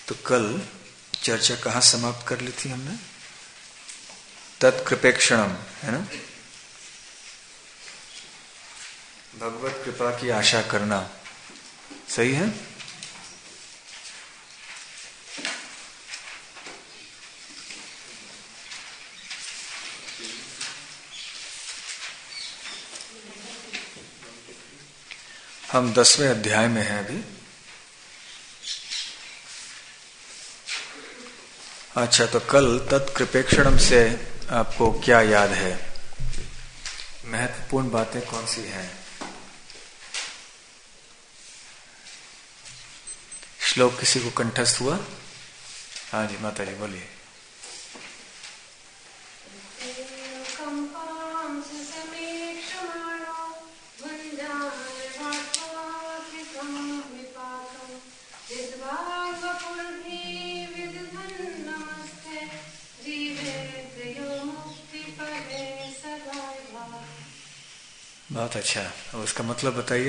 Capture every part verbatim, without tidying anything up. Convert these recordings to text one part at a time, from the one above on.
तो कल चर्चा कहाँ समाप्त कर ली थी हमने? तत्कृपेक्षणम, है ना? भगवत कृपा की आशा करना, सही है? हम दसवें अध्याय में हैं अभी। अच्छा, तो कल तत्कृपेक्षणम से आपको क्या याद है? महत्वपूर्ण बातें कौन सी हैं? श्लोक किसी को कंठस्थ हुआ? हाँ जी, माता जी बोलिए। बहुत अच्छा, और उसका मतलब बताइए।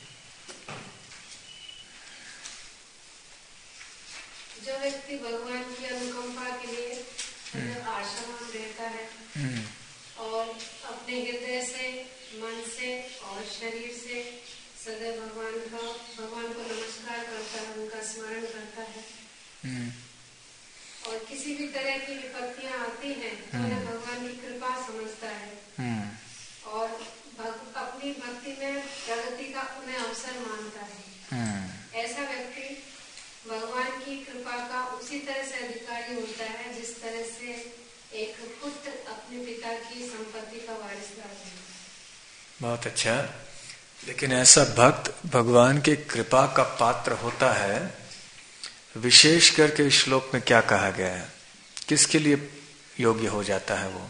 जो व्यक्ति भगवान की अनुकंपा के लिए आशावान रहता है और अपने हृदय से, मन से और शरीर से सदैव भगवान का भगवान को नमस्कार करता है, उनका स्मरण करता है और किसी भी तरह की विपत्तियां आती हैं तो उन्हें भगवान की कृपा समझता है और अपनी भक्ति में प्रगति का उन्हें अवसर मानता है। ऐसा व्यक्ति भगवान की कृपा का उसी तरह से अधिकारी होता है जिस तरह से एक पुत्र अपने पिता की संपत्ति का वारिसदार है। बहुत अच्छा। लेकिन ऐसा भक्त भगवान की कृपा का पात्र होता है, विशेष करके इस श्लोक में क्या कहा गया है? किसके लिए योग्य हो जाता है वो?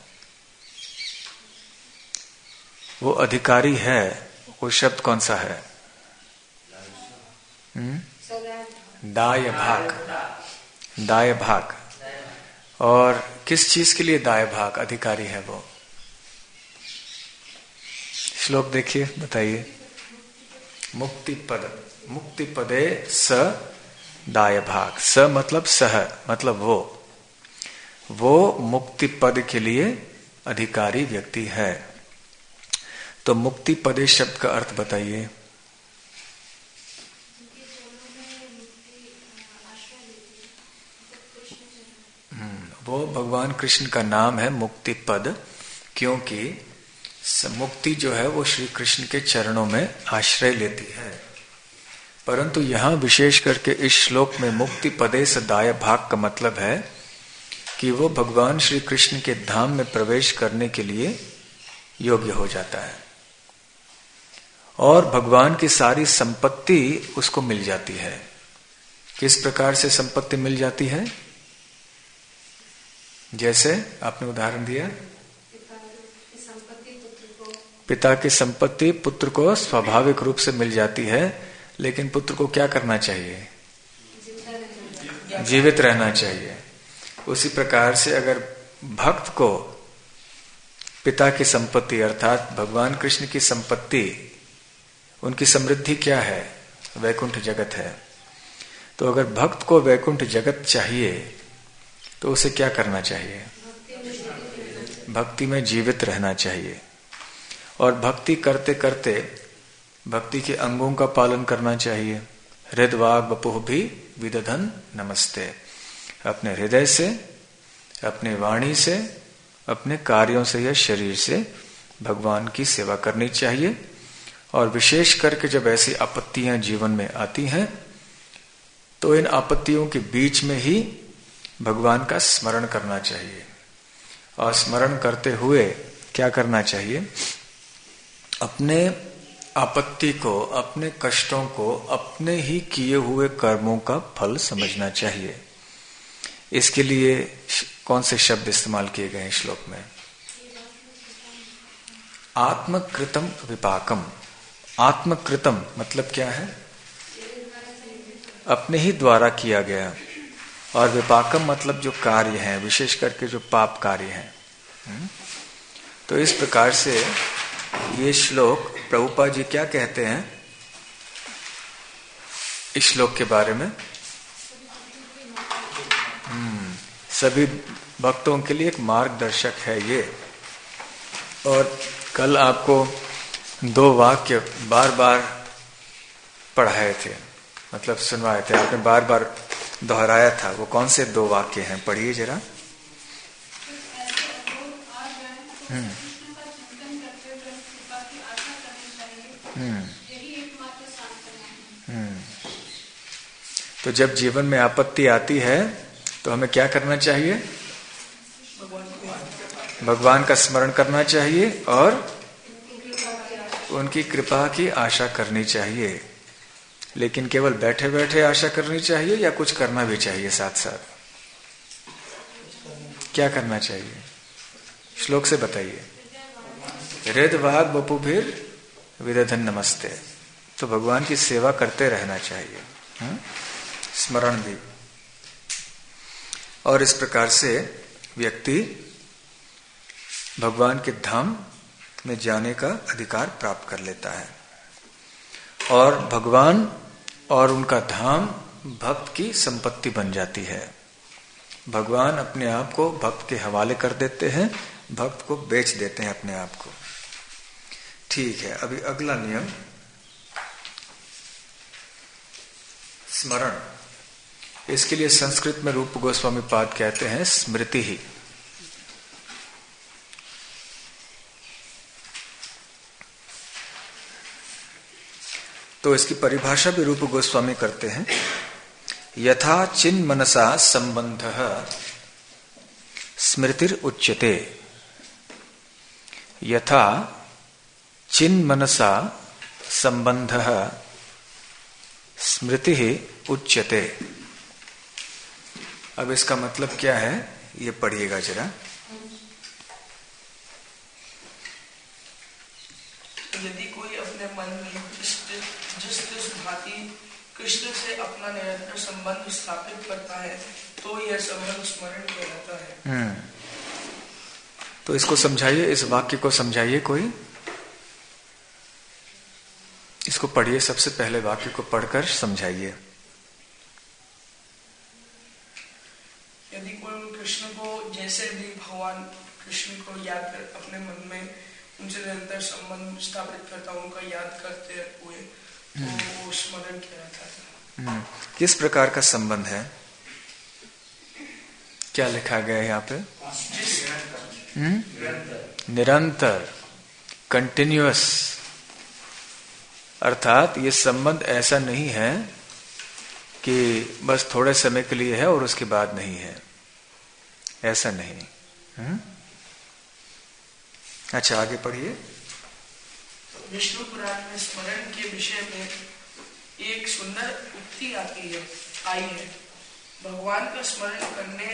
वो अधिकारी है, वो शब्द कौन सा है? हम्म? दाय भाग, दाय भाग। और किस चीज के लिए दाय भाग अधिकारी है वो? श्लोक देखिए, बताइए। मुक्ति पद, मुक्ति पदे स दाय भाग। स मतलब सह, मतलब वो वो मुक्ति पद के लिए अधिकारी व्यक्ति है। तो मुक्ति पदे शब्द का अर्थ बताइए। वो भगवान कृष्ण का नाम है मुक्ति पद, क्योंकि मुक्ति जो है वो श्री कृष्ण के चरणों में आश्रय लेती है। परंतु यहां विशेष करके इस श्लोक में मुक्ति पदे से दाय भाग का मतलब है कि वो भगवान श्री कृष्ण के धाम में प्रवेश करने के लिए योग्य हो जाता है और भगवान की सारी संपत्ति उसको मिल जाती है। किस प्रकार से संपत्ति मिल जाती है? जैसे आपने उदाहरण दिया, पिता की संपत्ति पुत्र को स्वाभाविक रूप से मिल जाती है, लेकिन पुत्र को क्या करना चाहिए? जीवित रहना चाहिए। उसी प्रकार से अगर भक्त को पिता की संपत्ति अर्थात भगवान कृष्ण की संपत्ति, उनकी समृद्धि क्या है? वैकुंठ जगत है। तो अगर भक्त को वैकुंठ जगत चाहिए तो उसे क्या करना चाहिए? भक्ति में जीवित रहना चाहिए और भक्ति करते करते भक्ति के अंगों का पालन करना चाहिए। हृद वाग वपुः भी विदधन नमस्ते। अपने हृदय से, अपने वाणी से, अपने कार्यों से या शरीर से भगवान की सेवा करनी चाहिए। और विशेष करके जब ऐसी आपत्तियां जीवन में आती हैं तो इन आपत्तियों के बीच में ही भगवान का स्मरण करना चाहिए। और स्मरण करते हुए क्या करना चाहिए? अपने आपत्ति को, अपने कष्टों को अपने ही किए हुए कर्मों का फल समझना चाहिए। इसके लिए कौन से शब्द इस्तेमाल किए गए हैं श्लोक में? आत्मकृतम विपाकम। आत्मकृतम मतलब क्या है? अपने ही द्वारा किया गया। और विपाकम मतलब जो कार्य है, विशेष करके जो पाप कार्य है। तो इस प्रकार से ये श्लोक प्रभुपाद जी क्या कहते हैं इस श्लोक के बारे में? सभी भक्तों के लिए एक मार्गदर्शक है ये। और कल आपको दो वाक्य बार बार पढ़ाए थे, मतलब सुनवाए थे, आपने बार बार दोहराया था। वो कौन से दो वाक्य हैं? पढ़िए जरा। हम्म हम्म हम्म तो जब जीवन में आपत्ति आती है तो हमें क्या करना चाहिए? भगवान का स्मरण करना चाहिए और उनकी कृपा की आशा करनी चाहिए। लेकिन केवल बैठे बैठे आशा करनी चाहिए या कुछ करना भी चाहिए साथ साथ? क्या करना चाहिए? श्लोक से बताइए। हृद वाग बपुभिर विदधन नमस्ते। तो भगवान की सेवा करते रहना चाहिए, हुँ? स्मरण भी। और इस प्रकार से व्यक्ति भगवान के धाम में जाने का अधिकार प्राप्त कर लेता है। और भगवान और उनका धाम भक्त की संपत्ति बन जाती है। भगवान अपने आप को भक्त के हवाले कर देते हैं, भक्त को बेच देते हैं अपने आप को। ठीक है, अभी अगला नियम स्मरण। इसके लिए संस्कृत में रूप गोस्वामी पाद कहते हैं स्मृति ही। तो इसकी परिभाषा भी रूप गोस्वामी करते हैं। यथा चिन मनसा संबंधः स्मृतिर उच्यते। यथा चिन मनसा संबंधः स्मृति ही उच्यते। अब इसका मतलब क्या है ये पढ़िएगा जरा। यदि कोई अपने मन में जिस जिस भांति कृष्ण से अपना निरंतर संबंध स्थापित करता है तो यह संबंध स्मरण कहलाता है। हम्म तो इसको समझाइए, इस वाक्य को समझाइए कोई। इसको पढ़िए, सबसे पहले वाक्य को पढ़कर समझाइए। यदि कोई कृष्ण को जैसे भी भगवान कृष्ण को याद कर अपने मन में उनसे निरंतर संबंध स्थापित करता, उनका याद करते हुए तो वो स्मरण कहलाता है। किस प्रकार का संबंध है? क्या लिखा गया है यहाँ पे? निरंतर, निरंतर, कंटिन्यूअस। अर्थात ये संबंध ऐसा नहीं है कि बस थोड़े समय के लिए है और उसके बाद नहीं है, ऐसा नहीं। हुँ? अच्छा, आगे पढ़िए। विष्णु पुराण में स्मरण के विषय में एक सुंदर उक्ति आती है आई है। भगवान का स्मरण करने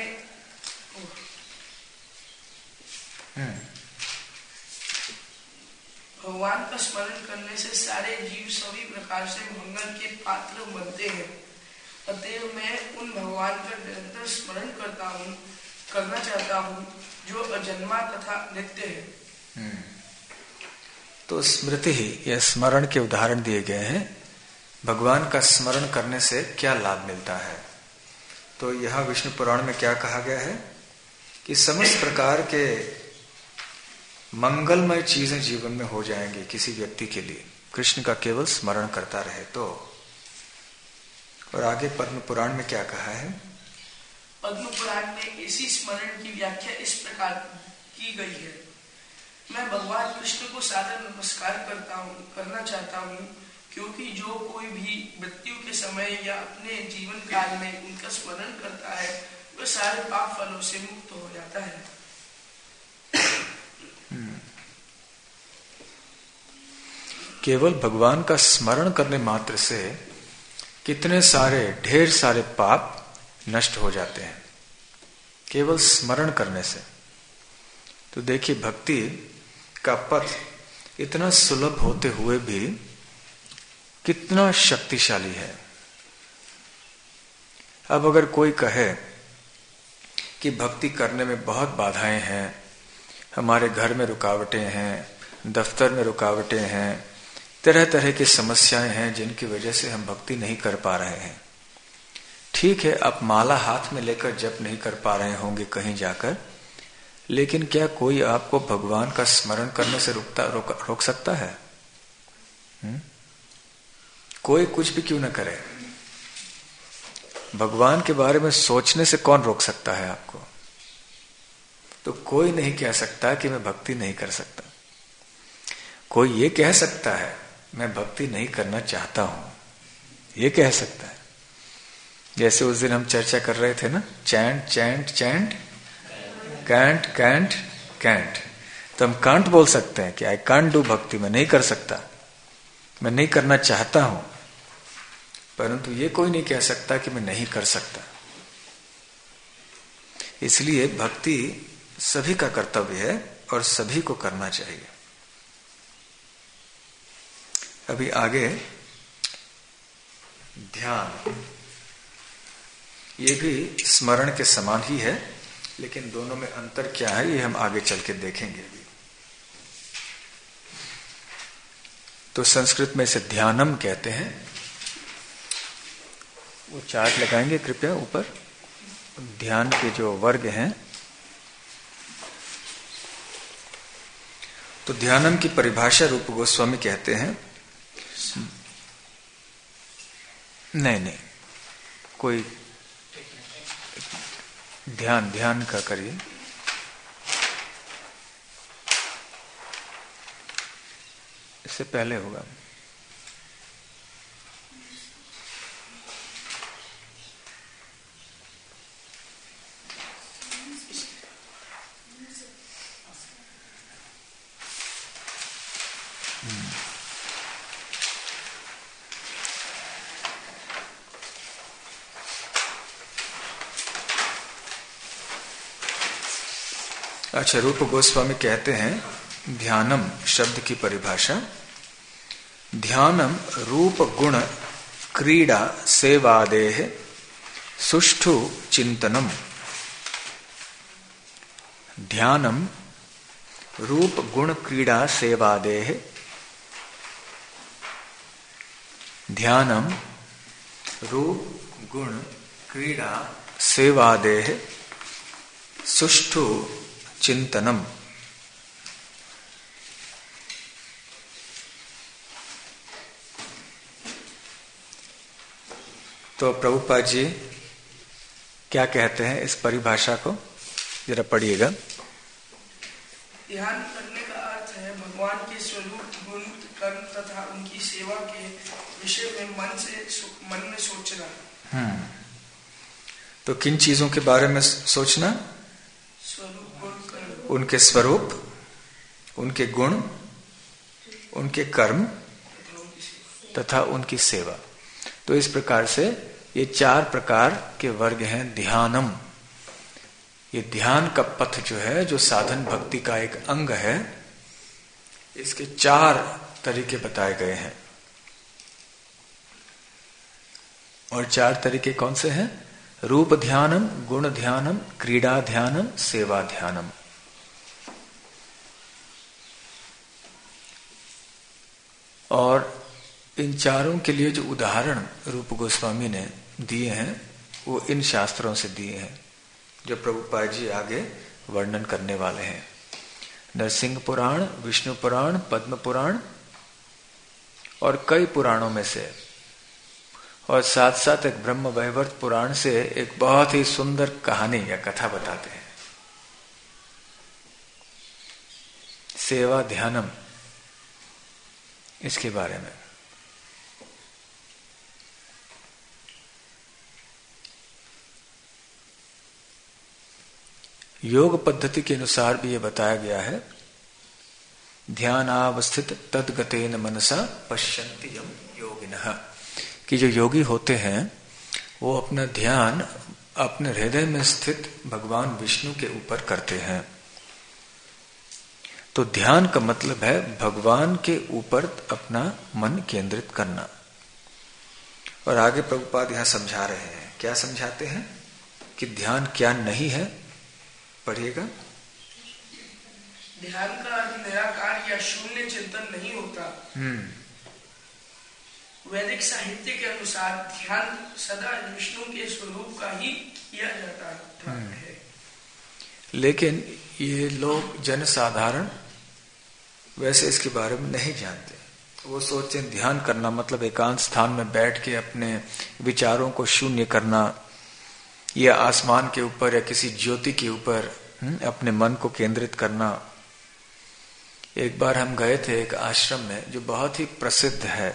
भगवान का स्मरण करने से सारे जीव सभी प्रकार से मंगल के पात्र बनते हैं। अतएव मैं उन भगवान का निरंतर स्मरण करता हूँ करना चाहता हूँ जो अजन्मा तथा नित्य है। तो स्मृति ही या स्मरण के उदाहरण दिए गए हैं। भगवान का स्मरण करने से क्या लाभ मिलता है? तो यह विष्णु पुराण में क्या कहा गया है कि समस्त प्रकार के मंगलमय चीजें जीवन में हो जाएंगी किसी व्यक्ति के लिए, कृष्ण का केवल स्मरण करता रहे तो। और आगे पद्म पुराण में क्या कहा है? पद्म पुराण में इसी स्मरण की व्याख्या इस प्रकार की गई है। मैं भगवान कृष्ण को सादर नमस्कार करता हूँ करना चाहता हूँ क्योंकि जो कोई भी मृत्यु के समय या अपने जीवन काल में उनका स्मरण करता है वह सारे पाप फलों से मुक्त हो जाता है। केवल भगवान का स्मरण करने मात्र से कितने सारे ढेर सारे पाप नष्ट हो जाते हैं, केवल स्मरण करने से। तो देखिए, भक्ति का पथ इतना सुलभ होते हुए भी कितना शक्तिशाली है। अब अगर कोई कहे कि भक्ति करने में बहुत बाधाएं हैं, हमारे घर में रुकावटें हैं, दफ्तर में रुकावटें हैं, तरह तरह की समस्याएं हैं जिनकी वजह से हम भक्ति नहीं कर पा रहे हैं, ठीक है, आप माला हाथ में लेकर जप नहीं कर पा रहे होंगे कहीं जाकर, लेकिन क्या कोई आपको भगवान का स्मरण करने से रुकता रोक, रोक सकता है? हुँ? कोई कुछ भी क्यों ना करे, भगवान के बारे में सोचने से कौन रोक सकता है आपको? तो कोई नहीं कह सकता कि मैं भक्ति नहीं कर सकता। कोई ये कह सकता है मैं भक्ति नहीं करना चाहता हूं, ये कह सकता है। जैसे उस दिन हम चर्चा कर रहे थे ना, chant chant chant can't can't can't, तो हम कांट बोल सकते हैं कि आई कांट डू भक्ति, मैं नहीं कर सकता, मैं नहीं करना चाहता हूं, परंतु ये कोई नहीं कह सकता कि मैं नहीं कर सकता। इसलिए भक्ति सभी का कर्तव्य है और सभी को करना चाहिए। अभी आगे ध्यान, ये भी स्मरण के समान ही है, लेकिन दोनों में अंतर क्या है ये हम आगे चल के देखेंगे। अभी तो संस्कृत में इसे ध्यानम कहते हैं। वो चार्ट लगाएंगे कृपया ऊपर, ध्यान के जो वर्ग हैं। तो ध्यानम की परिभाषा रूप गोस्वामी कहते हैं, नहीं नहीं कोई ध्यान ध्यान का करिए। इससे पहले होगा अच्छा। रूप गोस्वामी कहते हैं ध्यानम शब्द की परिभाषा, ध्यानम रूप गुण क्रीड़ा सेवादेह सुष्ठु चिंतनम। ध्यानम रूप गुण क्रीड़ा सेवादेह, ध्यानम रूप गुण क्रीड़ा सेवादेह सुष्ठु चिंतनम। तो प्रभुपाद जी क्या कहते हैं इस परिभाषा को, जरा पढ़िएगा। ध्यान करने का अर्थ है भगवान के स्वरूप, गुण, कर्म तथा उनकी सेवा के विषय में मन से मन में सोचना। हम्म तो किन चीजों के बारे में सोचना? स्वरूप, गुण, कर्म, उनके स्वरूप, उनके गुण, उनके कर्म तथा उनकी सेवा। तो इस प्रकार से ये चार प्रकार के वर्ग हैं ध्यानम। ये ध्यान का पथ जो है, जो साधन भक्ति का एक अंग है, इसके चार तरीके बताए गए हैं। और चार तरीके कौन से हैं? रूप ध्यानम, गुण ध्यानम, क्रीड़ा ध्यानम, सेवा ध्यानम। और इन चारों के लिए जो उदाहरण रूप गोस्वामी ने दिए हैं वो इन शास्त्रों से दिए हैं जो प्रभुपाद जी आगे वर्णन करने वाले हैं। नरसिंह पुराण, विष्णु पुराण, पद्म पुराण और कई पुराणों में से, और साथ साथ एक ब्रह्म वैवर्त पुराण से एक बहुत ही सुंदर कहानी या कथा बताते हैं। सेवा ध्यानम, इसके बारे में। योग पद्धति के अनुसार भी ये बताया गया है, ध्यानावस्थित तद्गतेन मनसा पश्यन्ति यम योगिनः, कि जो योगी होते हैं वो अपना ध्यान अपने हृदय में स्थित भगवान विष्णु के ऊपर करते हैं। तो ध्यान का मतलब है भगवान के ऊपर अपना मन केंद्रित करना। और आगे प्रभुपाद यहां समझा रहे हैं, क्या समझाते हैं कि ध्यान क्या नहीं है, पढ़िएगा। ध्यान का अर्थ निराकार या शून्य चिंतन नहीं होता। हम्म वैदिक साहित्य के अनुसार ध्यान सदा विष्णु के स्वरूप का ही किया जाता था है। लेकिन ये लोग जनसाधारण वैसे इसके बारे में नहीं जानते। वो सोचते हैं ध्यान करना मतलब एकांत स्थान में बैठ के अपने विचारों को शून्य करना, या आसमान के ऊपर या किसी ज्योति के ऊपर अपने मन को केंद्रित करना। एक बार हम गए थे एक आश्रम में जो बहुत ही प्रसिद्ध है,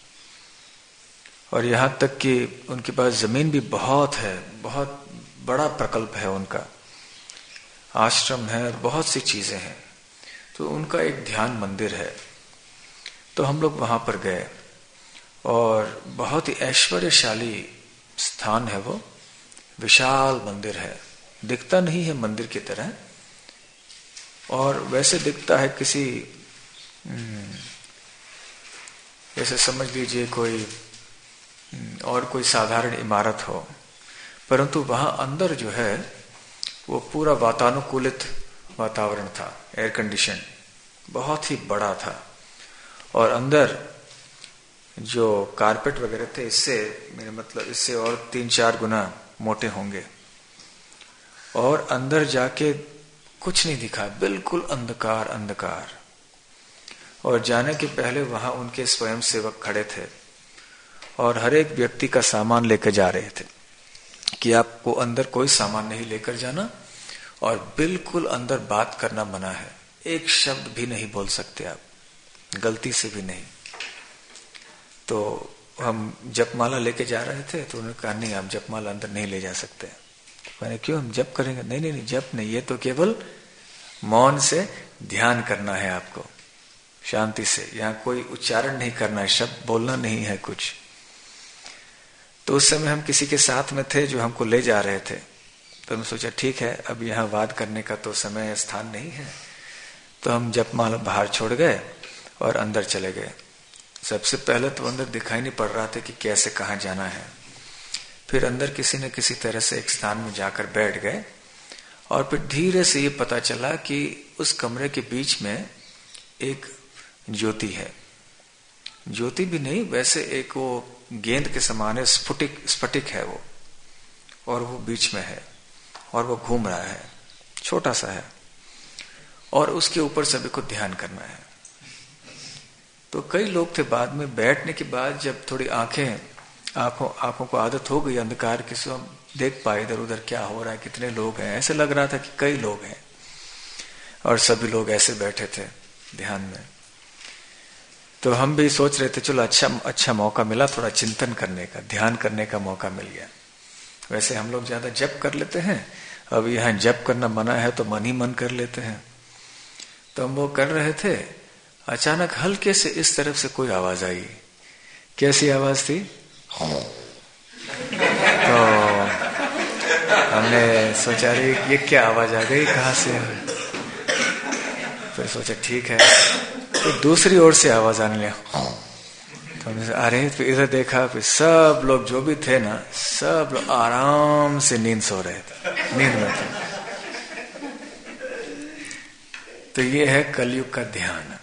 और यहां तक कि उनके पास जमीन भी बहुत है, बहुत बड़ा प्रकल्प है, उनका आश्रम है, बहुत सी चीजें हैं। तो उनका एक ध्यान मंदिर है। तो हम लोग वहां पर गए, और बहुत ही ऐश्वर्यशाली स्थान है वो, विशाल मंदिर है। दिखता नहीं है मंदिर की तरह, और वैसे दिखता है किसी जैसे समझ लीजिए कोई और कोई साधारण इमारत हो, परंतु वहां अंदर जो है वो पूरा वातानुकूलित वातावरण था, एयर कंडीशन, बहुत ही बड़ा था। और अंदर जो कारपेट वगैरह थे इससे मेरे मतलब इससे और तीन चार गुना मोटे होंगे। और अंदर जाके कुछ नहीं दिखा, बिल्कुल अंधकार अंधकार। और जाने के पहले वहां उनके स्वयं सेवक खड़े थे, और हर एक व्यक्ति का सामान लेकर जा रहे थे कि आपको अंदर कोई सामान नहीं लेकर जाना, और बिल्कुल अंदर बात करना मना है, एक शब्द भी नहीं बोल सकते आप, गलती से भी नहीं। तो हम जपमाला लेके जा रहे थे, तो उन्होंने कहा नहीं आप जपमाला अंदर नहीं ले जा सकते। मैंने क्यों, हम जप करेंगे? नहीं नहीं नहीं जप नहीं, ये तो केवल मौन से ध्यान करना है आपको, शांति से, यहाँ कोई उच्चारण नहीं करना है, शब्द बोलना नहीं है कुछ। तो उस समय हम किसी के साथ में थे जो हमको ले जा रहे थे। तो हमने सोचा ठीक है, अब यहाँ वाद करने का तो समय स्थान नहीं है। तो हम जपमाला बाहर छोड़ गए और अंदर चले गए। सबसे पहले तो अंदर दिखाई नहीं पड़ रहा था कि कैसे कहाँ जाना है। फिर अंदर किसी न किसी तरह से एक स्थान में जाकर बैठ गए, और फिर धीरे से ये पता चला कि उस कमरे के बीच में एक ज्योति है। ज्योति भी नहीं, वैसे एक वो गेंद के समान है, स्फटिक स्फटिक है वो, और वो बीच में है, और वो घूम रहा है, छोटा सा है, और उसके ऊपर सभी को ध्यान करना है। तो कई लोग थे, बाद में बैठने के बाद जब थोड़ी आंखें आंखों आंखों को आदत हो गई अंधकार की, सो हम देख पाए इधर उधर क्या हो रहा है, कितने लोग हैं। ऐसे लग रहा था कि कई लोग हैं, और सभी लोग ऐसे बैठे थे ध्यान में। तो हम भी सोच रहे थे चलो अच्छा अच्छा मौका मिला थोड़ा चिंतन करने का, ध्यान करने का मौका मिल गया। वैसे हम लोग ज्यादा जप कर लेते हैं, अब यहाँ जप करना मना है तो मन ही मन कर लेते हैं। तो हम वो कर रहे थे, अचानक हल्के से इस तरफ से कोई आवाज आई। कैसी आवाज थी? तो हमने सोचा रे ये क्या आवाज आ गई, कहाँ से? फिर सोचा ठीक है, तो दूसरी ओर से आवाज आने लगा। तो हमने अरे, फिर इधर देखा, फिर सब लोग जो भी थे ना, सब लोग आराम से नींद सो रहे थे, नींद में थे। तो ये है कलयुग का ध्यान।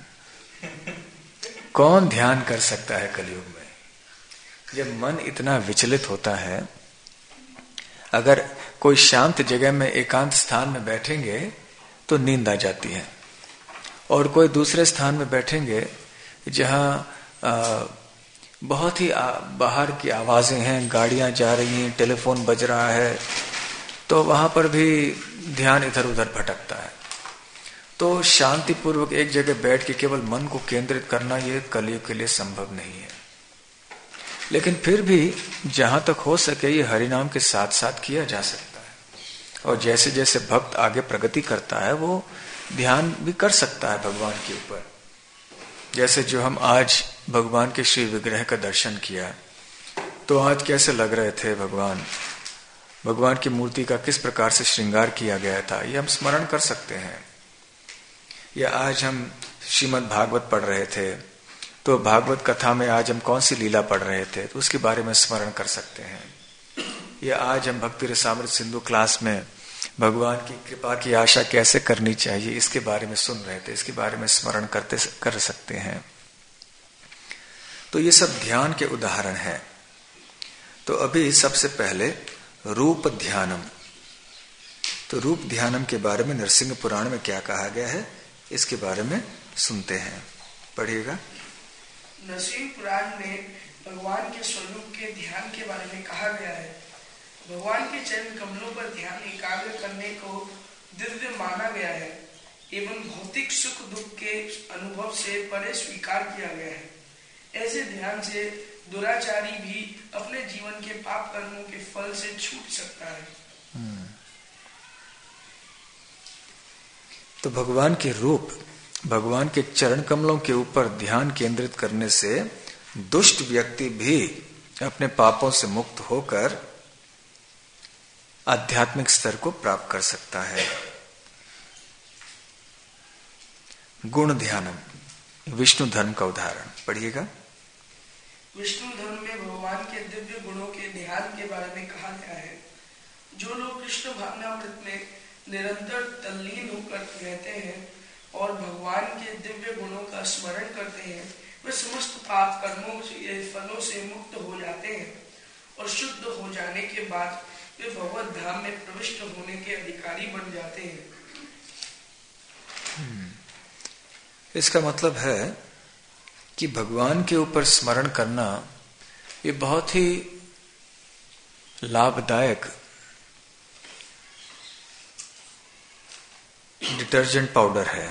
कौन ध्यान कर सकता है कलयुग में? जब मन इतना विचलित होता है, अगर कोई शांत जगह में एकांत स्थान में बैठेंगे तो नींद आ जाती है, और कोई दूसरे स्थान में बैठेंगे जहां बहुत ही आ, बाहर की आवाजें हैं, गाड़ियां जा रही हैं, टेलीफोन बज रहा है, तो वहां पर भी ध्यान इधर उधर भटकता है। तो शांतिपूर्वक एक जगह बैठ के केवल मन को केंद्रित करना ये कलयुग के लिए संभव नहीं है। लेकिन फिर भी जहां तक हो सके ये हरिनाम के साथ साथ किया जा सकता है, और जैसे जैसे भक्त आगे प्रगति करता है वो ध्यान भी कर सकता है भगवान के ऊपर। जैसे जो हम आज भगवान के श्री विग्रह का दर्शन किया, तो आज कैसे लग रहे थे भगवान, भगवान की मूर्ति का किस प्रकार से श्रृंगार किया गया था, ये हम स्मरण कर सकते हैं। या आज हम श्रीमद् भागवत पढ़ रहे थे, तो भागवत कथा में आज हम कौन सी लीला पढ़ रहे थे, तो उसके बारे में स्मरण कर सकते हैं। या आज हम भक्ति रसामृत सिंधु क्लास में भगवान की कृपा की आशा कैसे करनी चाहिए इसके बारे में सुन रहे थे, इसके बारे में स्मरण करते कर सकते हैं। तो ये सब ध्यान के उदाहरण हैं। तो अभी सबसे पहले रूप ध्यानम। तो रूप ध्यानम के बारे में नरसिंह पुराण में क्या कहा गया है, इसके बारे में सुनते हैं, पढ़िएगा। नरसिंह पुराण में भगवान के स्वरूप के ध्यान के बारे में कहा गया है। भगवान के चरण कमलों पर ध्यान एकाग्र करने को दिव्य माना गया है एवं भौतिक सुख दुख के अनुभव से परे स्वीकार किया गया है। ऐसे ध्यान से दुराचारी भी अपने जीवन के पाप कर्मों के फल से छूट सकता है। तो भगवान के रूप, भगवान के चरण कमलों के ऊपर ध्यान केंद्रित करने से दुष्ट व्यक्ति भी अपने पापों से मुक्त होकर आध्यात्मिक स्तर को प्राप्त कर सकता है। गुण ध्यानम, विष्णु धर्म का उदाहरण पढ़िएगा। विष्णु धर्म में भगवान के दिव्य गुणों के ध्यान के बारे में कहा गया है। जो लोग कृष्ण भावनामृत में निरंतर तल्लीन होकर रहते हैं और भगवान के दिव्य गुणों का स्मरण करते हैं, वे समस्त पाप कर्मों से फलों से मुक्त हो जाते हैं और शुद्ध हो जाने के बाद वे भगवत धाम में प्रविष्ट होने के अधिकारी बन जाते हैं। इसका मतलब है कि भगवान के ऊपर स्मरण करना ये बहुत ही लाभदायक डिटर्जेंट पाउडर है।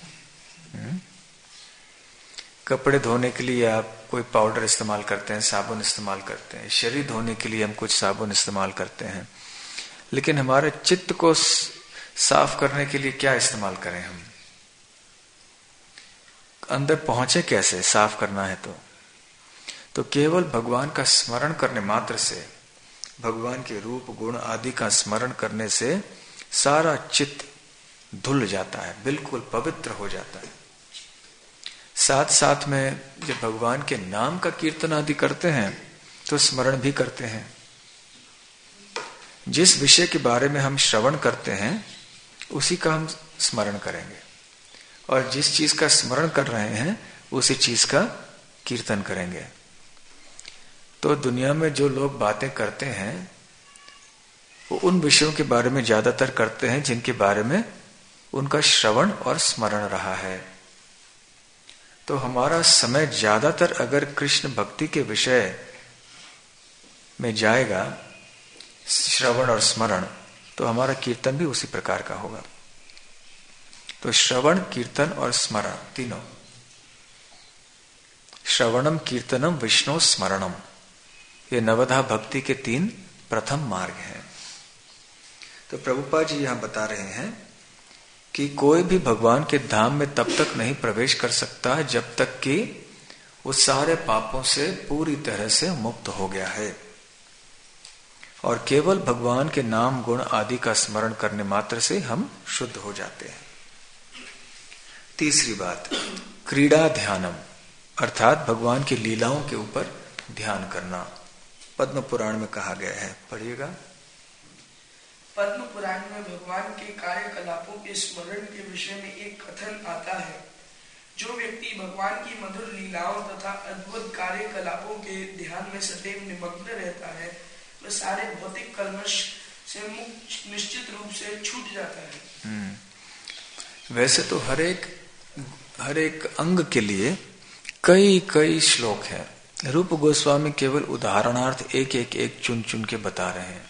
कपड़े धोने के लिए आप कोई पाउडर इस्तेमाल करते हैं, साबुन इस्तेमाल करते हैं, शरीर धोने के लिए हम कुछ साबुन इस्तेमाल करते हैं, लेकिन हमारे चित्त को साफ करने के लिए क्या इस्तेमाल करें हम? अंदर पहुंचे कैसे, साफ करना है तो तो केवल भगवान का स्मरण करने मात्र से, भगवान के रूप गुण आदि का स्मरण करने से सारा चित्त धुल जाता है, बिल्कुल पवित्र हो जाता है। साथ साथ में जब भगवान के नाम का कीर्तन आदि करते हैं तो स्मरण भी करते हैं। जिस विषय के बारे में हम श्रवण करते हैं उसी का हम स्मरण करेंगे, और जिस चीज का स्मरण कर रहे हैं उसी चीज का कीर्तन करेंगे। तो दुनिया में जो लोग बातें करते हैं वो उन विषयों के बारे में ज्यादातर करते हैं जिनके बारे में उनका श्रवण और स्मरण रहा है। तो हमारा समय ज्यादातर अगर कृष्ण भक्ति के विषय में जाएगा, श्रवण और स्मरण, तो हमारा कीर्तन भी उसी प्रकार का होगा। तो श्रवण, कीर्तन और स्मरण तीनों, श्रवणम कीर्तनम विष्णु स्मरणम, ये नवधा भक्ति के तीन प्रथम मार्ग हैं। तो प्रभुपाद जी यहां बता रहे हैं कि कोई भी भगवान के धाम में तब तक नहीं प्रवेश कर सकता जब तक कि वो सारे पापों से पूरी तरह से मुक्त हो गया है, और केवल भगवान के नाम गुण आदि का स्मरण करने मात्र से हम शुद्ध हो जाते हैं। तीसरी बात, क्रीड़ा ध्यानम, अर्थात भगवान की लीलाओं के ऊपर ध्यान करना, पद्म पुराण में कहा गया है, पढ़िएगा। पद्म पुराण में भगवान के कार्यकलापों के स्मरण के विषय में एक कथन आता है। जो व्यक्ति भगवान की मधुर लीलाओं तथा अद्भुत कार्यकलापों के ध्यान में सदैव निमग्न रहता है, वह सारे भौतिक कल्मश से मुक्त निश्चित रूप से छूट जाता है। वैसे तो हर एक हर एक अंग के लिए कई कई श्लोक हैं। रूप गोस्वामी केवल उदाहरणार्थ एक एक एक चुन चुन के बता रहे हैं।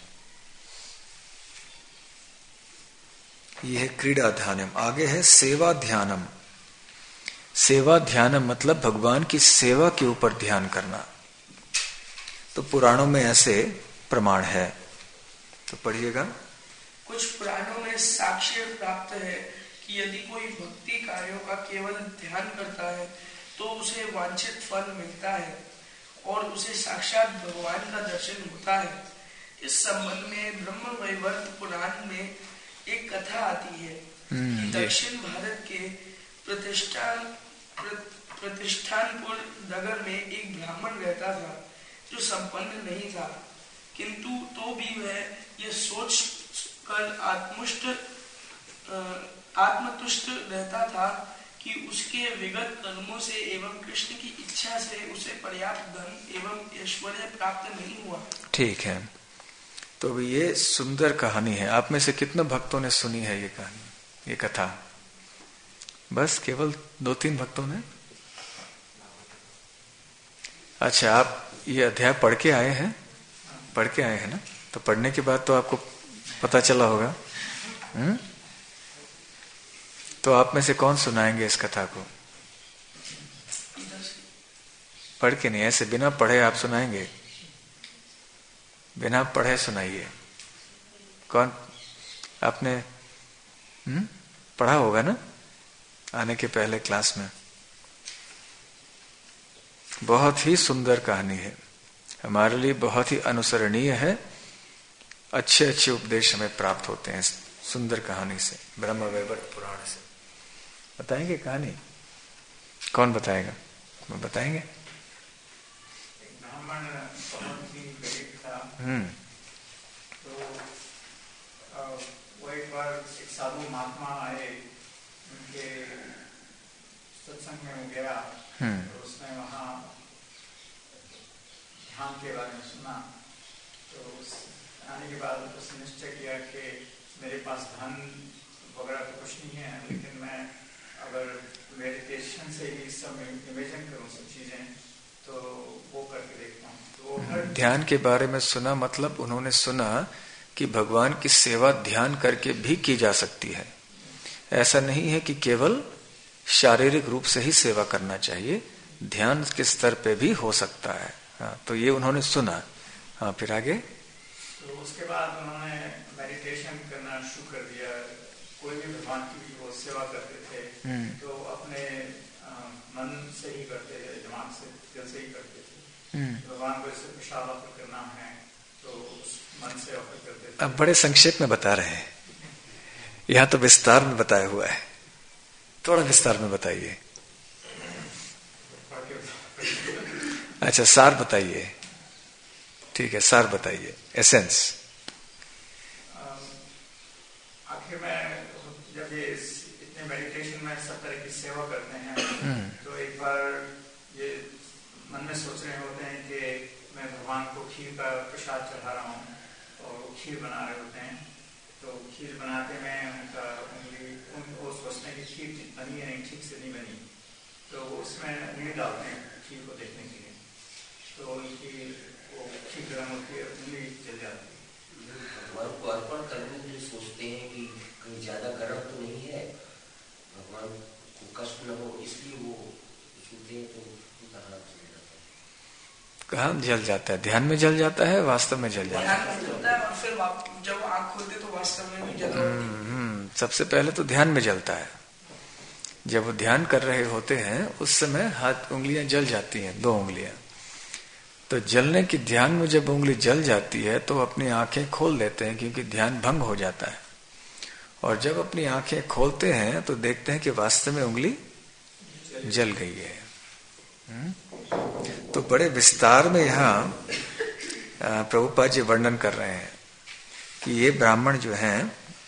यह है क्रीड़ा ध्यानम। आगे है सेवा ध्यानम। सेवा ध्यानम मतलब भगवान की सेवा के ऊपर ध्यान करना। तो पुराणों में ऐसे प्रमाण है, तो पढ़िएगा। कुछ पुराणों में साक्ष्य प्राप्त है कि यदि कोई भक्ति कार्यों का केवल ध्यान करता है तो उसे वांछित फल मिलता है और उसे साक्षात भगवान का दर्शन होता है। इस संबंध में ब्रह्म वैवर्त पुराण में एक कथा आती है कि दक्षिण भारत के प्रतिष्ठान प्रतिष्ठानपुर नगर में एक ब्राह्मण रहता था जो संपन्न नहीं था, किंतु तो भी वह यह सोच कर आत्मुष्ट आत्मतुष्ट रहता था कि उसके विगत कर्मों से एवं कृष्ण की इच्छा से उसे पर्याप्त धन एवं ऐश्वर्य प्राप्त नहीं हुआ। ठीक है, तो अभी ये सुंदर कहानी है। आप में से कितने भक्तों ने सुनी है ये कहानी, ये कथा? बस केवल दो तीन भक्तों ने। अच्छा, आप ये अध्याय पढ़ के आए हैं? पढ़ के आए हैं ना? तो पढ़ने के बाद तो आपको पता चला होगा। हुँ? तो आप में से कौन सुनाएंगे इस कथा को? पढ़ के नहीं, ऐसे बिना पढ़े आप सुनाएंगे? बिना पढ़े सुनाइए। कौन? आपने हुँ? पढ़ा होगा ना आने के पहले क्लास में। बहुत ही सुंदर कहानी है, हमारे लिए बहुत ही अनुसरणीय है। अच्छे अच्छे उपदेश हमें प्राप्त होते हैं सुंदर कहानी से, ब्रह्म वैवर्त पुराण से। बताएंगे कहानी? कौन बताएगा? वो बताएंगे। एक ब्राह्मण बहुत ही गरीब था। हम्म तो वो एक बार एक साधु महात्मा आए, उनके सत्संग में वो गया। तो उसने वहाँ ध्यान के बारे में सुना। तो उस आने के बाद उसने निश्चय किया कि मेरे पास धन वगैरह तो कुछ नहीं है, लेकिन मैं अगर मेडिटेशन से ही सब इमेजिन करूं सब चीजें, तो वो करके देखता हूँ। तो हर ध्यान के बारे में सुना, मतलब उन्होंने सुना कि भगवान की सेवा ध्यान करके भी की जा सकती है। ऐसा नहीं है कि केवल शारीरिक रूप से ही सेवा करना चाहिए, ध्यान के स्तर पे भी हो सकता है। हाँ, तो ये उन्होंने सुना। हाँ, फिर आगे? तो उसके बाद उन्होंने मेडिटेशन करना शुरू कर दिया। कोई भी भगवान की वो सेवा करते थे तो अपने आ, मन से ही करते थे, दिमाग से, दिल से ही करते थे। भगवान को इससे प्रसाद ऑफर करना है तो उस मन से ऑफर करते थे। अब बड़े संक्षेप में बता रहे हैं, यहाँ तो विस्तार में बताया हुआ है, थोड़ा विस्तार में बताइए। अच्छा, सार बताइए। ठीक है, सार बताइए, एसेंस। आखिर में जब ये इतने मेडिटेशन में सब तरह की सेवा करते हैं तो एक बार ये मन में सोच रहे होते हैं कि मैं भगवान को खीर का प्रसाद चढ़ा रहा हूँ, और वो खीर बना रहे होते हैं। तो खीर बनाते में उनका उंगली, उनको सोचते हैं कि खीर बनी है नहीं, ठीक से नहीं बनी, तो वो उसमें उंगली डालते हैं खीर को देखने के लिए। तो उनकी वो खीर गर्म होती है, उंगली जल जाती है। भगवान को अर्पण करने के लिए सोचते हैं कि कहीं ज्यादा गर्म तो नहीं है, भगवान को कष्ट न हो, इसलिए वो छूते हैं। तो कहाँ जल जाता है? कहाँ जल जाता है? ध्यान में जल जाता है, वास्तव में जल जाता है? और फिर जब आँख खोलते तो वास्तव में भी जलता है। सबसे पहले तो ध्यान में जलता है। जब वो ध्यान कर रहे होते हैं उस समय हाथ उंगलियां जल जाती हैं, दो उंगलियां। तो जलने की, ध्यान में जब उंगली जल जाती है तो अपनी आंखें खोल देते हैं, क्योंकि ध्यान भंग हो जाता है। और जब अपनी आंखें खोलते हैं तो देखते हैं कि वास्तव में उंगली जल गई है। तो बड़े विस्तार में यहाँ प्रभुपाद जी वर्णन कर रहे हैं कि ये ब्राह्मण जो हैं,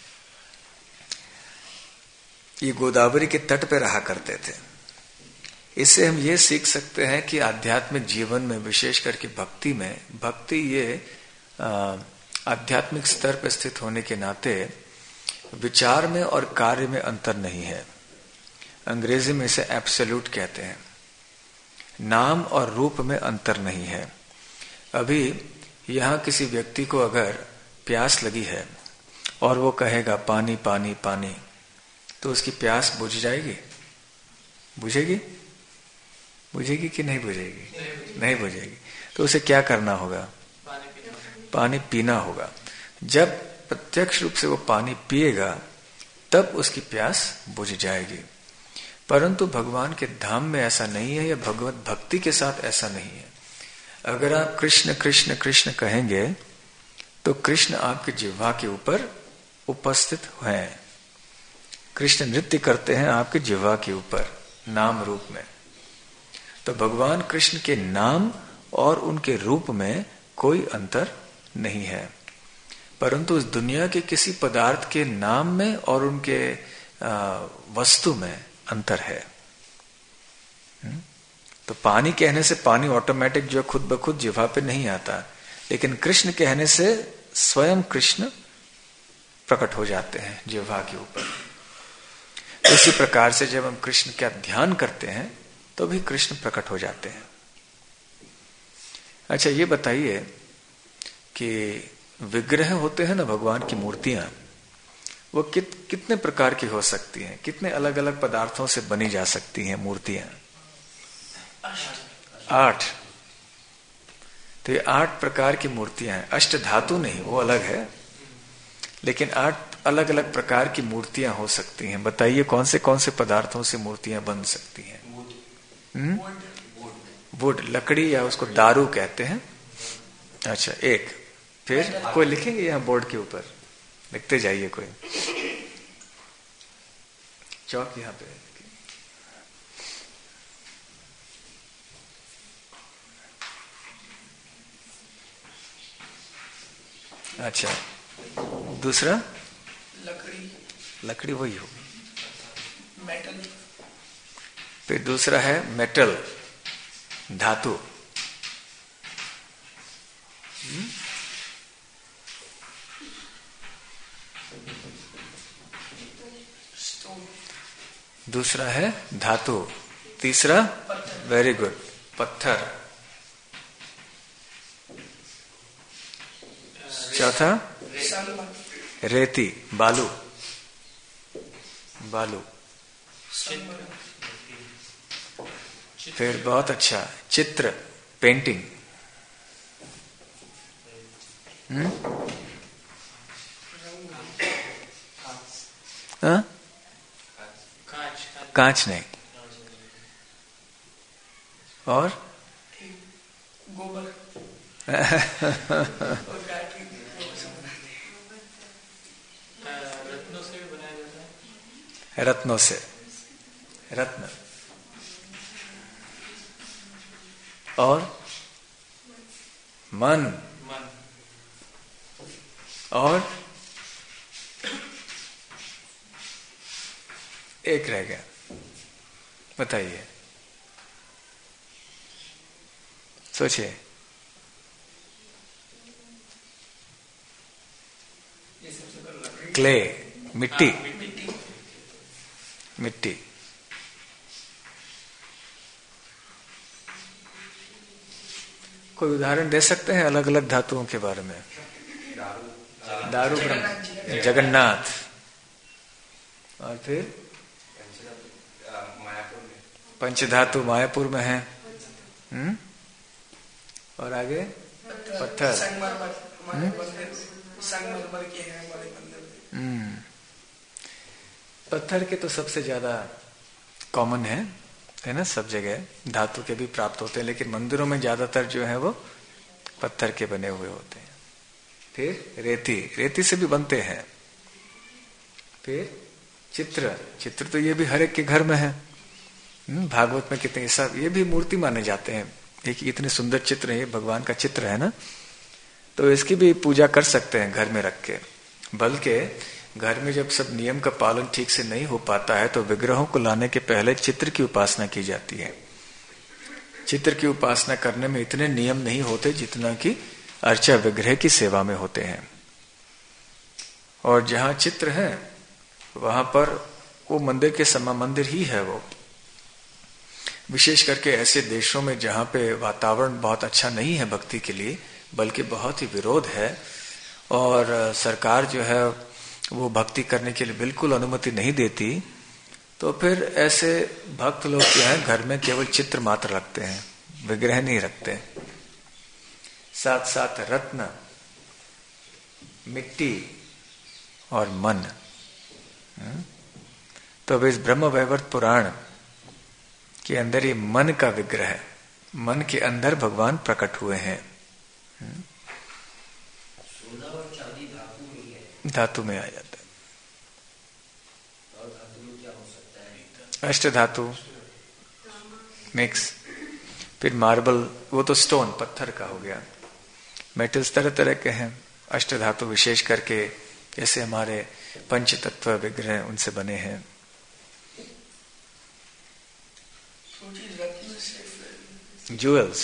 ये गोदावरी के तट पे रहा करते थे। इससे हम ये सीख सकते हैं कि आध्यात्मिक जीवन में, विशेष करके भक्ति में, भक्ति ये आध्यात्मिक स्तर पर स्थित होने के नाते विचार में और कार्य में अंतर नहीं है। अंग्रेजी में इसे एब्सोल्यूट कहते हैं। नाम और रूप में अंतर नहीं है। अभी यहाँ किसी व्यक्ति को अगर प्यास लगी है और वो कहेगा पानी पानी पानी, तो उसकी प्यास बुझ जाएगी? बुझेगी? बुझेगी कि नहीं बुझेगी? नहीं, नहीं बुझेगी। तो उसे क्या करना होगा? पानी पीना, पानी पीना होगा। जब प्रत्यक्ष रूप से वो पानी पिएगा तब उसकी प्यास बुझ जाएगी। परंतु भगवान के धाम में ऐसा नहीं है, या भगवत भक्ति के साथ ऐसा नहीं है। अगर आप कृष्ण कृष्ण कृष्ण कहेंगे तो कृष्ण आपके जिह्वा के ऊपर उपस्थित हैं। कृष्ण नृत्य करते हैं आपके जिह्वा के ऊपर नाम रूप में। तो भगवान कृष्ण के नाम और उनके रूप में कोई अंतर नहीं है। परंतु इस दुनिया के किसी पदार्थ के नाम में और उनके वस्तु में अंतर है। तो पानी कहने से पानी ऑटोमेटिक जो खुद ब खुद जिह्वा पे नहीं आता, लेकिन कृष्ण कहने से स्वयं कृष्ण प्रकट हो जाते हैं जिह्वा के ऊपर। इसी प्रकार से जब हम कृष्ण का ध्यान करते हैं तो भी कृष्ण प्रकट हो जाते हैं। अच्छा, ये बताइए कि विग्रह होते हैं ना भगवान की मूर्तियां, वो कित कितने प्रकार की हो सकती हैं? कितने अलग अलग पदार्थों से बनी जा सकती हैं मूर्तियां? आठ। तो ये आठ प्रकार की मूर्तियां हैं। अष्ट धातु नहीं, वो अलग है, लेकिन आठ अलग अलग प्रकार की मूर्तियां हो सकती हैं। बताइए कौन से कौन से पदार्थों से मूर्तियां बन सकती हैं? वुड, लकड़ी, या उसको दारू कहते हैं। अच्छा, एक। फिर कोई लिखेंगे यहाँ बोर्ड के ऊपर? लिखते जाइए कोई। चौक यहाँ पे। अच्छा, दूसरा लकड़ी, लकड़ी वही होगी। मेटल। फिर दूसरा है मेटल, धातु। दूसरा है धातु। तीसरा, वेरी गुड, पत्थर। चौथा रेती, बालू, बालू। फिर बहुत अच्छा, चित्र, पेंटिंग। हम्म हाँ? कांच नहीं। और गोबर। रत्नों से भी बनाया जाता है। रत्नों से, रत्न। और मन, मन। और एक रह गया, बताइए, सोचिए। क्ले, मिट्टी, मिट्टी। कोई उदाहरण दे सकते हैं अलग अलग धातुओं के बारे में? दारू, ब्रह्म, जगन्नाथ। और फिर पंचधातु मायापुर में है। हम्म और आगे पत्थर, संगमरमर के हैं हमारे मंदिर में। हम्म पत्थर के तो सबसे ज्यादा कॉमन है है ना, सब जगह धातु के भी प्राप्त होते हैं, लेकिन मंदिरों में ज्यादातर जो है वो पत्थर के बने हुए होते हैं। फिर रेती, रेती से भी बनते हैं। फिर चित्र, चित्र तो ये भी हर एक के घर में है। भागवत में कितने सब ये भी मूर्ति माने जाते हैं। एक इतने सुंदर चित्र है, भगवान का चित्र है ना, तो इसकी भी पूजा कर सकते हैं घर में रख के। बल्कि घर में जब सब नियम का पालन ठीक से नहीं हो पाता है तो विग्रहों को लाने के पहले चित्र की उपासना की जाती है। चित्र की उपासना करने में इतने नियम नहीं होते जितना कि अर्चा विग्रह की सेवा में होते हैं। और जहां चित्र है वहां पर वो मंदिर के समा मंदिर ही है वो। विशेष करके ऐसे देशों में जहां पे वातावरण बहुत अच्छा नहीं है भक्ति के लिए, बल्कि बहुत ही विरोध है, और सरकार जो है वो भक्ति करने के लिए बिल्कुल अनुमति नहीं देती, तो फिर ऐसे भक्त लोग क्या है घर में केवल चित्र मात्र रखते हैं, विग्रह नहीं रखते। साथ साथ रत्न, मिट्टी और मन। तो अब इस ब्रह्म वैवर्त पुराण के अंदर ये मन का विग्रह है, मन के अंदर भगवान प्रकट हुए हैं। सोना और चांदी धातु में है, धातु में आ जाता है। और धातु में क्या हो सकता है? अष्ट धातु मिक्स। फिर मार्बल, वो तो स्टोन पत्थर का हो गया। मेटल्स तरह तरह के हैं। अष्ट धातु विशेष करके जैसे हमारे पंच तत्व विग्रह उनसे बने हैं। ज्वेल्स,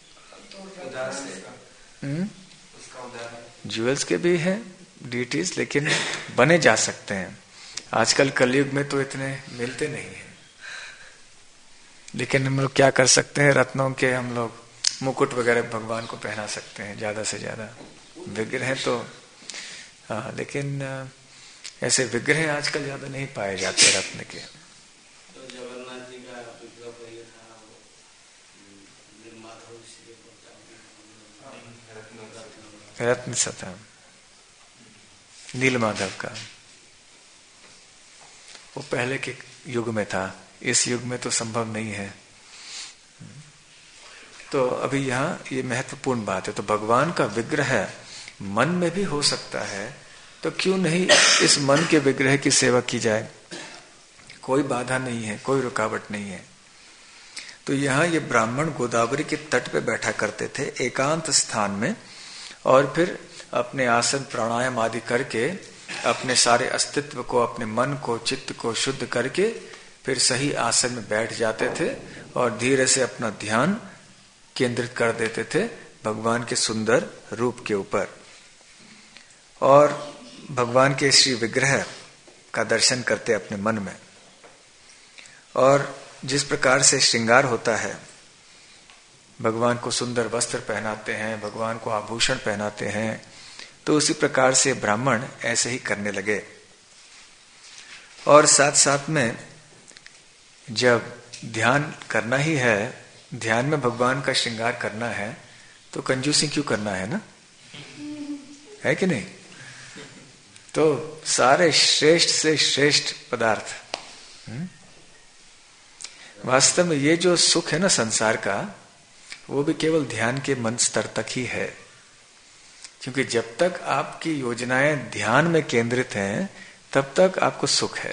ज्वेल्स के भी हैं डीटीज, लेकिन बने जा सकते हैं। आजकल कलयुग में तो इतने मिलते नहीं हैं, लेकिन हम लोग क्या कर सकते हैं, रत्नों के हम लोग मुकुट वगैरह भगवान को पहना सकते हैं ज्यादा से ज्यादा। विग्रह तो हाँ, लेकिन ऐसे विग्रह आजकल ज्यादा नहीं पाए जाते रत्न के। तो जगन्नाथ जी का विग्रह ये था, नीलमाधव रत्न सथा नीलमाधव का, वो पहले के युग में था, इस युग में तो संभव नहीं है। तो अभी यहाँ ये महत्वपूर्ण बात है। तो भगवान का विग्रह मन में भी हो सकता है, तो क्यों नहीं इस मन के विग्रह की सेवा की जाए। कोई बाधा नहीं है, कोई रुकावट नहीं है। तो यहाँ ये ब्राह्मण गोदावरी के तट पे बैठा करते थे एकांत स्थान में, और फिर अपने आसन प्राणायाम आदि करके अपने सारे अस्तित्व को, अपने मन को, चित्त को शुद्ध करके फिर सही आसन में बैठ जाते थे और धीरे से अपना ध्यान केंद्रित कर देते थे भगवान के सुंदर रूप के ऊपर, और भगवान के श्री विग्रह का दर्शन करते अपने मन में। और जिस प्रकार से श्रृंगार होता है, भगवान को सुंदर वस्त्र पहनाते हैं, भगवान को आभूषण पहनाते हैं, तो उसी प्रकार से ब्राह्मण ऐसे ही करने लगे। और साथ साथ में जब ध्यान करना ही है, ध्यान में भगवान का श्रृंगार करना है, तो कंजूसी क्यों करना है ना, है कि नहीं। तो सारे श्रेष्ठ से श्रेष्ठ पदार्थ, वास्तव में ये जो सुख है ना संसार का, वो भी केवल ध्यान के मन स्तर तक ही है। क्योंकि जब तक आपकी योजनाएं ध्यान में केंद्रित हैं, तब तक आपको सुख है।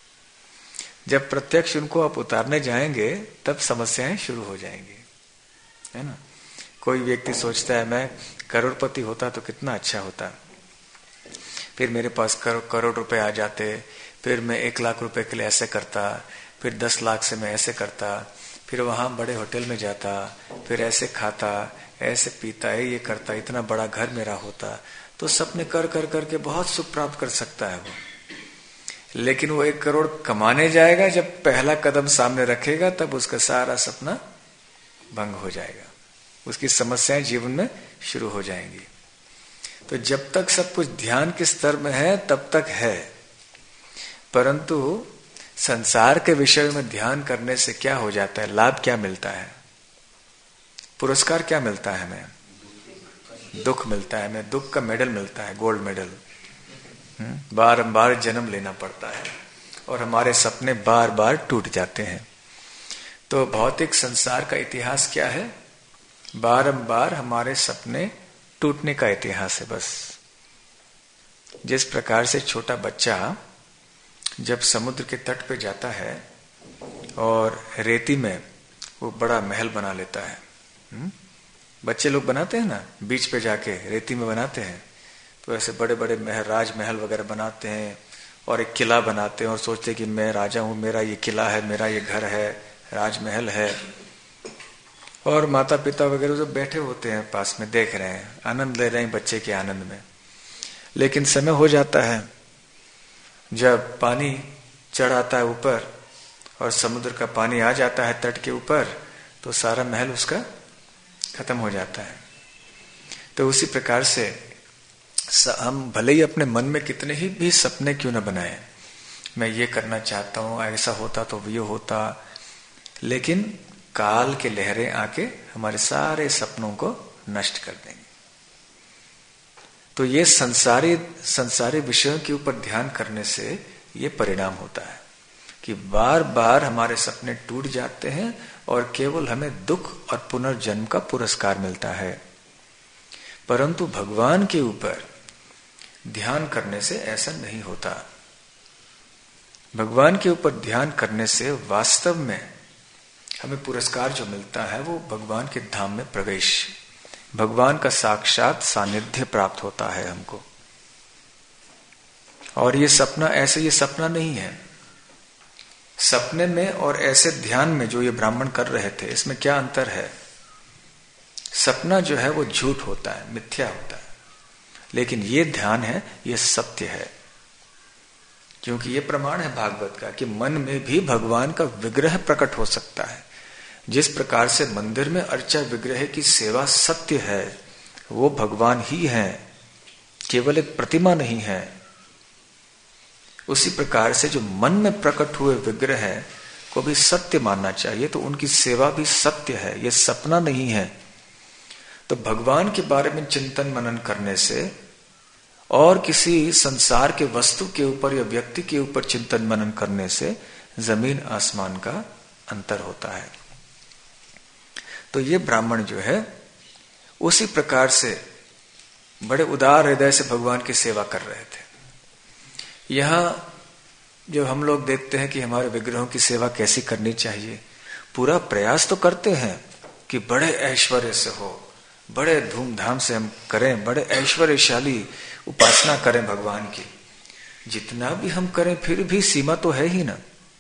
जब प्रत्यक्ष उनको आप उतारने जाएंगे, तब समस्याएं शुरू हो जाएंगी, है ना। कोई व्यक्ति सोचता है मैं करोड़पति होता तो कितना अच्छा होता, फिर मेरे पास करोड़ करोड़ रुपए आ जाते, फिर मैं एक लाख रुपए के लिए ऐसे करता, फिर दस लाख से मैं ऐसे करता, फिर वहां बड़े होटल में जाता, फिर ऐसे खाता, ऐसे पीता है, ये करता, इतना बड़ा घर मेरा होता। तो सपने कर कर करके बहुत सुख प्राप्त कर सकता है वो, लेकिन वो एक करोड़ कमाने जाएगा, जब पहला कदम सामने रखेगा, तब उसका सारा सपना भंग हो जाएगा, उसकी समस्याएं जीवन में शुरू हो जाएंगी। तो जब तक सब कुछ ध्यान के स्तर में है, तब तक है। परंतु संसार के विषय में ध्यान करने से क्या हो जाता है, लाभ क्या मिलता है, पुरस्कार क्या मिलता है हमें, दुख मिलता है हमें, दुख का मेडल मिलता है, गोल्ड मेडल। बारंबार जन्म लेना पड़ता है और हमारे सपने बार बार टूट जाते हैं। तो भौतिक संसार का इतिहास क्या है, बारंबार हमारे सपने टूटने का इतिहास है बस। जिस प्रकार से छोटा बच्चा जब समुद्र के तट पे जाता है और रेती में वो बड़ा महल बना लेता है, हुँ? बच्चे लोग बनाते हैं ना, बीच पे जाके रेती में बनाते हैं, तो ऐसे बड़े बड़े महल, राजमहल वगैरह बनाते हैं और एक किला बनाते हैं और सोचते हैं कि मैं राजा हूं, मेरा ये किला है, मेरा ये घर है, राजमहल है। और माता पिता वगैरह जो बैठे होते हैं पास में, देख रहे हैं, आनंद ले रहे हैं बच्चे के आनंद में। लेकिन समय हो जाता है जब पानी चढ़ आता है ऊपर और समुद्र का पानी आ जाता है तट के ऊपर, तो सारा महल उसका खत्म हो जाता है। तो उसी प्रकार से हम भले ही अपने मन में कितने ही भी सपने क्यों न बनाए, मैं ये करना चाहता हूं, ऐसा होता तो ये होता, लेकिन काल के लहरें आके हमारे सारे सपनों को नष्ट कर देंगे। तो ये संसारी संसारी विषयों के ऊपर ध्यान करने से ये परिणाम होता है कि बार बार हमारे सपने टूट जाते हैं और केवल हमें दुख और पुनर्जन्म का पुरस्कार मिलता है। परंतु भगवान के ऊपर ध्यान करने से ऐसा नहीं होता। भगवान के ऊपर ध्यान करने से वास्तव में हमें पुरस्कार जो मिलता है वो भगवान के धाम में प्रवेश, भगवान का साक्षात सानिध्य प्राप्त होता है हमको। और ये सपना ऐसे ये सपना नहीं है। सपने में और ऐसे ध्यान में जो ये ब्राह्मण कर रहे थे, इसमें क्या अंतर है? सपना जो है वो झूठ होता है, मिथ्या होता है, लेकिन ये ध्यान है, ये सत्य है। क्योंकि ये प्रमाण है भागवत का कि मन में भी भगवान का विग्रह प्रकट हो सकता है। जिस प्रकार से मंदिर में अर्चा विग्रह की सेवा सत्य है, वो भगवान ही है, केवल एक प्रतिमा नहीं है। उसी प्रकार से जो मन में प्रकट हुए विग्रह को भी सत्य मानना चाहिए, तो उनकी सेवा भी सत्य है, ये सपना नहीं है। तो भगवान के बारे में चिंतन मनन करने से और किसी संसार के वस्तु के ऊपर या व्यक्ति के ऊपर चिंतन मनन करने से जमीन आसमान का अंतर होता है। तो ये ब्राह्मण जो है उसी प्रकार से बड़े उदार हृदय से भगवान की सेवा कर रहे थे। यहां जो हम लोग देखते हैं कि हमारे विग्रहों की सेवा कैसी करनी चाहिए, पूरा प्रयास तो करते हैं कि बड़े ऐश्वर्य से हो, बड़े धूमधाम से हम करें, बड़े ऐश्वर्यशाली उपासना करें भगवान की। जितना भी हम करें फिर भी सीमा तो है ही ना।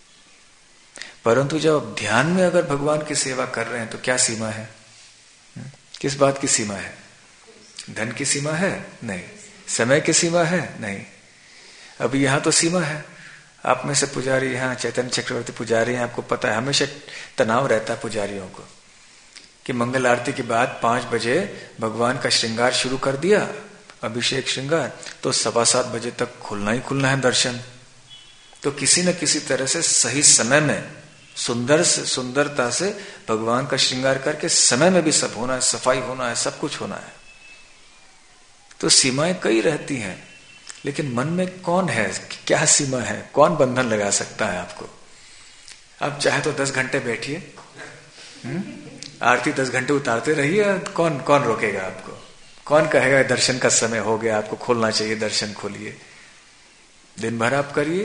परंतु जब ध्यान में अगर भगवान की सेवा कर रहे हैं तो क्या सीमा है? किस बात की सीमा है? धन की सीमा है? नहीं। समय की सीमा है? नहीं। अभी यहां तो सीमा है। आप में से पुजारी यहाँ चैतन्य चक्रवर्ती पुजारी हैं, आपको पता है हमेशा तनाव रहता है पुजारियों को कि मंगल आरती के बाद पांच बजे भगवान का श्रृंगार शुरू कर दिया, अभिषेक श्रृंगार, तो सवा सात बजे तक खुलना ही खुलना है दर्शन। तो किसी न किसी तरह से सही समय में सुंदर से सुंदरता से भगवान का श्रृंगार करके समय में भी सब होना है, सफाई होना है, सब कुछ होना है। तो सीमाएं कई रहती हैं, लेकिन मन में कौन है, क्या सीमा है, कौन बंधन लगा सकता है आपको? आप चाहे तो दस घंटे बैठिए, आरती दस घंटे उतारते रहिए, कौन कौन रोकेगा आपको? कौन कहेगा दर्शन का समय हो गया, आपको खोलना चाहिए, दर्शन खोलिए? दिन भर आप करिए।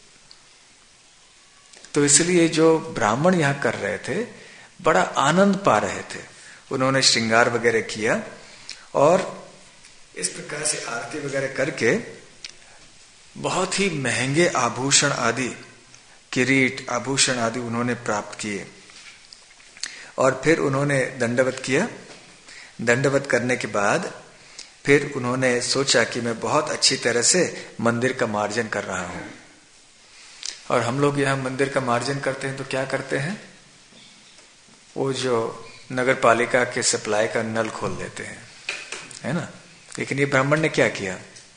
तो इसलिए जो ब्राह्मण यहां कर रहे थे बड़ा आनंद पा रहे थे। उन्होंने श्रृंगार वगैरह किया और इस प्रकार से आरती वगैरह करके बहुत ही महंगे आभूषण आदि, किरीट आभूषण आदि उन्होंने प्राप्त किए। और फिर उन्होंने दंडवत किया। दंडवत करने के बाद फिर उन्होंने सोचा कि मैं बहुत अच्छी तरह से मंदिर का मार्जन कर रहा हूं। और हम लोग यहां मंदिर का मार्जन करते हैं तो क्या करते हैं, वो जो नगर पालिका के सप्लाई का नल खोल देते हैं, है ना। लेकिन ये ब्राह्मण ने क्या किया?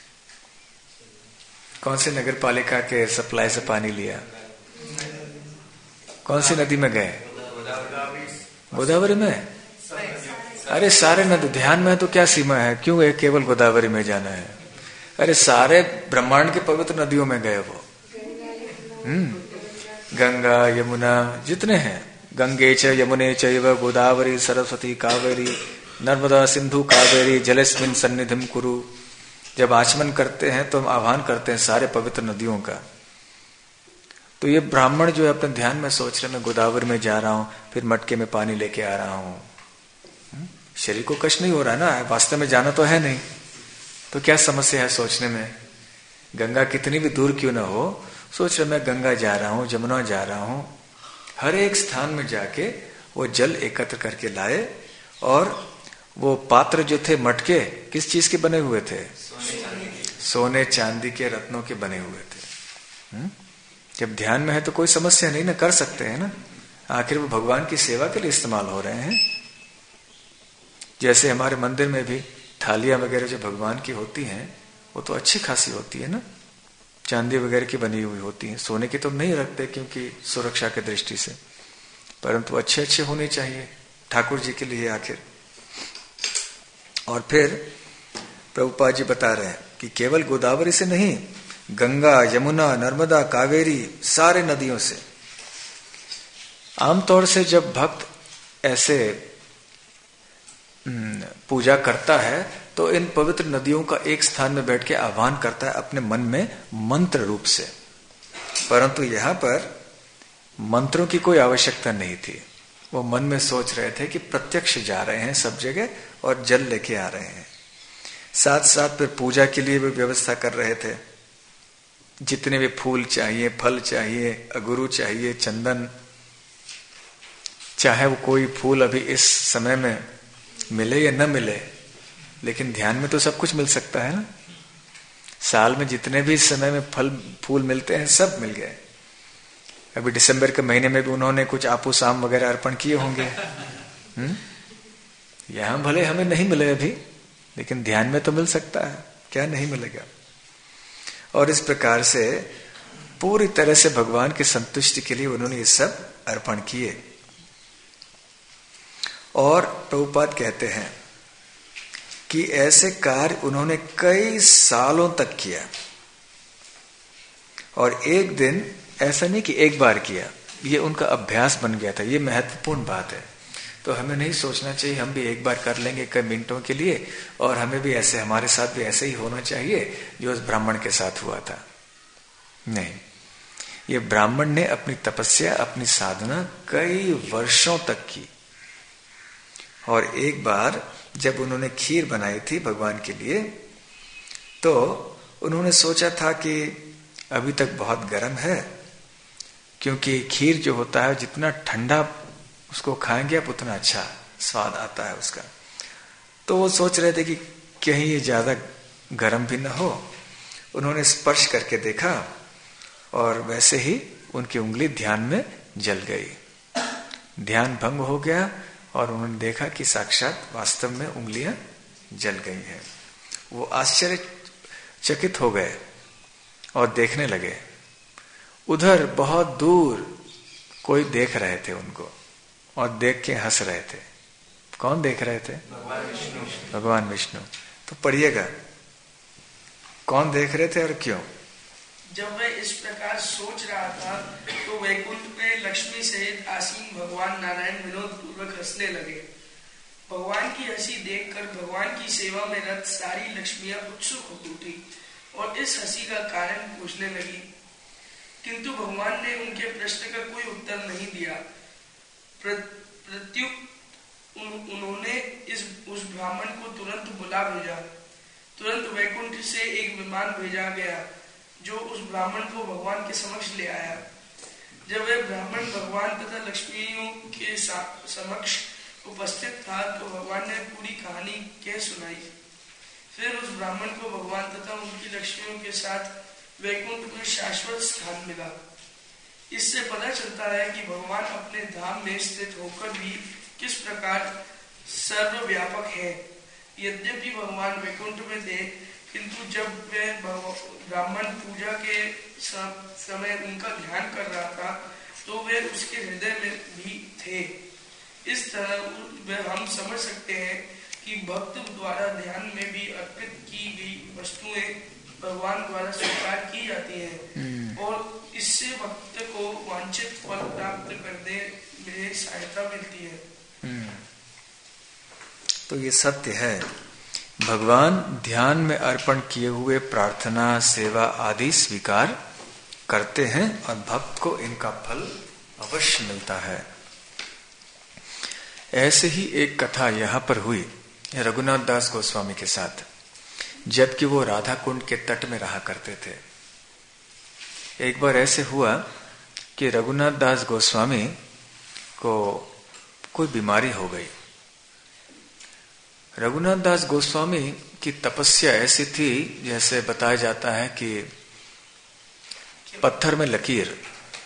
कौन सी नगर पालिका के सप्लाई से पानी लिया? कौन सी नदी में गए? गोदावरी में। अरे सारे नदी, ध्यान में तो क्या सीमा है, क्यों एक केवल गोदावरी में जाना है? अरे सारे ब्रह्मांड के पवित्र नदियों में गए वो। हम्म गंगा यमुना जितने हैं, गंगे च यमुने चैव गोदावरी सरस्वती कावेरी नर्मदा सिंधु कावेरी जलेस्मिन सन्निधिम कुरु। जब आचमन करते हैं तो हम आह्वान करते हैं सारे पवित्र नदियों का। तो ये ब्राह्मण जो है अपने ध्यान में सोच रहे मैं गोदावरी में जा रहा हूं, फिर मटके में पानी लेके आ रहा हूं। शरीर को कष्ट नहीं हो रहा ना, वास्तव में जाना तो है नहीं, तो क्या समस्या है सोचने में? गंगा कितनी भी दूर क्यों ना हो, सोच रहे मैं गंगा जा रहा हूं, जमुना जा रहा हूं। हर एक स्थान में जाके वो जल एकत्र करके लाए। और वो पात्र जो थे, मटके किस चीज के बने हुए थे? सोने चांदी के, रत्नों के बने हुए थे। हुँ? जब ध्यान में है तो कोई समस्या नहीं ना, कर सकते हैं ना। आखिर वो भगवान की सेवा के लिए इस्तेमाल हो रहे हैं। जैसे हमारे मंदिर में भी थालियां वगैरह जो भगवान की होती हैं वो तो अच्छी खासी होती है ना, चांदी वगैरह की बनी हुई होती है। सोने की तो नहीं रखते क्योंकि सुरक्षा की दृष्टि से, परंतु अच्छे अच्छे होने चाहिए ठाकुर जी के लिए आखिर। और फिर प्रभुपाद जी बता रहे हैं कि केवल गोदावरी से नहीं, गंगा यमुना नर्मदा कावेरी सारे नदियों से। आमतौर से जब भक्त ऐसे पूजा करता है तो इन पवित्र नदियों का एक स्थान में बैठ के आह्वान करता है अपने मन में मंत्र रूप से। परंतु यहां पर मंत्रों की कोई आवश्यकता नहीं थी। वो मन में सोच रहे थे कि प्रत्यक्ष जा रहे हैं सब जगह और जल लेके आ रहे हैं। साथ साथ फिर पूजा के लिए भी व्यवस्था कर रहे थे। जितने भी फूल चाहिए, फल चाहिए, अगुरु चाहिए, चंदन, चाहे वो कोई फूल अभी इस समय में मिले या न मिले, लेकिन ध्यान में तो सब कुछ मिल सकता है ना। साल में जितने भी समय में फल फूल मिलते हैं सब मिल गए। अभी दिसंबर के महीने में भी उन्होंने कुछ आपूस आम वगैरह अर्पण किए होंगे। हम्म यहां भले हमें नहीं मिले अभी, लेकिन ध्यान में तो मिल सकता है, क्या नहीं मिलेगा। और इस प्रकार से पूरी तरह से भगवान की संतुष्टि के लिए उन्होंने ये सब अर्पण किए। और प्रभुपाद कहते हैं कि ऐसे कार्य उन्होंने कई सालों तक किया, और एक दिन ऐसा नहीं कि एक बार किया, ये उनका अभ्यास बन गया था। ये महत्वपूर्ण बात है। तो हमें नहीं सोचना चाहिए हम भी एक बार कर लेंगे कई मिनटों के लिए, और हमें भी ऐसे, हमारे साथ भी ऐसे ही होना चाहिए जो उस ब्राह्मण के साथ हुआ था। नहीं, ये ब्राह्मण ने अपनी तपस्या, अपनी साधना कई वर्षों तक की। और एक बार जब उन्होंने खीर बनाई थी भगवान के लिए, तो उन्होंने सोचा था कि अभी तक बहुत गर्म है, क्योंकि खीर जो होता है जितना ठंडा उसको खाएंगे आप उतना अच्छा स्वाद आता है उसका। तो वो सोच रहे थे कि कहीं ये ज्यादा गर्म भी ना हो। उन्होंने स्पर्श करके देखा, और वैसे ही उनकी उंगली ध्यान में जल गई। ध्यान भंग हो गया, और उन्होंने देखा कि साक्षात वास्तव में उंगलियां जल गई हैं। वो आश्चर्यचकित हो गए और देखने लगे। उधर बहुत दूर कोई देख रहे थे उनको, और देख के हंस रहे थे। कौन देख रहे थे? भगवान विष्णु। भगवान विष्णु। तो पढ़िएगा, कौन देख रहे थे और क्यों? जब वह इस प्रकार सोच रहा था, तो वैकुंठ में लक्ष्मी सहित आसीन भगवान नारायण विनोद पूर्वक हंसने लगे। भगवान की हंसी देखकर भगवान की सेवा में रत सारी लक्ष्मियां उत्सुक हो उठी और इस हंसी का कारण पूछने लगी, किंतु भगवान ने उनके प्रश्न का कोई उत्तर नहीं दिया। प्रत्युत उन्होंने इस उस ब्राह्मण को तुरंत बुला भेजा। तुरंत वैकुंठ से एक विमान भेजा गया जो उस ब्राह्मण को भगवान के समक्ष ले आया। जब वह ब्राह्मण भगवान तथा लक्ष्मियों के समक्ष उपस्थित था, तो भगवान ने पूरी कहानी कह सुनाई। फिर उस ब्राह्मण को भगवान तथा उनकी लक्ष्मियों के साथ वैकुंठ में शाश्वत स्थान मिला। इससे पता चलता है कि भगवान अपने धाम में स्थित होकर भी किस प्रकार सर्वव्यापक है। यद्यपि भगवान वैकुंठ में थे, किंतु जब वह ब्राह्मण पूजा के समय उनका ध्यान कर रहा था, तो वे उसके हृदय में भी थे। इस तरह वह हम समझ सकते हैं कि भक्त द्वारा ध्यान में भी अर्पित की गई वस्तुएं भगवान द्वारा स्वीकार की जाती हैं, और इससे भक्त को वांछित फल प्राप्त करने में सहायता मिलती है। तो ये सत्य है। भगवान ध्यान में अर्पण किए हुए प्रार्थना, सेवा आदि स्वीकार करते हैं, और भक्त को इनका फल अवश्य मिलता है। ऐसे ही एक कथा यहां पर हुई रघुनाथ दास गोस्वामी के साथ, जबकि वो राधा कुंड के तट में रहा करते थे। एक बार ऐसे हुआ कि रघुनाथ दास गोस्वामी को कोई बीमारी हो गई। रघुनाथ दास गोस्वामी की तपस्या ऐसी थी, जैसे बताया जाता है कि पत्थर में लकीर,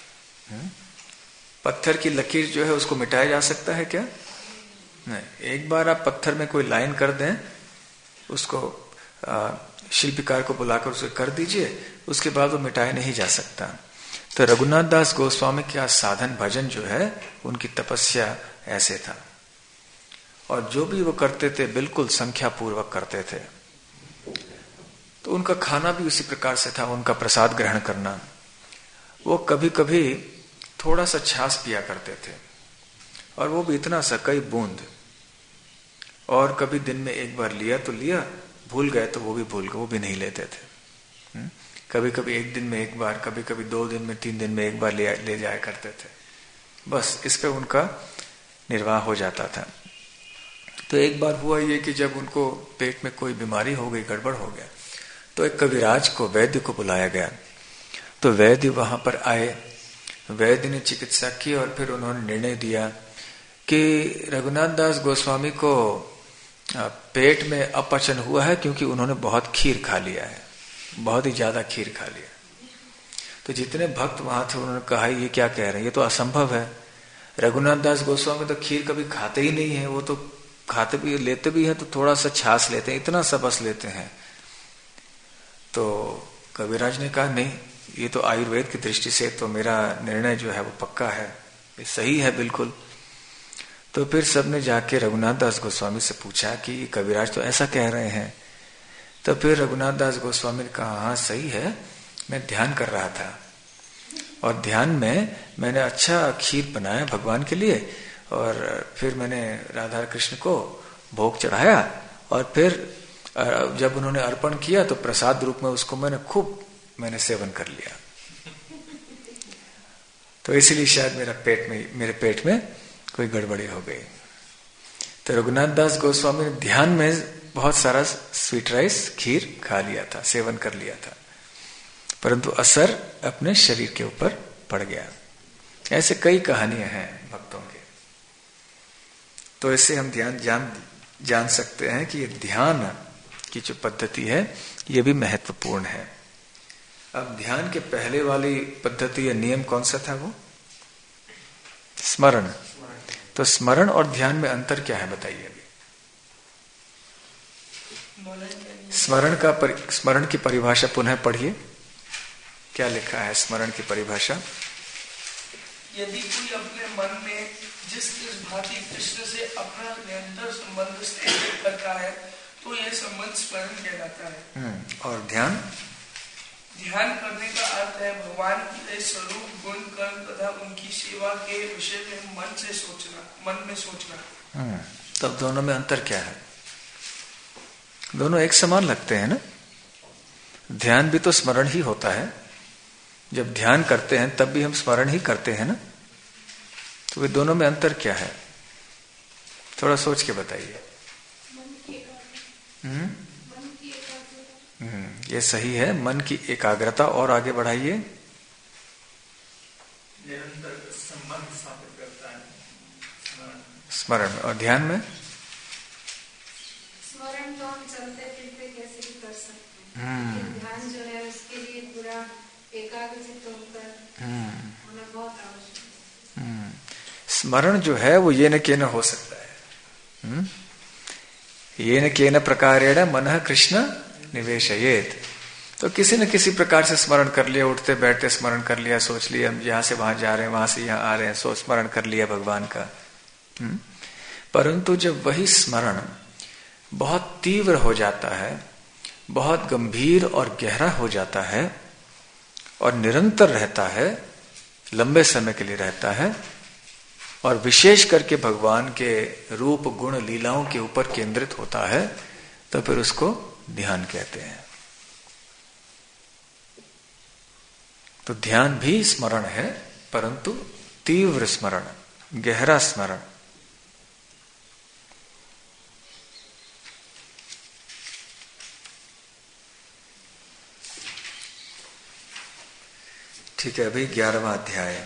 पत्थर की लकीर जो है उसको मिटाया जा सकता है क्या? नहीं। एक बार आप पत्थर में कोई लाइन कर दें, उसको शिल्पकार को बुलाकर उसे कर दीजिए, उसके बाद वो मिटाया नहीं जा सकता। तो रघुनाथ दास गोस्वामी का साधन भजन जो है, उनकी तपस्या ऐसे था, और जो भी वो करते थे बिल्कुल संख्या पूर्वक करते थे। तो उनका खाना भी उसी प्रकार से था, उनका प्रसाद ग्रहण करना। वो कभी कभी थोड़ा सा छाछ पिया करते थे, और वो भी इतना सा, कई बूंद। और कभी दिन में एक बार लिया तो लिया, भूल गए तो वो भी भूल गए, वो भी नहीं लेते थे। हुँ? कभी कभी एक दिन में एक बार, कभी कभी दो दिन में, तीन दिन में एक बार ले, ले जाया करते थे। बस इस पे उनका निर्वाह हो जाता था। तो एक बार हुआ ये कि जब उनको पेट में कोई बीमारी हो गई, गड़बड़ हो गया, तो एक कविराज को, वैद्य को बुलाया गया। तो वैद्य वहां पर आए, वैद्य ने चिकित्सा की, और फिर उन्होंने निर्णय दिया कि रघुनाथ दास गोस्वामी को पेट में अपचन हुआ है क्योंकि उन्होंने बहुत खीर खा लिया है, बहुत ही ज्यादा खीर खा लिया। तो जितने भक्त वहां थे उन्होंने कहा ये क्या कह रहे हैं, ये तो असंभव है। रघुनाथ दास गोस्वामी तो खीर कभी खाते ही नहीं है, वो तो खाते भी लेते भी है तो थोड़ा सा छाछ लेते हैं, इतना सा बस लेते हैं। तो कविराज ने कहा नहीं, ये तो आयुर्वेद की दृष्टि से तो मेरा निर्णय जो है वो पक्का है, ये सही है बिल्कुल। तो फिर सबने जाके रघुनाथ दास गोस्वामी से पूछा कि कविराज तो ऐसा कह रहे हैं। तो फिर रघुनाथ दास गोस्वामी ने कहा हाँ सही है, मैं ध्यान कर रहा था और ध्यान में मैंने अच्छा खीर बनाया भगवान के लिए और फिर मैंने राधा कृष्ण को भोग चढ़ाया और फिर जब उन्होंने अर्पण किया तो प्रसाद रूप में उसको मैंने खूब मैंने सेवन कर लिया। तो इसीलिए शायद मेरा पेट में मेरे पेट में कोई गड़बड़ी हो गई। तो रघुनाथ दास गोस्वामी ने ध्यान में बहुत सारा स्वीट राइस खीर खा लिया था, सेवन कर लिया था, परंतु असर अपने शरीर के ऊपर पड़ गया। ऐसे कई कहानियां हैं भक्तों के। तो इससे हम ध्यान जान जान सकते हैं कि ये ध्यान की जो पद्धति है ये भी महत्वपूर्ण है। अब ध्यान के पहले वाली पद्धति या नियम कौन सा था? वो स्मरण। तो स्मरण और ध्यान में अंतर क्या है बताइए अभी। स्मरण का परि, स्मरण की परिभाषा पुनः पढ़िए, क्या लिखा है स्मरण की परिभाषा? यदि कोई अपने मन में जिस जिस भांति कृष्ण से अपना निरंतर संबंध स्थापित करता है तो यह संबंध स्मरण कहलाता है। और ध्यान? ध्यान करने का अर्थ है भगवान के स्वरूप, गुण, कर्म तथा उनकी सेवा के विषय में मन से सोचना, मन में सोचना। तब दोनों में अंतर क्या है? दोनों एक समान लगते हैं ना। ध्यान भी तो स्मरण ही होता है, जब ध्यान करते हैं तब भी हम स्मरण ही करते हैं ना। तो वे दोनों में अंतर क्या है? थोड़ा सोच के बताइए। हम्म हम्म ये सही है, मन की एकाग्रता। और आगे बढ़ाइए। निरंतर संबंध स्थापित करता है स्मरण में। और ध्यान में? स्मरण तो हम चलते फिरते कैसे भी कर सकते हैं, ध्यान जो है उसके लिए पूरा एकाग्रचित्त होकर होना बहुत आवश्यक है। स्मरण जो है वो ये न के न हो सकता है। ये न के न प्रकारेण मनः कृष्ण निवेशयेत। तो किसी न किसी प्रकार से स्मरण कर लिया, उठते बैठते स्मरण कर लिया, सोच लिया हम यहाँ से वहां जा रहे हैं, वहां से यहाँ आ रहे हैं, सोच स्मरण कर लिया भगवान का। परंतु जब वही स्मरण बहुत तीव्र हो जाता है, बहुत गंभीर और गहरा हो जाता है और निरंतर रहता है, लंबे समय के लिए रहता है और विशेष करके भगवान के रूप गुण लीलाओं के ऊपर केंद्रित होता है, तो फिर उसको ध्यान कहते हैं। तो ध्यान भी स्मरण है, परंतु तीव्र स्मरण, गहरा स्मरण। ठीक है, अभी ग्यारहवां अध्याय।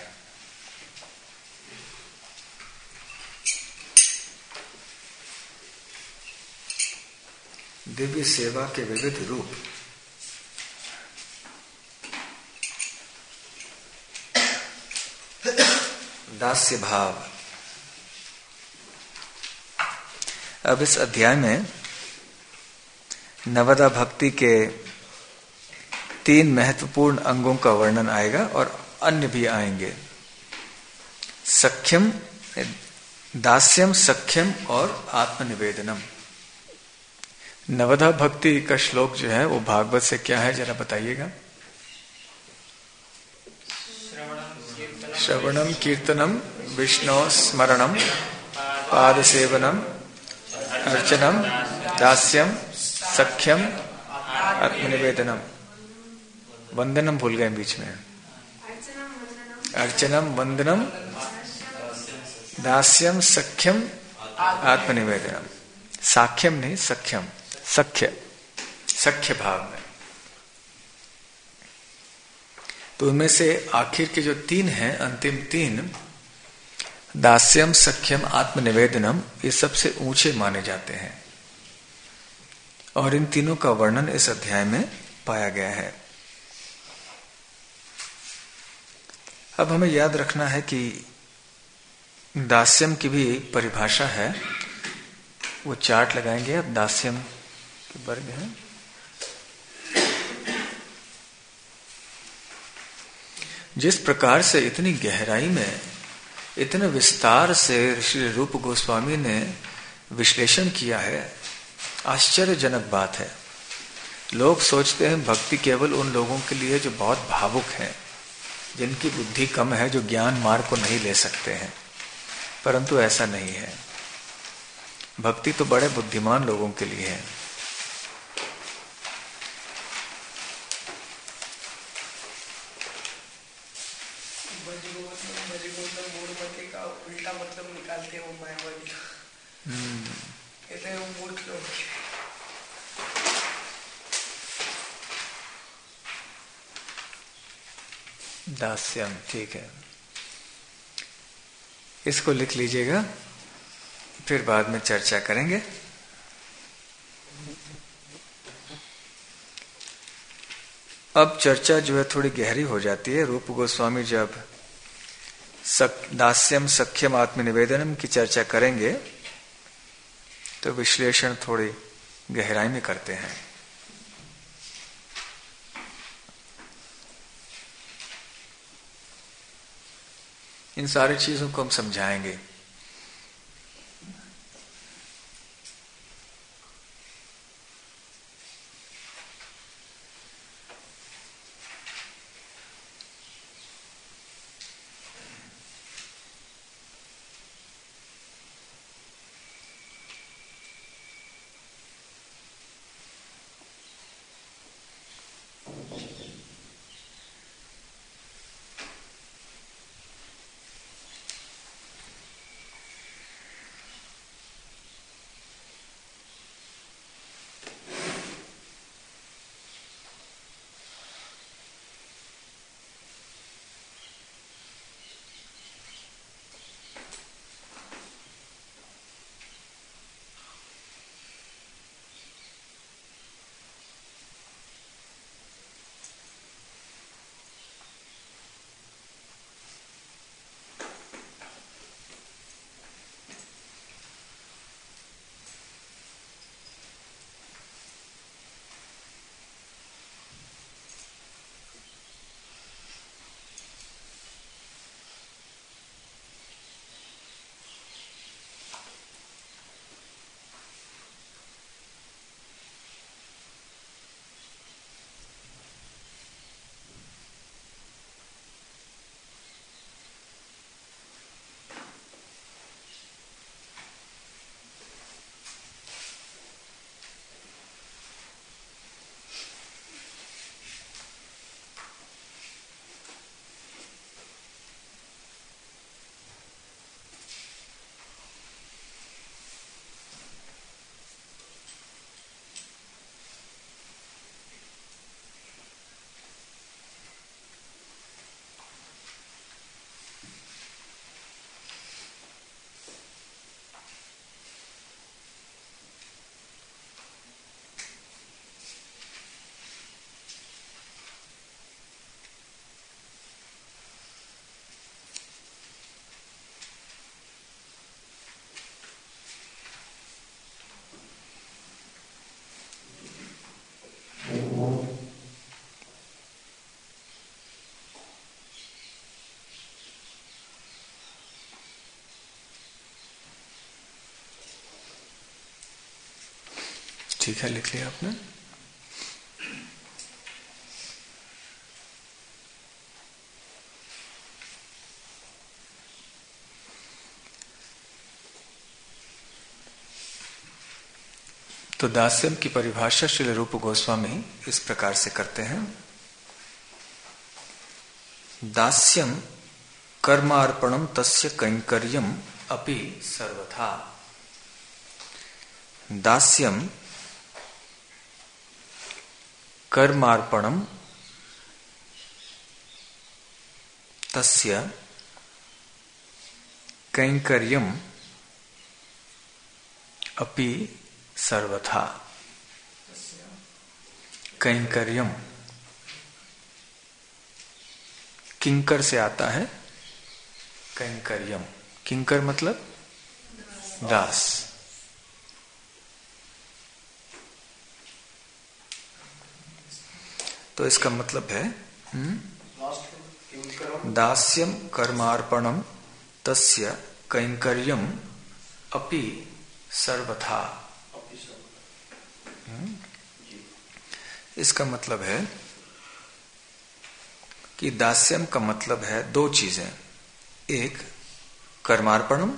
दिव्य सेवा के विविध रूप। दास्य भाव। अब इस अध्याय में नवदा भक्ति के तीन महत्वपूर्ण अंगों का वर्णन आएगा और अन्य भी आएंगे। सख्यम, दास्यम, सख्यम और आत्मनिवेदनम। नवदा भक्ति का श्लोक जो है वो भागवत से क्या है जरा बताइएगा। श्रवणम कीर्तनम विष्णु स्मरणम पाद सेवनम अर्चनम दास्यम सख्यम आत्मनिवेदनम। वंदनम भूल गए बीच में। अर्चनम वंदनम दास्यम सख्यम आत्मनिवेदनम। साख्यम नहीं, सख्यम, सख्य, सख्य भाव में। तो उनमें से आखिर के जो तीन हैं, अंतिम तीन, दास्यम सख्यम आत्मनिवेदनम, ये सबसे ऊंचे माने जाते हैं। और इन तीनों का वर्णन इस अध्याय में पाया गया है। अब हमें याद रखना है कि दास्यम की भी परिभाषा है, वो चार्ट लगाएंगे। अब दास्यम के वर्ग हैं। जिस प्रकार से इतनी गहराई में, इतने विस्तार से श्री रूप गोस्वामी ने विश्लेषण किया है, आश्चर्यजनक बात है। लोग सोचते हैं भक्ति केवल उन लोगों के लिए जो बहुत भावुक हैं, जिनकी बुद्धि कम है, जो ज्ञान मार्ग को नहीं ले सकते हैं, परंतु ऐसा नहीं है। भक्ति तो बड़े बुद्धिमान लोगों के लिए है। का उल्टा मतलब निकालते हैं वो मायावादी। कहते हैं वो मूर्ख लोग। दास्यम, ठीक है, इसको लिख लीजिएगा, फिर बाद में चर्चा करेंगे। अब चर्चा जो है थोड़ी गहरी हो जाती है। रूप गोस्वामी जब सक, दास्यम सख्यम आत्मनिवेदनम की चर्चा करेंगे तो विश्लेषण थोड़ी गहराई में करते हैं। इन सारी चीजों को हम समझाएंगे। ठीक है, लिख लिया आपने। तो दास्यम की परिभाषा श्री रूप गोस्वामी इस प्रकार से करते हैं। दास्यम कर्मार्पणम तस्य कैंकर्यम अपि सर्वथा। दास्यम कर्मार्पणम तस्य कैंकर्यम अपि सर्वथा। कैंकर्यम, किंकर से आता है कैंकर्यम। किंकर मतलब दास। तो इसका मतलब है हुँ? दास्यम कर्मार्पणम तस्य कैंकर्यम अपि सर्वथा। इसका मतलब है कि दास्यम का मतलब है दो चीजें। एक कर्मार्पणम,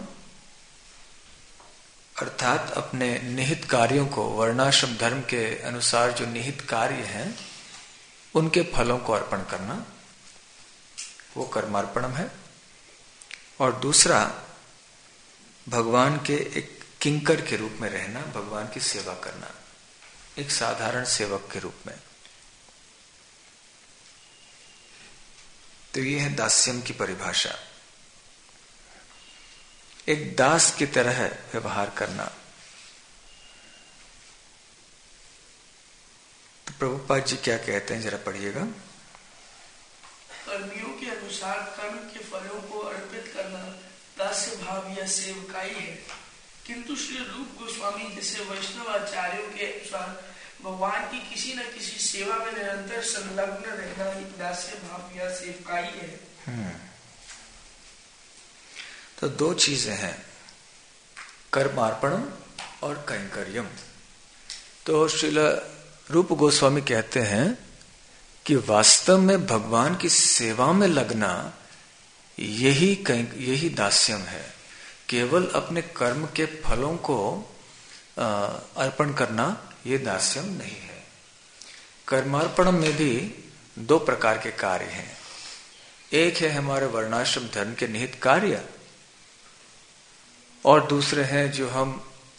अर्थात अपने निहित कार्यों को, वर्णाश्रम धर्म के अनुसार जो निहित कार्य हैं उनके फलों को अर्पण करना, वो कर्मार्पणम है। और दूसरा भगवान के एक किंकर के रूप में रहना, भगवान की सेवा करना, एक साधारण सेवक के रूप में। तो ये है दास्यम की परिभाषा, एक दास की तरह व्यवहार करना। तो प्रभुपाद जी क्या कहते हैं, जरा पढ़िएगा। कर्मियों के अनुसार कर्म के फलों को अर्पित करना दास्य भाव या सेवकाई है, किंतु श्री रूप गोस्वामी जैसे वैष्णव आचार्यों के अनुसार भगवान की किसी न किसी सेवा में निरंतर संलग्न रहना ही दास्य भाव या सेवकाई है। तो दो चीजें हैं, कर्मार्पणम और कैंकर्यम। तो श्रील रूप गोस्वामी कहते हैं कि वास्तव में भगवान की सेवा में लगना यही यही दास्यम है। केवल अपने कर्म के फलों को अर्पण करना ये दास्यम नहीं है। कर्मार्पणम में भी दो प्रकार के कार्य हैं। एक है हमारे वर्णाश्रम धर्म के निहित कार्य, और दूसरे हैं जो हम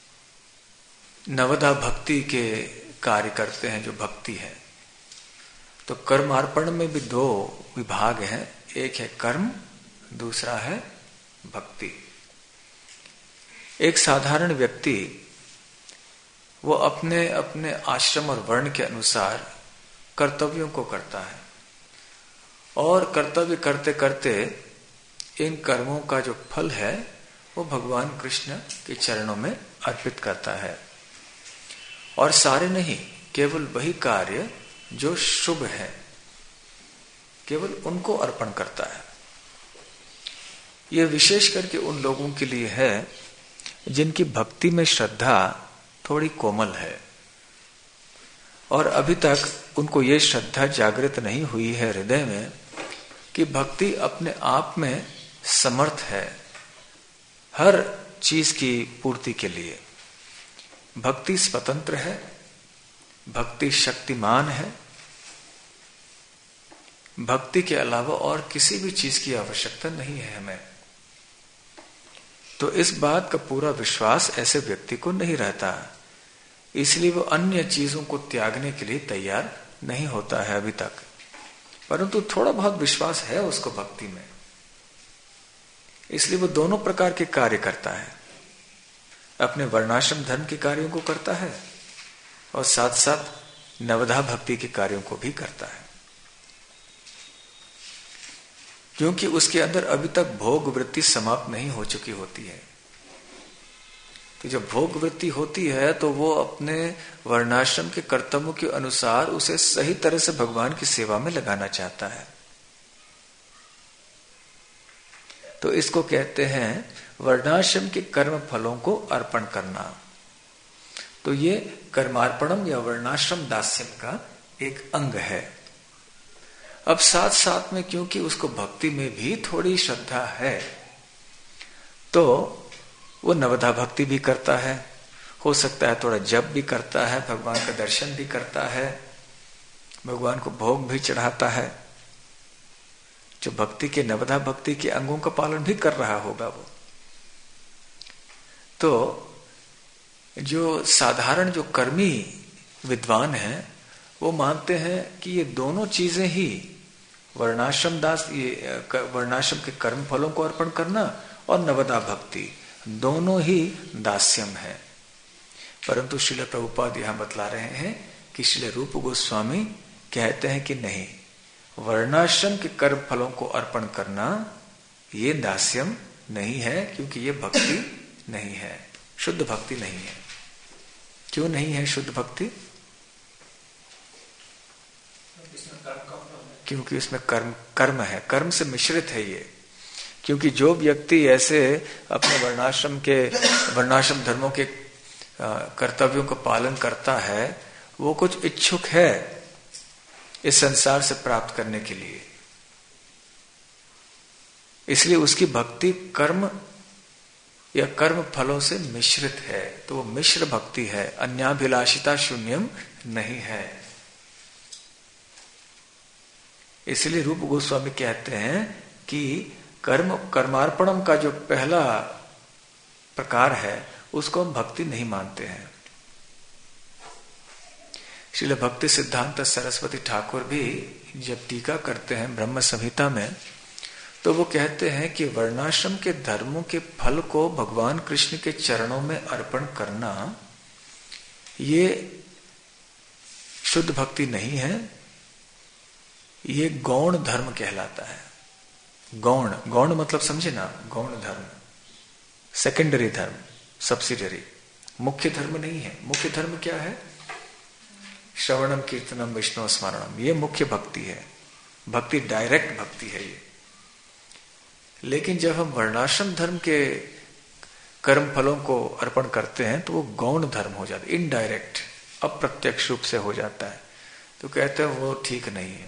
नवदा भक्ति के कार्य करते हैं, जो भक्ति है। तो कर्मार्पण में भी दो विभाग हैं, एक है कर्म, दूसरा है भक्ति। एक साधारण व्यक्ति वो अपने अपने आश्रम और वर्ण के अनुसार कर्तव्यों को करता है, और कर्तव्य करते करते इन कर्मों का जो फल है वो भगवान कृष्ण के चरणों में अर्पित करता है। और सारे नहीं, केवल वही कार्य जो शुभ है, केवल उनको अर्पण करता है। ये विशेष करके उन लोगों के लिए है जिनकी भक्ति में श्रद्धा थोड़ी कोमल है, और अभी तक उनको ये श्रद्धा जागृत नहीं हुई है हृदय में कि भक्ति अपने आप में समर्थ है हर चीज की पूर्ति के लिए। भक्ति स्वतंत्र है, भक्ति शक्तिमान है, भक्ति के अलावा और किसी भी चीज की आवश्यकता नहीं है हमें। तो इस बात का पूरा विश्वास ऐसे व्यक्ति को नहीं रहता, इसलिए वो अन्य चीजों को त्यागने के लिए तैयार नहीं होता है अभी तक। परंतु थोड़ा बहुत विश्वास है उसको भक्ति में, इसलिए वो दोनों प्रकार के कार्य करता है। अपने वर्णाश्रम धर्म के कार्यों को करता है और साथ साथ नवधा भक्ति के कार्यों को भी करता है, क्योंकि उसके अंदर अभी तक भोग वृत्ति समाप्त नहीं हो चुकी होती है। तो जब भोग वृत्ति होती है तो वो अपने वर्णाश्रम के कर्तव्यों के अनुसार उसे सही तरह से भगवान की सेवा में लगाना चाहता है। तो इसको कहते हैं वर्णाश्रम के कर्म फलों को अर्पण करना। तो ये कर्मार्पणम या वर्णाश्रम दास्यम का एक अंग है। अब साथ साथ में क्योंकि उसको भक्ति में भी थोड़ी श्रद्धा है, तो वो नवधा भक्ति भी करता है, हो सकता है थोड़ा जप भी करता है, भगवान का दर्शन भी करता है, भगवान को भोग भी चढ़ाता है। जो भक्ति के नवधा भक्ति के अंगों का पालन भी कर रहा होगा वो। तो जो साधारण जो कर्मी विद्वान हैं वो मानते हैं कि ये दोनों चीजें ही वर्णाश्रम दास ये वर्णाश्रम के कर्म फलों को अर्पण करना और नवदा भक्ति दोनों ही दास्यम है। परंतु श्रील प्रभुपाद यहां बतला रहे हैं कि श्री रूप गोस्वामी कहते हैं कि नहीं, वर्णाश्रम के कर्म फलों को अर्पण करना ये दास्यम नहीं है, क्योंकि ये भक्ति नहीं है, शुद्ध भक्ति नहीं है। क्यों नहीं है शुद्ध भक्ति? क्योंकि इसमें कर्म कर्म है, कर्म से मिश्रित है ये। क्योंकि जो व्यक्ति ऐसे अपने वर्णाश्रम के वर्णाश्रम धर्मों के कर्तव्यों का पालन करता है, वो कुछ इच्छुक है इस संसार से प्राप्त करने के लिए, इसलिए उसकी भक्ति कर्म या कर्म फलों से मिश्रित है, तो वो मिश्र भक्ति है, अन्याभिलाषिता शून्यम नहीं है। इसलिए रूप गोस्वामी कहते हैं कि कर्म कर्मार्पणम का जो पहला प्रकार है उसको हम भक्ति नहीं मानते हैं। श्रील भक्ति सिद्धांत सरस्वती ठाकुर भी जब टीका करते हैं ब्रह्म संहिता में, तो वो कहते हैं कि वर्णाश्रम के धर्मों के फल को भगवान कृष्ण के चरणों में अर्पण करना ये शुद्ध भक्ति नहीं है, ये गौण धर्म कहलाता है। गौण गौण मतलब समझे ना, गौण धर्म, सेकेंडरी धर्म, सब्सिडरी, मुख्य धर्म नहीं है। मुख्य धर्म क्या है? श्रवणम कीर्तनम विष्णु स्मरणम, ये मुख्य भक्ति है, भक्ति डायरेक्ट भक्ति है ये। लेकिन जब हम वर्णाश्रम धर्म के कर्म फलों को अर्पण करते हैं तो वो गौण धर्म हो जाता है, इनडायरेक्ट, अप्रत्यक्ष रूप से हो जाता है, तो कहते हैं वो ठीक नहीं है।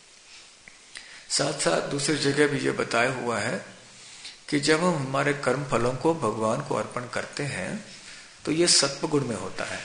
साथ साथ दूसरी जगह भी ये बताया हुआ है कि जब हम हमारे कर्म फलों को भगवान को अर्पण करते हैं तो ये सत्व गुण में होता है,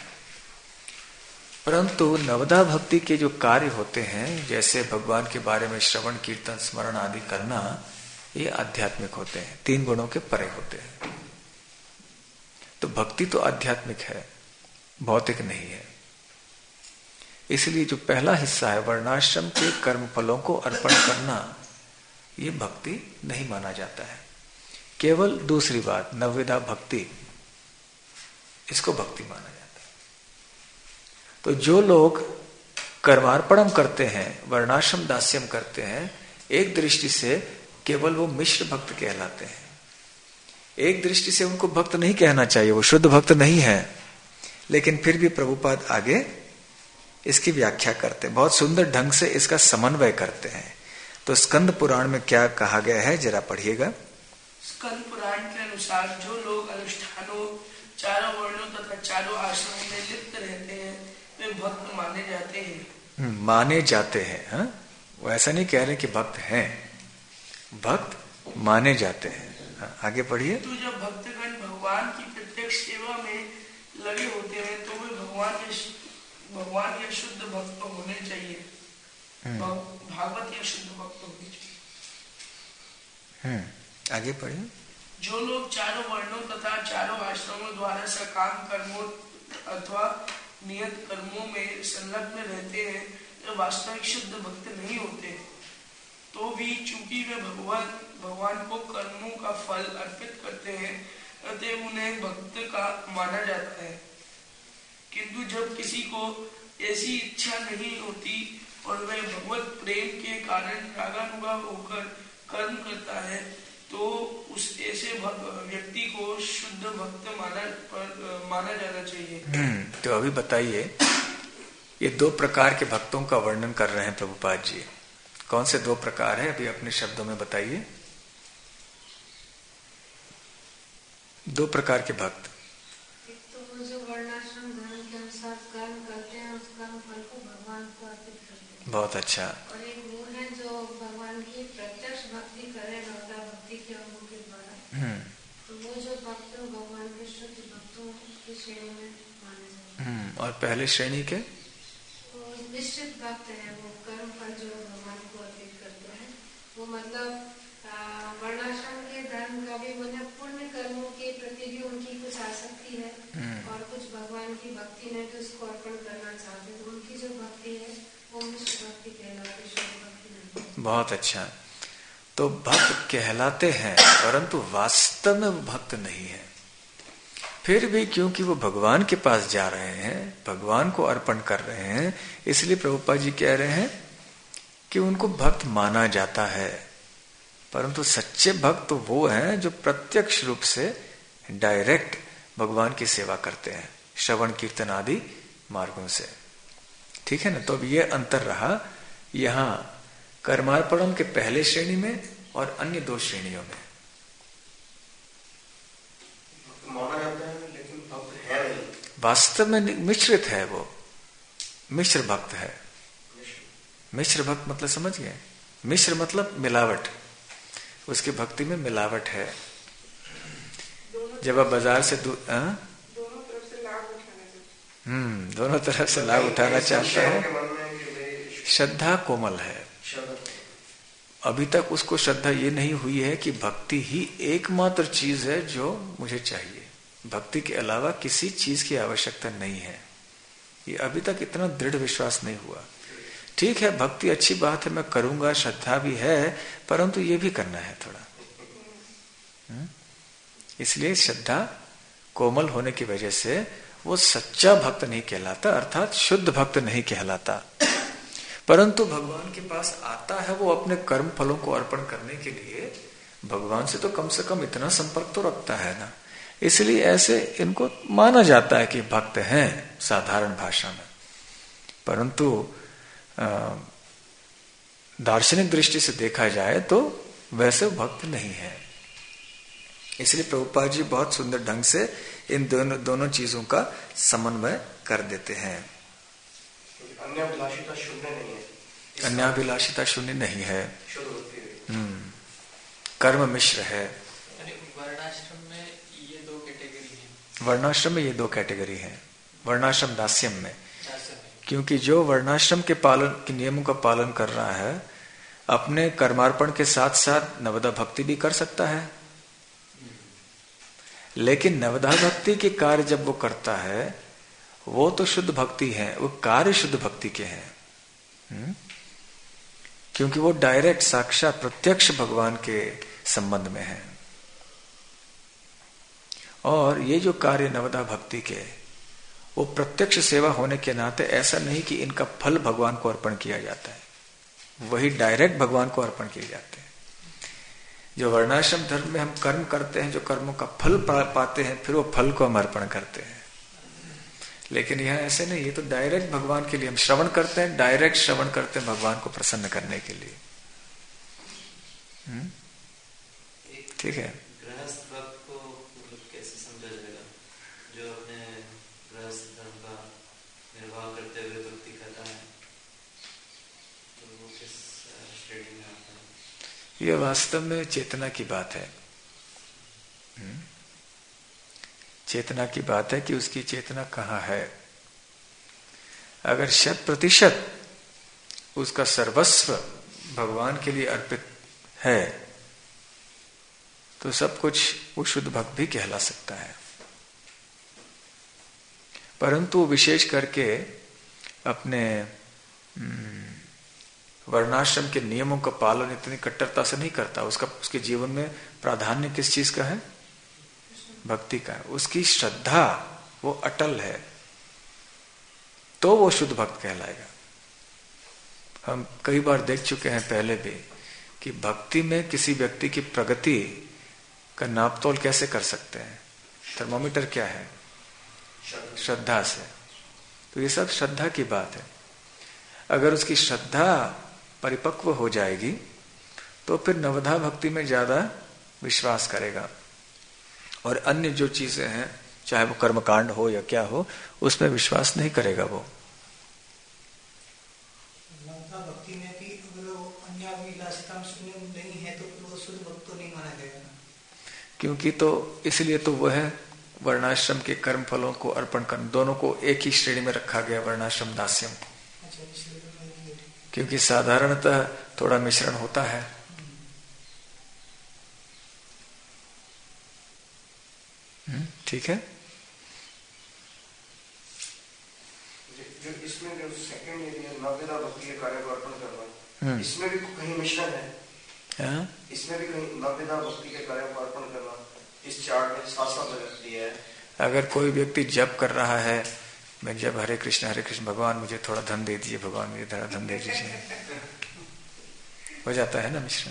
परंतु नवदा भक्ति के जो कार्य होते हैं, जैसे भगवान के बारे में श्रवण कीर्तन स्मरण आदि करना, ये आध्यात्मिक होते हैं, तीन गुणों के परे होते हैं। तो भक्ति तो आध्यात्मिक है, भौतिक नहीं है। इसलिए जो पहला हिस्सा है वर्णाश्रम के कर्म फलों को अर्पण करना, ये भक्ति नहीं माना जाता है। केवल दूसरी बात, नवविधा भक्ति, इसको भक्ति माना जाता है। तो जो लोग कर्मार्पणम करते हैं, वर्णाश्रम दास्यम करते हैं, एक दृष्टि से केवल वो मिश्र भक्त कहलाते हैं। एक दृष्टि से उनको भक्त नहीं कहना चाहिए, वो शुद्ध भक्त नहीं है, लेकिन फिर भी प्रभुपाद आगे इसकी व्याख्या करते हैं, बहुत सुंदर ढंग से इसका समन्वय करते हैं। तो स्कंद पुराण में क्या कहा गया है, जरा पढ़िएगा। स्कंद पुराण के अनुसार जो लोग अनुष्ठानों, चारों वर्णों तथा चारों आश्रमों में लिप्त रहते हैं वे भक्त माने जाते हैं। माने जाते हैं, हाँ? वो ऐसा नहीं कह रहे कि भक्त हैं, भक्त माने जाते हैं। हाँ, आगे पढ़िए। तो जब भक्तगण भगवान की प्रत्यक्ष सेवा में लगे होते हैं तो वे भगवान के भगवान या शुद्ध भक्त होने चाहिए, भागवत या शुद्ध भक्त होने चाहिए। हम्म आगे पढ़िए। जो लोग चारों वर्णों तथा चारों आश्रमों द्वारा सकाम कर्मों अथवा नियत कर्मों में संलग्न रहते हैं वे वास्तविक शुद्ध भक्त नहीं होते। तो भी चूंकि वे भगवान भगवान को कर्मों का फल अर्पित करते हैं अतः उन्हें भक्त का माना जाता है। किंतु जब किसी को ऐसी इच्छा नहीं होती और वह भगवत प्रेम के कारण रागानुगा होकर कर्म करता है तो उस ऐसे व्यक्ति को शुद्ध भक्त माना पर, माना जाना चाहिए। तो अभी बताइए, ये दो प्रकार के भक्तों का वर्णन कर रहे हैं प्रभुपाद जी। कौन से दो प्रकार है, अभी अपने शब्दों में बताइए। दो प्रकार के भक्त। एक तो वो जो वर्णाश्रम धर्म के अनुसार कर्म करते हैं, उस कर्म फल को भगवान को अर्पित करते हैं। बहुत अच्छा। और एक वो है जो भगवान की प्रत्यक्ष भक्ति करे नवदा भक्ति के अंगों के द्वारा। तो वो जो भक्त भगवान के शुद्ध भक्तों की श्रेणी में माने जाते हैं। और पहले श्रेणी के निश्चित भक्त है, वो कर्म फल जो भगवान को अर्पित करते हैं। वो मतलब वर्णाश्रम के धर्म का भी मतलब पुण्य कर्मों के प्रति भी उनकी कुछ आसक्ति है और कुछ भगवान की भक्ति ने तो उसको अर्पण करना चाहते हैं। तो उनकी जो भक्ति है वो मिश्र भक्ति कहलाती, शुद्ध भक्ति नहीं। बहुत अच्छा। तो भक्त कहलाते हैं परंतु वास्तव में भक्त नहीं है। फिर भी क्योंकि वो भगवान के पास जा रहे हैं, भगवान को अर्पण कर रहे हैं, इसलिए प्रभुपाद जी कह रहे हैं कि उनको भक्त माना जाता है। परंतु सच्चे भक्त तो वो हैं जो प्रत्यक्ष रूप से डायरेक्ट भगवान की सेवा करते हैं श्रवण कीर्तन आदि मार्गों से। ठीक है ना। तो अब ये अंतर रहा यहां कर्मार्पणम के पहले श्रेणी में और अन्य दो श्रेणियों में। माना जाता है लेकिन भक्त है नहीं, वास्तव में मिश्रित है, वो मिश्र भक्त है। मिश्र भक्त मतलब समझ गए? मिश्र मतलब मिलावट, उसकी भक्ति में मिलावट है। जब आप बाजार से दू, आ? दोनों तरफ से लाभ उठाना चाहते हम्म दोनों तरफ से लाभ उठाना चाहता है। श्रद्धा कोमल है। अभी तक उसको श्रद्धा ये नहीं हुई है कि भक्ति ही एकमात्र चीज है जो मुझे चाहिए, भक्ति के अलावा किसी चीज की आवश्यकता नहीं है। ये अभी तक इतना दृढ़ विश्वास नहीं हुआ। ठीक है, भक्ति अच्छी बात है, मैं करूंगा, श्रद्धा भी है, परंतु ये भी करना है थोड़ा। हुँ? इसलिए श्रद्धा कोमल होने की वजह से वो सच्चा भक्त नहीं कहलाता, अर्थात शुद्ध भक्त नहीं कहलाता। परंतु भगवान के पास आता है वो अपने कर्म फलों को अर्पण करने के लिए, भगवान से तो कम से कम इतना संपर्क तो रखता है ना, इसलिए ऐसे इनको माना जाता है कि भक्त हैं साधारण भाषा में। परंतु दार्शनिक दृष्टि से देखा जाए तो वैसे भक्त नहीं है। इसलिए प्रभुपाद जी बहुत सुंदर ढंग से इन दोनों दोनों चीजों का समन्वय कर देते हैं। अन्याभिलाषिता शून्य नहीं है, अन्याभिलाषिता शून्य नहीं है। हम्म कर्म मिश्र है। वर्णाश्रम में ये दो कैटेगरी है। वर्णाश्रम में ये दो कैटेगरी है। वर्णाश्रम दास्यम में, क्योंकि जो वर्णाश्रम के पालन के नियमों का पालन कर रहा है, अपने कर्मार्पण के साथ साथ नवदा भक्ति भी कर सकता है। लेकिन नवदा भक्ति के कार्य जब वो करता है वो तो शुद्ध भक्ति है, वो कार्य शुद्ध भक्ति के हैं। हुँ? क्योंकि वो डायरेक्ट साक्षात प्रत्यक्ष भगवान के संबंध में है। और ये जो कार्य नवदा भक्ति के, वो प्रत्यक्ष सेवा होने के नाते ऐसा नहीं कि इनका फल भगवान को अर्पण किया जाता है, वही डायरेक्ट भगवान को अर्पण किए जाते हैं। जो वर्णाश्रम धर्म में हम कर्म करते हैं, जो कर्मों का फल पाते हैं, फिर वो फल को हम अर्पण करते हैं। लेकिन यहाँ ऐसे नहीं, ये तो डायरेक्ट भगवान के लिए हम श्रवण करते हैं, डायरेक्ट श्रवण करते हैं भगवान को प्रसन्न करने के लिए। ठीक है। गृहस्थ भक्त को मतलब कैसे समझा जाएगा, जो अपने गृहस्थ धर्म का निर्वाह करते हुए भक्ति करता है, तो वो किस श्रेणी में आता है? ये वास्तव में चेतना की बात है। चेतना की बात है कि उसकी चेतना कहाँ है। अगर शत प्रतिशत उसका सर्वस्व भगवान के लिए अर्पित है तो सब कुछ वो शुद्ध भक्त भी कहला सकता है। परंतु विशेष करके अपने वर्णाश्रम के नियमों का पालन इतनी कट्टरता से नहीं करता। उसका उसके जीवन में प्राधान्य किस चीज का है? भक्ति का है। उसकी श्रद्धा वो अटल है, तो वो शुद्ध भक्त कहलाएगा। हम कई बार देख चुके हैं पहले भी कि भक्ति में किसी व्यक्ति की प्रगति का नापतोल कैसे कर सकते हैं? थर्मोमीटर क्या है? श्रद्धा से। तो ये सब श्रद्धा की बात है। अगर उसकी श्रद्धा परिपक्व हो जाएगी तो फिर नवधा भक्ति में ज्यादा विश्वास करेगा, और अन्य जो चीजें हैं, चाहे वो कर्मकांड हो या क्या हो, उसमें विश्वास नहीं करेगा वो। नवधा भक्ति में भी अगर वो अन्याभिलाषिता शून्य नहीं है तो वो शुद्ध भक्त तो नहीं माना जाएगा ना। क्योंकि तो इसलिए तो वह है वर्णाश्रम के कर्म फलों को अर्पण कर, दोनों को एक ही श्रेणी में रखा गया, वर्णाश्रम दास्यम। क्योंकि साधारणतः थोड़ा मिश्रण होता है। ठीक है। जो इसमें जो सेकंड एरिया नवदा भक्ति के कार्य को अर्पण करना, इसमें भी कहीं मिश्रण है। इसमें भी कहीं नवदा भक्ति के कार्य को अर्पण करना इस चार्ट में साफ साफ दिया है। अगर कोई व्यक्ति जप कर रहा है, मैं जब हरे कृष्ण हरे कृष्ण, भगवान मुझे थोड़ा धन दे दीजिए, भगवान मुझे थोड़ा धन दे दीजिए, हो जाता है ना मिश्रण।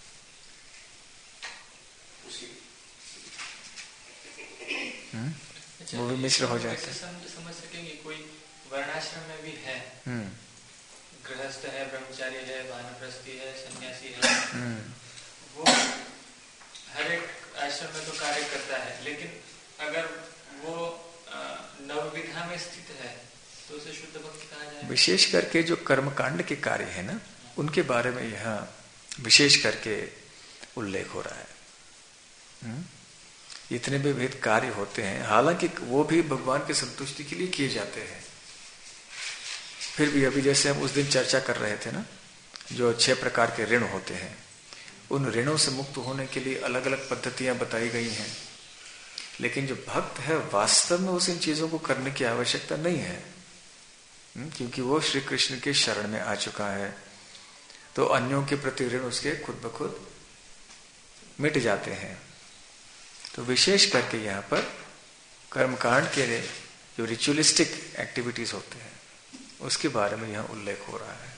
वो भी मिश्र हो जाता है। समझ सकेंगे कोई वर्णाश्रम में भी है, गृहस्थ है, ब्रह्मचारी है, वानप्रस्थी है, सन्यासी है, वो हर एक आश्रम में तो कार्य करता है, लेकिन अगर वो नवविधा में स्थित है तो उसे शुद्ध भक्ति कहा जाए। विशेष करके जो कर्मकांड के कार्य है ना, उनके बारे में यहाँ विशेष करके उल्लेख हो रहा है। हुँ? इतने भी भेद कार्य होते हैं, हालांकि वो भी भगवान की संतुष्टि के लिए किए जाते हैं। फिर भी अभी जैसे हम उस दिन चर्चा कर रहे थे ना, जो छह प्रकार के ऋण होते हैं, उन ऋणों से मुक्त होने के लिए अलग अलग पद्धतियां बताई गई हैं। लेकिन जो भक्त है वास्तव में उस इन चीजों को करने की आवश्यकता नहीं है, क्योंकि वो श्री कृष्ण के शरण में आ चुका है, तो अन्यों के प्रति ऋण उसके खुद ब खुद मिट जाते हैं। तो विशेष करके यहाँ पर कर्मकांड के जो रिचुअलिस्टिक एक्टिविटीज होते हैं उसके बारे में यहाँ उल्लेख हो रहा है।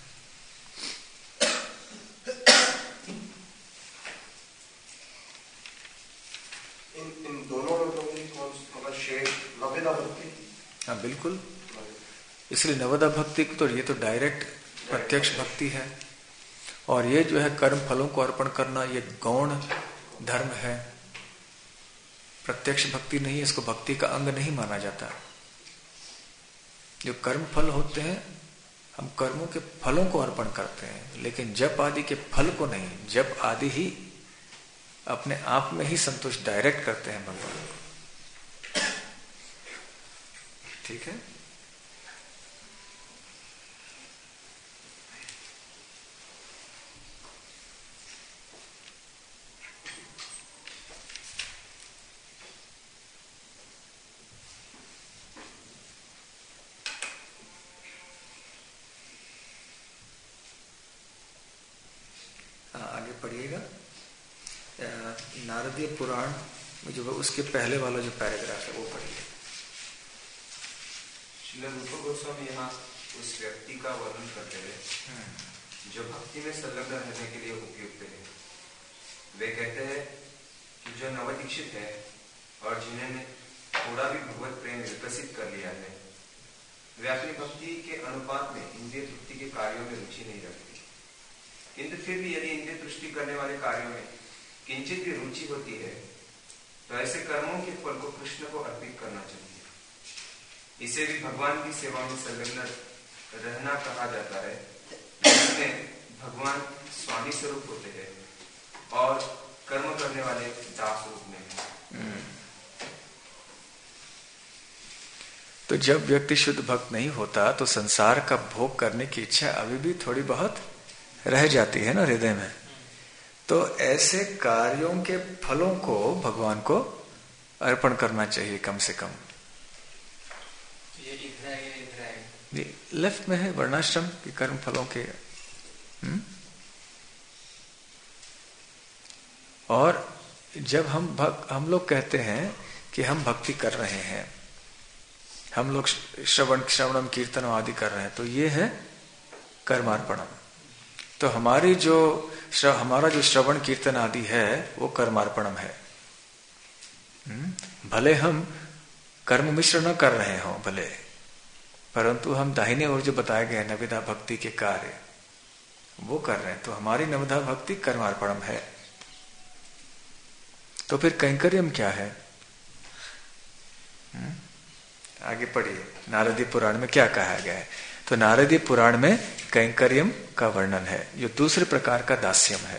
इन इन दोनों नवदा भक्ति, हाँ बिल्कुल, इसलिए नवदा भक्ति को तो ये तो डायरेक्ट प्रत्यक्ष भक्ति है, और ये जो है कर्म फलों को अर्पण करना, ये गौण धर्म है, प्रत्यक्ष भक्ति नहीं है, इसको भक्ति का अंग नहीं माना जाता। जो कर्म फल होते हैं, हम कर्मों के फलों को अर्पण करते हैं, लेकिन जप आदि के फल को नहीं। जप आदि ही अपने आप में ही संतुष्ट डायरेक्ट करते हैं भगवान को। ठीक है, पढ़िएगा नारदीय पुराण में जो उसके पहले वाला जो पैराग्राफ है वो पढ़िए। श्रील रूप गोस्वामी यहाँ उस व्यक्ति का वर्णन करते हैं जो भक्ति में संलग्न रहने के लिए उपयुक्त है। वे कहते हैं कि जो नवदीक्षित है और जिन्होंने थोड़ा भी भगवत प्रेम विकसित कर लिया है, वे अपनी भक्ति के अनुपात में इंद्रिय तृप्ति के कार्यों में रुचि नहीं रखते, किंतु फिर भी यदि इंद्रिय तुष्टि करने वाले कार्यों में किंचित भी रुचि होती है तो ऐसे कर्मों के फल को कृष्ण को अर्पित करना चाहिए। इसे भी भगवान की सेवा में संलग्न रहना कहा जाता है, जिसमें भगवान स्वामी स्वरूप होते हैं और कर्म करने वाले दास रूप में। तो जब व्यक्ति शुद्ध भक्त नहीं होता तो संसार का भोग करने की इच्छा अभी भी थोड़ी बहुत रह जाती है ना हृदय में। तो ऐसे कार्यों के फलों को भगवान को अर्पण करना चाहिए कम से कम। ये इधर है, ये इधर है। ये लेफ्ट में है वर्णाश्रम के कर्म फलों के। हुँ? और जब हम भक्त हम लोग कहते हैं कि हम भक्ति कर रहे हैं, हम लोग श्रवण श्रवणम कीर्तन आदि कर रहे हैं, तो ये है कर्मार्पणम। तो हमारी जो हमारा जो श्रवण कीर्तन आदि है वो कर्मार्पणम है। भले हम कर्म मिश्र न कर रहे हो भले, परंतु हम दाहिने ओर जो बताए गए नवदा भक्ति के कार्य वो कर रहे हैं, तो हमारी नवदा भक्ति कर्मार्पणम है। तो फिर कैंकर्यम क्या है? हुँ? आगे पढ़िए, नारदीय पुराण में क्या कहा गया है। तो नारदीय पुराण में कैंकर्यम का वर्णन है, जो दूसरे प्रकार का दास्यम है।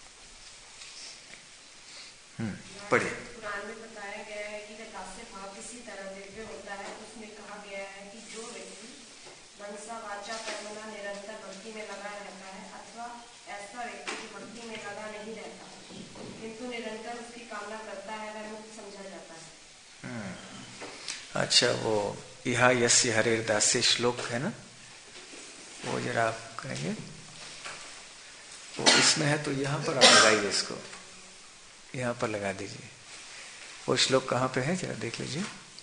हम्म पढ़िए। पुराण में बताया गया है कि दास्य भाव किसी तरह दिव्य होता है। उसमें कहा गया है कि जो व्यक्ति मनसा वाचा कर्मणा निरंतर भक्ति में लगा रहता है, अथवा ऐसा व्यक्ति जो भक्ति में लगा नहीं रहता किंतु निरंतर उसकी कामना करता है, वह मुक्त समझा जाता है। अच्छा, वो इहा यस्य हरेर दास्य श्लोक है ना, वो जरा आप कहेंगे, वो इसमें है तो यहाँ पर आप लगाइए, इसको यहाँ पर लगा दीजिए। वो श्लोक कहाँ पे है जरा देख लीजिए।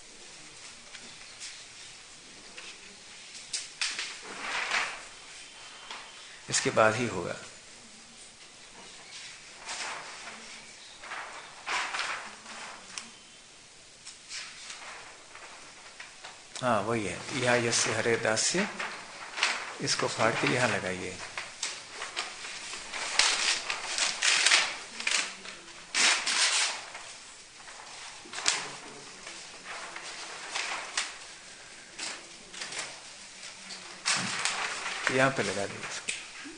इसके बाद ही होगा। हाँ वही है, यहाँ यस्य हरे दास्य, इसको फाड़ के यहाँ लगाइए। यहाँ पे लगा दीजिए इसको।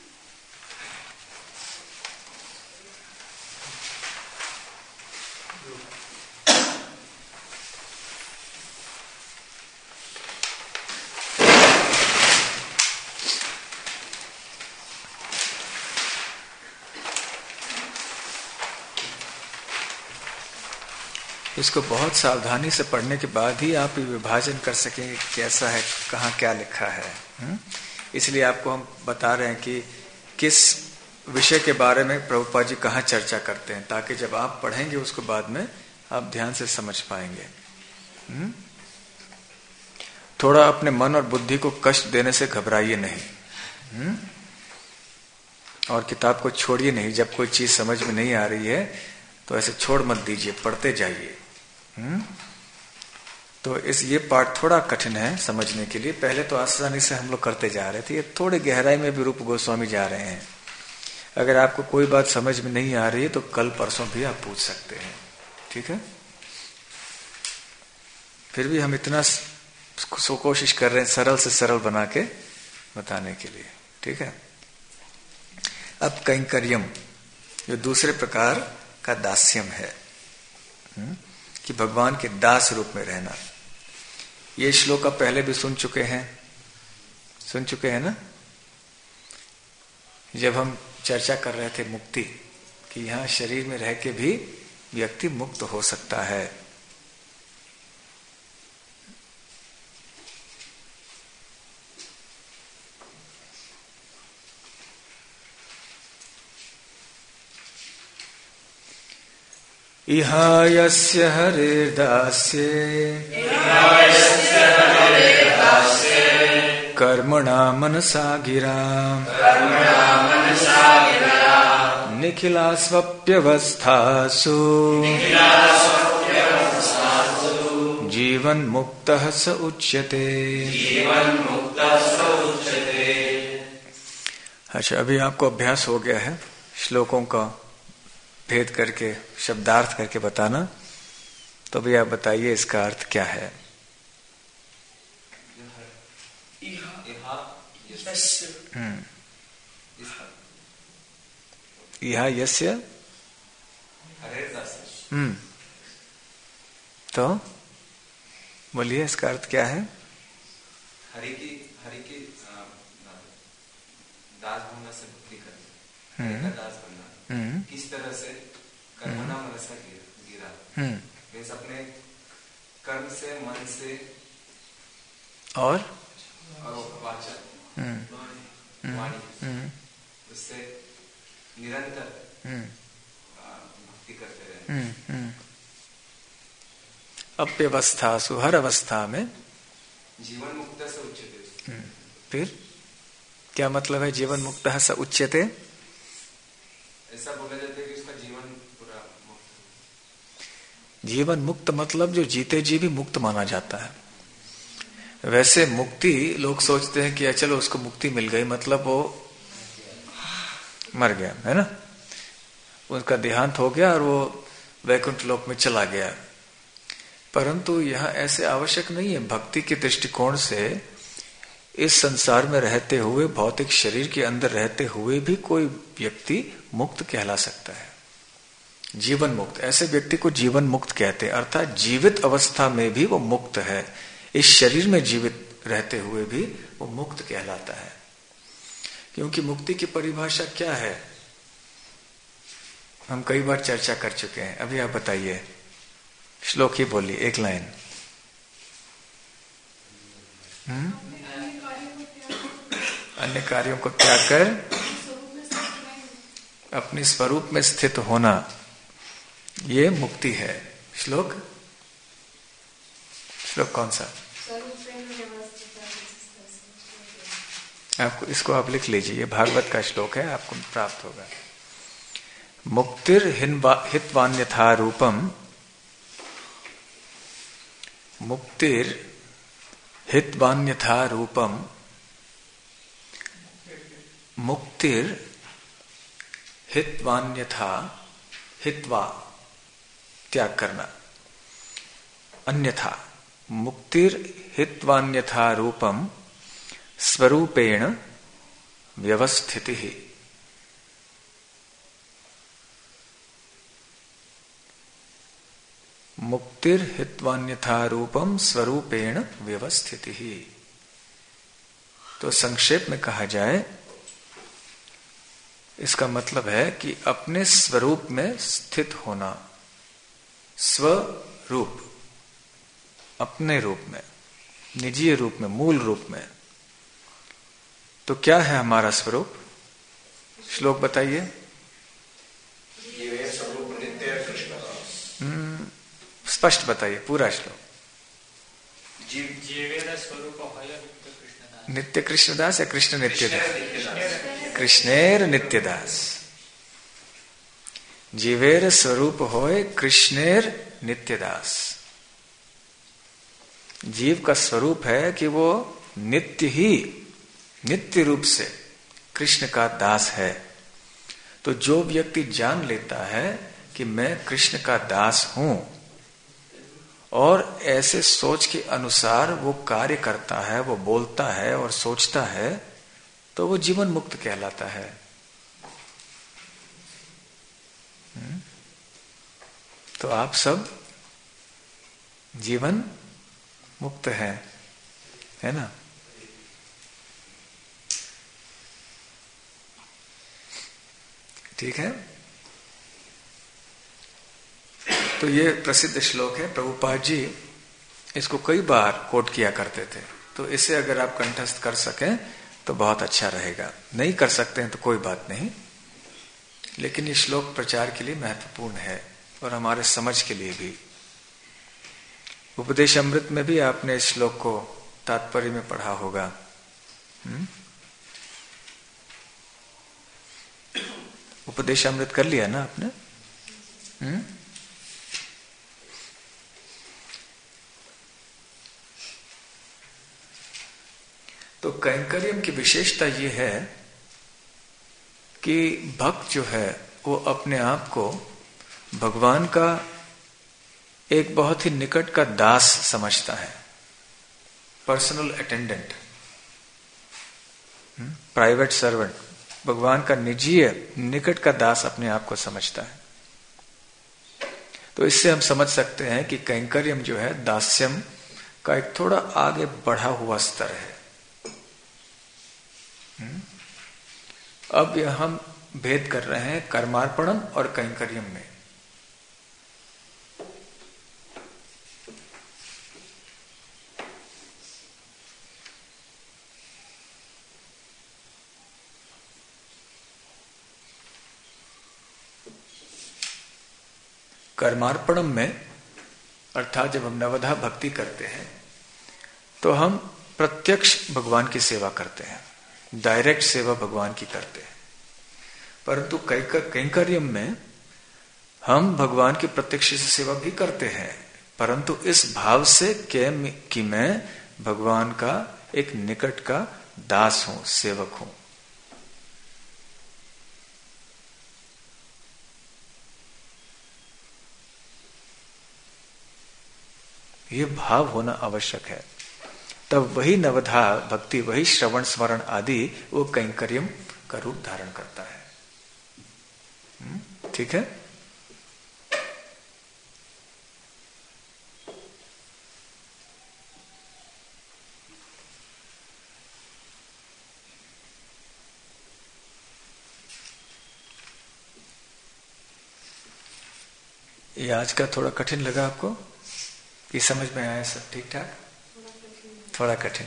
इसको बहुत सावधानी से पढ़ने के बाद ही आप विभाजन कर सकेंगे कैसा है, कहाँ क्या लिखा है। हुँ? इसलिए आपको हम बता रहे हैं कि किस विषय के बारे में प्रभुपाद जी कहाँ चर्चा करते हैं, ताकि जब आप पढ़ेंगे उसको बाद में आप ध्यान से समझ पाएंगे। हुँ? थोड़ा अपने मन और बुद्धि को कष्ट देने से घबराइए नहीं। हुँ? और किताब को छोड़िए नहीं। जब कोई चीज समझ में नहीं आ रही है तो ऐसे छोड़ मत दीजिए, पढ़ते जाइए। हुँ? तो इस ये पार्ट थोड़ा कठिन है समझने के लिए। पहले तो आसानी से हम लोग करते जा रहे थे, ये थोड़े गहराई में भी रूप गोस्वामी जा रहे हैं। अगर आपको कोई बात समझ में नहीं आ रही है तो कल परसों भी आप पूछ सकते हैं, ठीक है। फिर भी हम इतना सो कोशिश कर रहे हैं सरल से सरल बना के बताने के लिए, ठीक है। अब कैंकर्यम जो दूसरे प्रकार का दास्यम है, हुँ? कि भगवान के दास रूप में रहना। ये श्लोक आप पहले भी सुन चुके हैं, सुन चुके हैं ना, जब हम चर्चा कर रहे थे मुक्ति कि यहां शरीर में रह के भी व्यक्ति मुक्त हो सकता है। इहा यस्य हरेर्दास्ये कर्मणा मनसा गिरा निखिलास्वप्यवस्थासु जीवन मुक्तः स उच्यते। अच्छा, अभी आपको अभ्यास हो गया है श्लोकों का भेद करके शब्दार्थ करके बताना, तो भी आप बताइए इसका अर्थ क्या है। हम्म यह यस्य हम्म तो बोलिए इसका अर्थ क्या है। हरि की हरि की दास बनना से भक्ति करना, हरि का दास बनना, किस तरह से कर्मणा मनसा गिरा, मीन्स अपने कर्म से, मन से और और वाचा वाणी उससे निरंतर भक्ति करते रहे। अप्यवस्थासु, हर अवस्था में जीवन मुक्त से उच्यते। फिर क्या मतलब है जीवन मुक्त स उच्यते? ऐसा बोला जाता है कि उसका जीवन पूरा मुक्त। जीवन मुक्त मतलब जो जीते जी भी मुक्त माना जाता है। वैसे मुक्ति लोग सोचते हैं कि चलो उसको मुक्ति मिल गई मतलब वो मर गया, है ना, उसका देहांत हो गया और वो वैकुंठ लोक में चला गया। परंतु यह ऐसे आवश्यक नहीं है। भक्ति के दृष्टिकोण से इस संसार में रहते हुए, भौतिक शरीर के अंदर रहते हुए भी कोई व्यक्ति मुक्त कहला सकता है, जीवन मुक्त। ऐसे व्यक्ति को जीवन मुक्त कहते हैं, अर्थात जीवित अवस्था में भी वो मुक्त है, इस शरीर में जीवित रहते हुए भी वो मुक्त कहलाता है। क्योंकि मुक्ति की परिभाषा क्या है हम कई बार चर्चा कर चुके हैं। अभी आप बताइए, श्लोक ही बोलिए, एक लाइन। हम्म अन्य कार्यों को त्याग कर अपने स्वरूप में स्थित होना, ये मुक्ति है। श्लोक श्लोक कौन सा? आपको इसको आप लिख लीजिए, ये भागवत का श्लोक है, आपको प्राप्त होगा। मुक्तिर हितवान्यथा रूपम, मुक्तिर हितवान्यथा रूपम, मुक्तिर हितवान्यथा, हितवा त्याग करना, अन्यथा, मुक्तिर हितवान्यथा रूपम स्वरूपेण व्यवस्थिति। मुक्तिर हितवान्यथा रूपम स्वरूपेण व्यवस्थिति। तो संक्षेप में कहा जाए, इसका मतलब है कि अपने स्वरूप में स्थित होना। स्वरूप, अपने रूप में, निजी रूप में, मूल रूप में। तो क्या है हमारा स्वरूप? श्लोक बताइए। हम्म स्पष्ट बताइए पूरा श्लोक। नित्य कृष्णदास या कृष्ण नित्यदास? कृष्णेर नित्यदास। जीवेर स्वरूप होए कृष्णेर नित्यदास। जीव का स्वरूप है कि वो नित्य ही, नित्य रूप से कृष्ण का दास है। तो जो व्यक्ति जान लेता है कि मैं कृष्ण का दास हूं और ऐसे सोच के अनुसार वो कार्य करता है, वो बोलता है और सोचता है, तो वो जीवन मुक्त कहलाता है। तो आप सब जीवन मुक्त हैं, है ना? ठीक है। तो ये प्रसिद्ध श्लोक है, प्रभुपाद जी इसको कई बार कोट किया करते थे। तो इसे अगर आप कंठस्थ कर सकें तो बहुत अच्छा रहेगा। नहीं कर सकते हैं तो कोई बात नहीं, लेकिन ये श्लोक प्रचार के लिए महत्वपूर्ण है और हमारे समझ के लिए भी। उपदेश अमृत में भी आपने इस श्लोक को तात्पर्य में पढ़ा होगा। हुँ? उपदेश अमृत कर लिया ना आपने? हुँ? तो कैंकर्यम की विशेषता ये है कि भक्त जो है वो अपने आप को भगवान का एक बहुत ही निकट का दास समझता है, पर्सनल अटेंडेंट, प्राइवेट सर्वेंट, भगवान का निजी निकट का दास अपने आप को समझता है। तो इससे हम समझ सकते हैं कि कैंकर्यम जो है दास्यम का एक थोड़ा आगे बढ़ा हुआ स्तर है। अब यह हम भेद कर रहे हैं कर्मार्पणम और कैंकर्यम में। कर्मार्पणम में अर्थात जब हम नवधा भक्ति करते हैं तो हम प्रत्यक्ष भगवान की सेवा करते हैं, डायरेक्ट सेवा भगवान की करते हैं। परंतु कैंकर्यम में हम भगवान की प्रत्यक्ष से सेवा भी करते हैं, परंतु इस भाव से कि मैं भगवान का एक निकट का दास हूं, सेवक हूं। ये भाव होना आवश्यक है। तब वही नवधा भक्ति, वही श्रवण स्मरण आदि वो कैंकर्यम का रूप धारण करता है। ठीक है। ये आज का थोड़ा कठिन लगा आपको? ये समझ में आया सब ठीक ठाक? थोड़ा कठिन।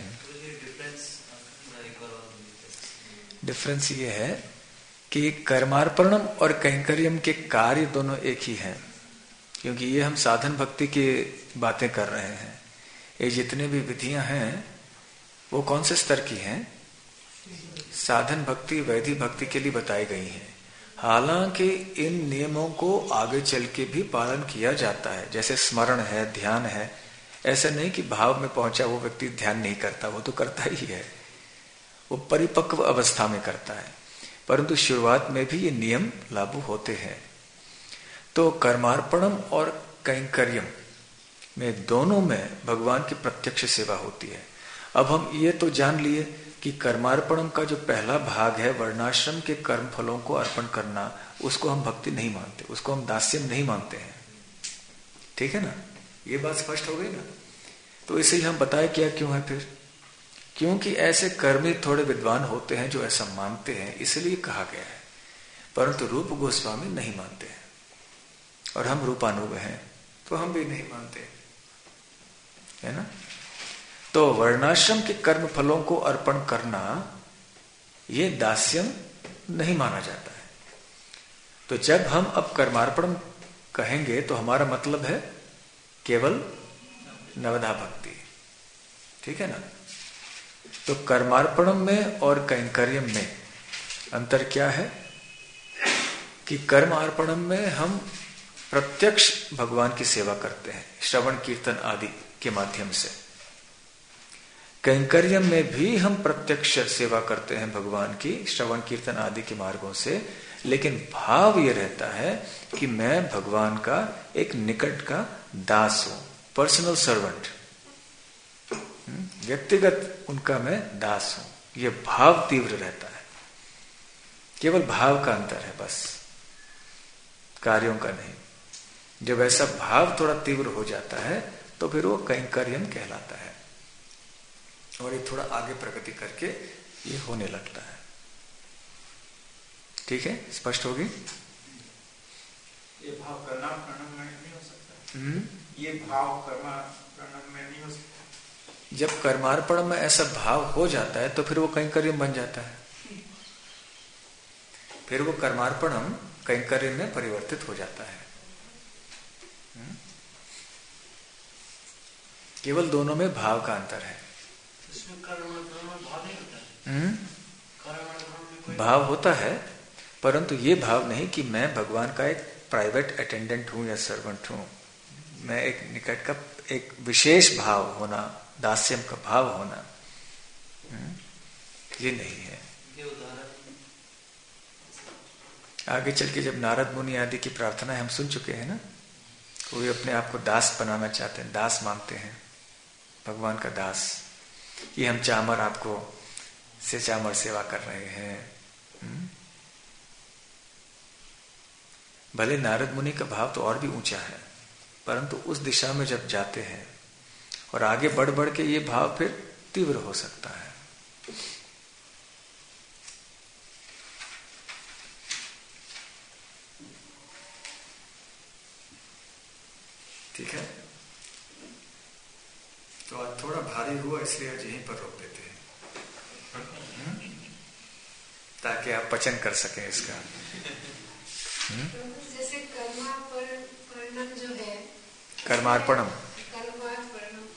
डिफरेंस ये है कि कर्मार्पणम और कैंकर्यम के कार्य दोनों एक ही हैं, क्योंकि ये हम साधन भक्ति की बातें कर रहे हैं। ये जितने भी विधियां हैं वो कौन से स्तर की हैं? साधन भक्ति वैधि भक्ति के लिए बताई गई हैं। हालांकि इन नियमों को आगे चल के भी पालन किया जाता है, जैसे स्मरण है, ध्यान है। ऐसा नहीं कि भाव में पहुंचा वो व्यक्ति ध्यान नहीं करता, वो तो करता ही है, वो परिपक्व अवस्था में करता है, परंतु शुरुआत में भी ये नियम लागू होते हैं। तो कर्मार्पणम और कैंकर्यम में दोनों में भगवान की प्रत्यक्ष सेवा होती है। अब हम ये तो जान लिए कि कर्मार्पणम का जो पहला भाग है, वर्णाश्रम के कर्म फलों को अर्पण करना, उसको हम भक्ति नहीं मानते, उसको हम दास्यम नहीं मानते हैं। ठीक है ना, ये बात स्पष्ट हो गई ना। तो इसीलिए हम बताए क्या क्यों है फिर, क्योंकि ऐसे कर्मी थोड़े विद्वान होते हैं जो ऐसा मानते हैं, इसलिए कहा गया है। परंतु रूप गोस्वामी नहीं मानते हैं, और हम रूपानुग हैं तो हम भी नहीं मानते, है ना। तो वर्णाश्रम के कर्म फलों को अर्पण करना ये दास्यम नहीं माना जाता है। तो जब हम अब कर्मार्पण कहेंगे तो हमारा मतलब है केवल नवधा भक्ति, ठीक है ना। तो कर्मार्पणम में और कैंकर्यम में अंतर क्या है कि कर्मार्पणम में हम प्रत्यक्ष भगवान की सेवा करते हैं, श्रवण कीर्तन आदि के माध्यम से। कैंकर्यम में भी हम प्रत्यक्ष सेवा करते हैं भगवान की श्रवण कीर्तन आदि के मार्गों से, लेकिन भाव ये रहता है कि मैं भगवान का एक निकट का दास हूं, पर्सनल सर्वेंट, व्यक्तिगत उनका मैं दास हूं। ये भाव तीव्र रहता है, केवल भाव का अंतर है बस, कार्यों का नहीं। जब ऐसा भाव थोड़ा तीव्र हो जाता है तो फिर वो कैंकर्यम कहलाता है, और ये थोड़ा आगे प्रगति करके ये होने लगता है। ठीक है, स्पष्ट होगी। ये भाव कर्मा प्रणम में नहीं हो सकता। हम्म, ये भाव कर्मा प्रणम में नहीं हो सकता। जब कर्मार्पण में ऐसा भाव हो जाता है तो फिर वो कैंकर्यम बन जाता है, फिर वो कर्मार्पणम कैंकर्य में परिवर्तित हो जाता है। केवल दोनों में भाव का अंतर है। इसमें कर्मार्पण में भाव नहीं होता है। कर्मार्पण में कोई भाव होता है, परंतु ये भाव नहीं कि मैं भगवान का एक प्राइवेट अटेंडेंट हूं या सर्वेंट हूं। मैं एक निकट का एक विशेष भाव होना, दास्यम का भाव होना, ये नहीं है। आगे चल के जब नारद मुनि आदि की प्रार्थना हम सुन चुके हैं ना, वो भी अपने आप को दास बनाना चाहते हैं, दास मानते हैं, भगवान का दास। ये हम चामर आपको से चामर सेवा कर रहे हैं। भले नारद मुनि का भाव तो और भी ऊंचा है, परंतु उस दिशा में जब जाते हैं और आगे बढ़ बढ़ के ये भाव फिर तीव्र हो सकता है। ठीक है, तो आज थोड़ा भारी हुआ इसलिए आज यहीं पर रोक देते हैं, ताकि आप पचन कर सकें इसका। जैसे कर्मार्पणम जो है, कर्मार्पणम कर्मार्पणम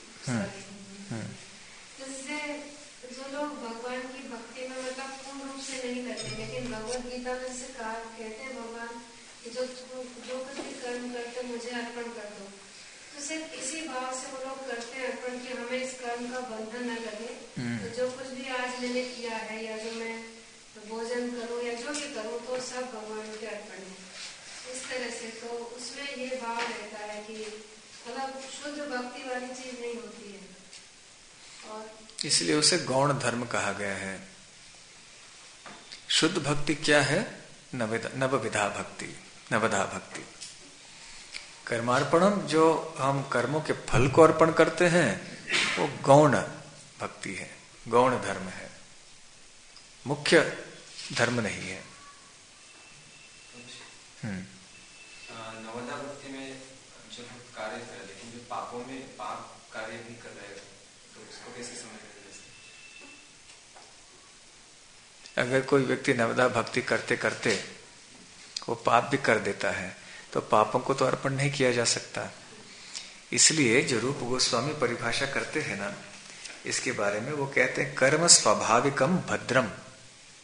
जिससे जो लोग भगवान की भक्ति में मतलब पूर्ण रूप से नहीं करते, लेकिन भगवद गीता में से कहा कहते हैं भगवान कि जो जो कुछ भी कर्म करते मुझे अर्पण कर दो। तो सिर्फ इसी भाव से वो लोग करते हैं अर्पण कि हमें इस कर्म का बंधन न लगे। तो जो कुछ भी आज मैंने किया है या जो मैं भोजन करूं या जो भी करूं तो सब भगवान के अर्पण है, इस तरह से। तो उसमें ये भाव रहता है कि मतलब शुद्ध भक्ति वाली चीज नहीं होती है, और इसलिए उसे गौण धर्म कहा गया है। शुद्ध भक्ति क्या है? नवविधा भक्ति, नवधा भक्ति। कर्मार्पणम जो हम कर्मों के फल को अर्पण करते हैं वो गौण भक्ति है, गौण धर्म है, मुख्य धर्म नहीं है। नवधा भक्ति में जो कार्य है, लेकिन जो पापों में पाप कार्य भी कर रहे हैं, तो उसको कैसे समझना? अगर कोई व्यक्ति नवधा भक्ति करते करते वो पाप भी कर देता है तो पापों को तो अर्पण नहीं किया जा सकता। इसलिए जो रूप गोस्वामी परिभाषा करते हैं ना इसके बारे में, वो कहते हैं कर्म स्वाभाविकम भद्रम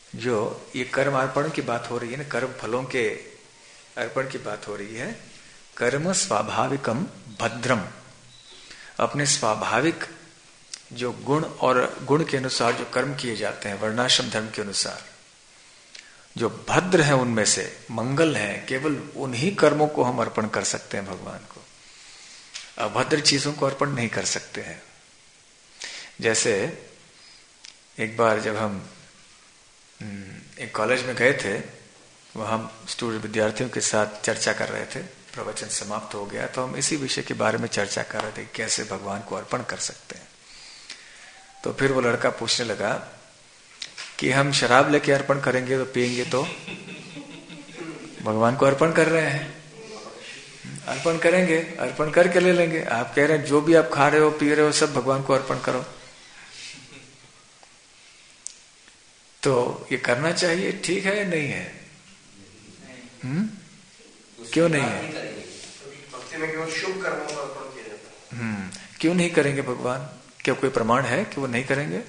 जो ये कर्म अर्पण की बात हो रही है ना, कर्म फलों के अर्पण की बात हो रही है। कर्म स्वाभाविकम भद्रम, अपने स्वाभाविक जो गुण और गुण के अनुसार जो कर्म किए जाते हैं वर्णाश्रम धर्म के अनुसार, जो भद्र है उनमें से मंगल है, केवल उन्हीं कर्मों को हम अर्पण कर सकते हैं भगवान को। अभद्र चीजों को अर्पण नहीं कर सकते हैं। जैसे एक बार जब हम एक कॉलेज में गए थे, वहां हम स्टूडेंट विद्यार्थियों के साथ चर्चा कर रहे थे, प्रवचन समाप्त हो गया तो हम इसी विषय के बारे में चर्चा कर रहे थे कैसे भगवान को अर्पण कर सकते हैं। तो फिर वो लड़का पूछने लगा कि हम शराब लेके अर्पण करेंगे तो पिएंगे तो भगवान को अर्पण कर रहे हैं, अर्पण करेंगे, अर्पण करके ले लेंगे। आप कह रहे हैं जो भी आप खा रहे हो पी रहे हो सब भगवान को अर्पण करो, तो ये करना चाहिए, ठीक है या नहीं है? हम्म क्यों नहीं है? भक्ति में केवल शुभ कर्मों का अर्पण किया जाता है। हम्म क्यों नहीं करेंगे भगवान? क्या कोई प्रमाण है कि वो नहीं करेंगे?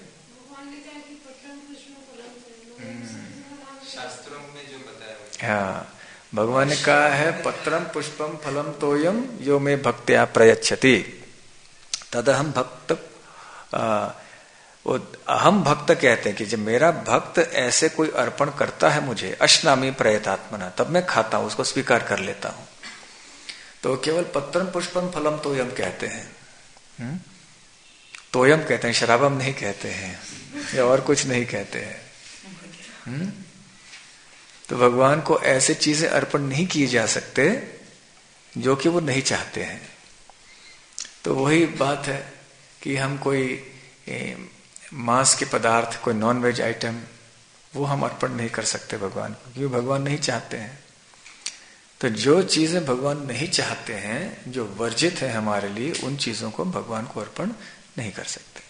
शास्त्रों में जो बताया, हाँ, भगवान ने कहा है पत्रम पुष्पम फलम तोयम यो में भक्त्या प्रयच्छति तदहम भक्त। आ, वो अहम भक्त कहते हैं कि जब मेरा भक्त ऐसे कोई अर्पण करता है मुझे, अश्नामी प्रयतात्मना, तब मैं खाता हूं, उसको स्वीकार कर लेता हूं। तो केवल पत्रम पुष्पम फलम तोयम कहते हैं। हुँ? तोयम कहते हैं, शराबम नहीं कहते हैं, या और कुछ नहीं कहते हैं। हुँ? तो भगवान को ऐसे चीजें अर्पण नहीं किए जा सकते जो कि वो नहीं चाहते हैं। तो वही बात है कि हम कोई ए, मांस के पदार्थ, कोई नॉन वेज आइटम, वो हम अर्पण नहीं कर सकते भगवान को, क्योंकि भगवान नहीं चाहते हैं। तो जो चीजें भगवान नहीं चाहते हैं, जो वर्जित है हमारे लिए, उन चीजों को भगवान को अर्पण नहीं कर सकते,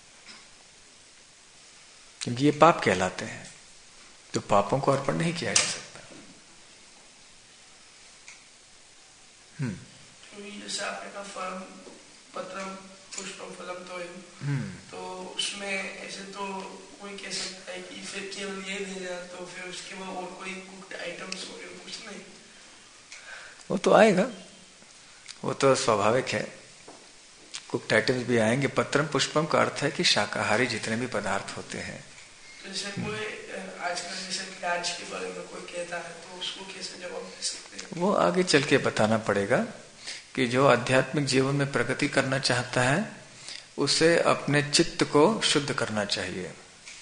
क्योंकि ये पाप कहलाते हैं। तो पापों को अर्पण नहीं किया जा सकता। हम्म जैसे आपने कहा फलम पत्रम पुष्पम फलम तोयम, तो उसमें ऐसे तो कोई कह सकता है कि फिर केवल ये देना, तो फिर उसके बाद और कोई कुक्ड आइटम्स हो गए, कुछ नहीं? वो तो आएगा, वो तो स्वाभाविक है, कुक्ड आइटम्स भी आएंगे। पत्रम पुष्पम का अर्थ है कि शाकाहारी जितने भी पदार्थ होते हैं। जैसे कोई आजकल जैसे प्याज के बारे में कोई कहता है, तो उसको कैसे जवाब दे सकते हैं? वो आगे चल के बताना पड़ेगा कि जो आध्यात्मिक जीवन में प्रगति करना चाहता है उसे अपने चित्त को शुद्ध करना चाहिए।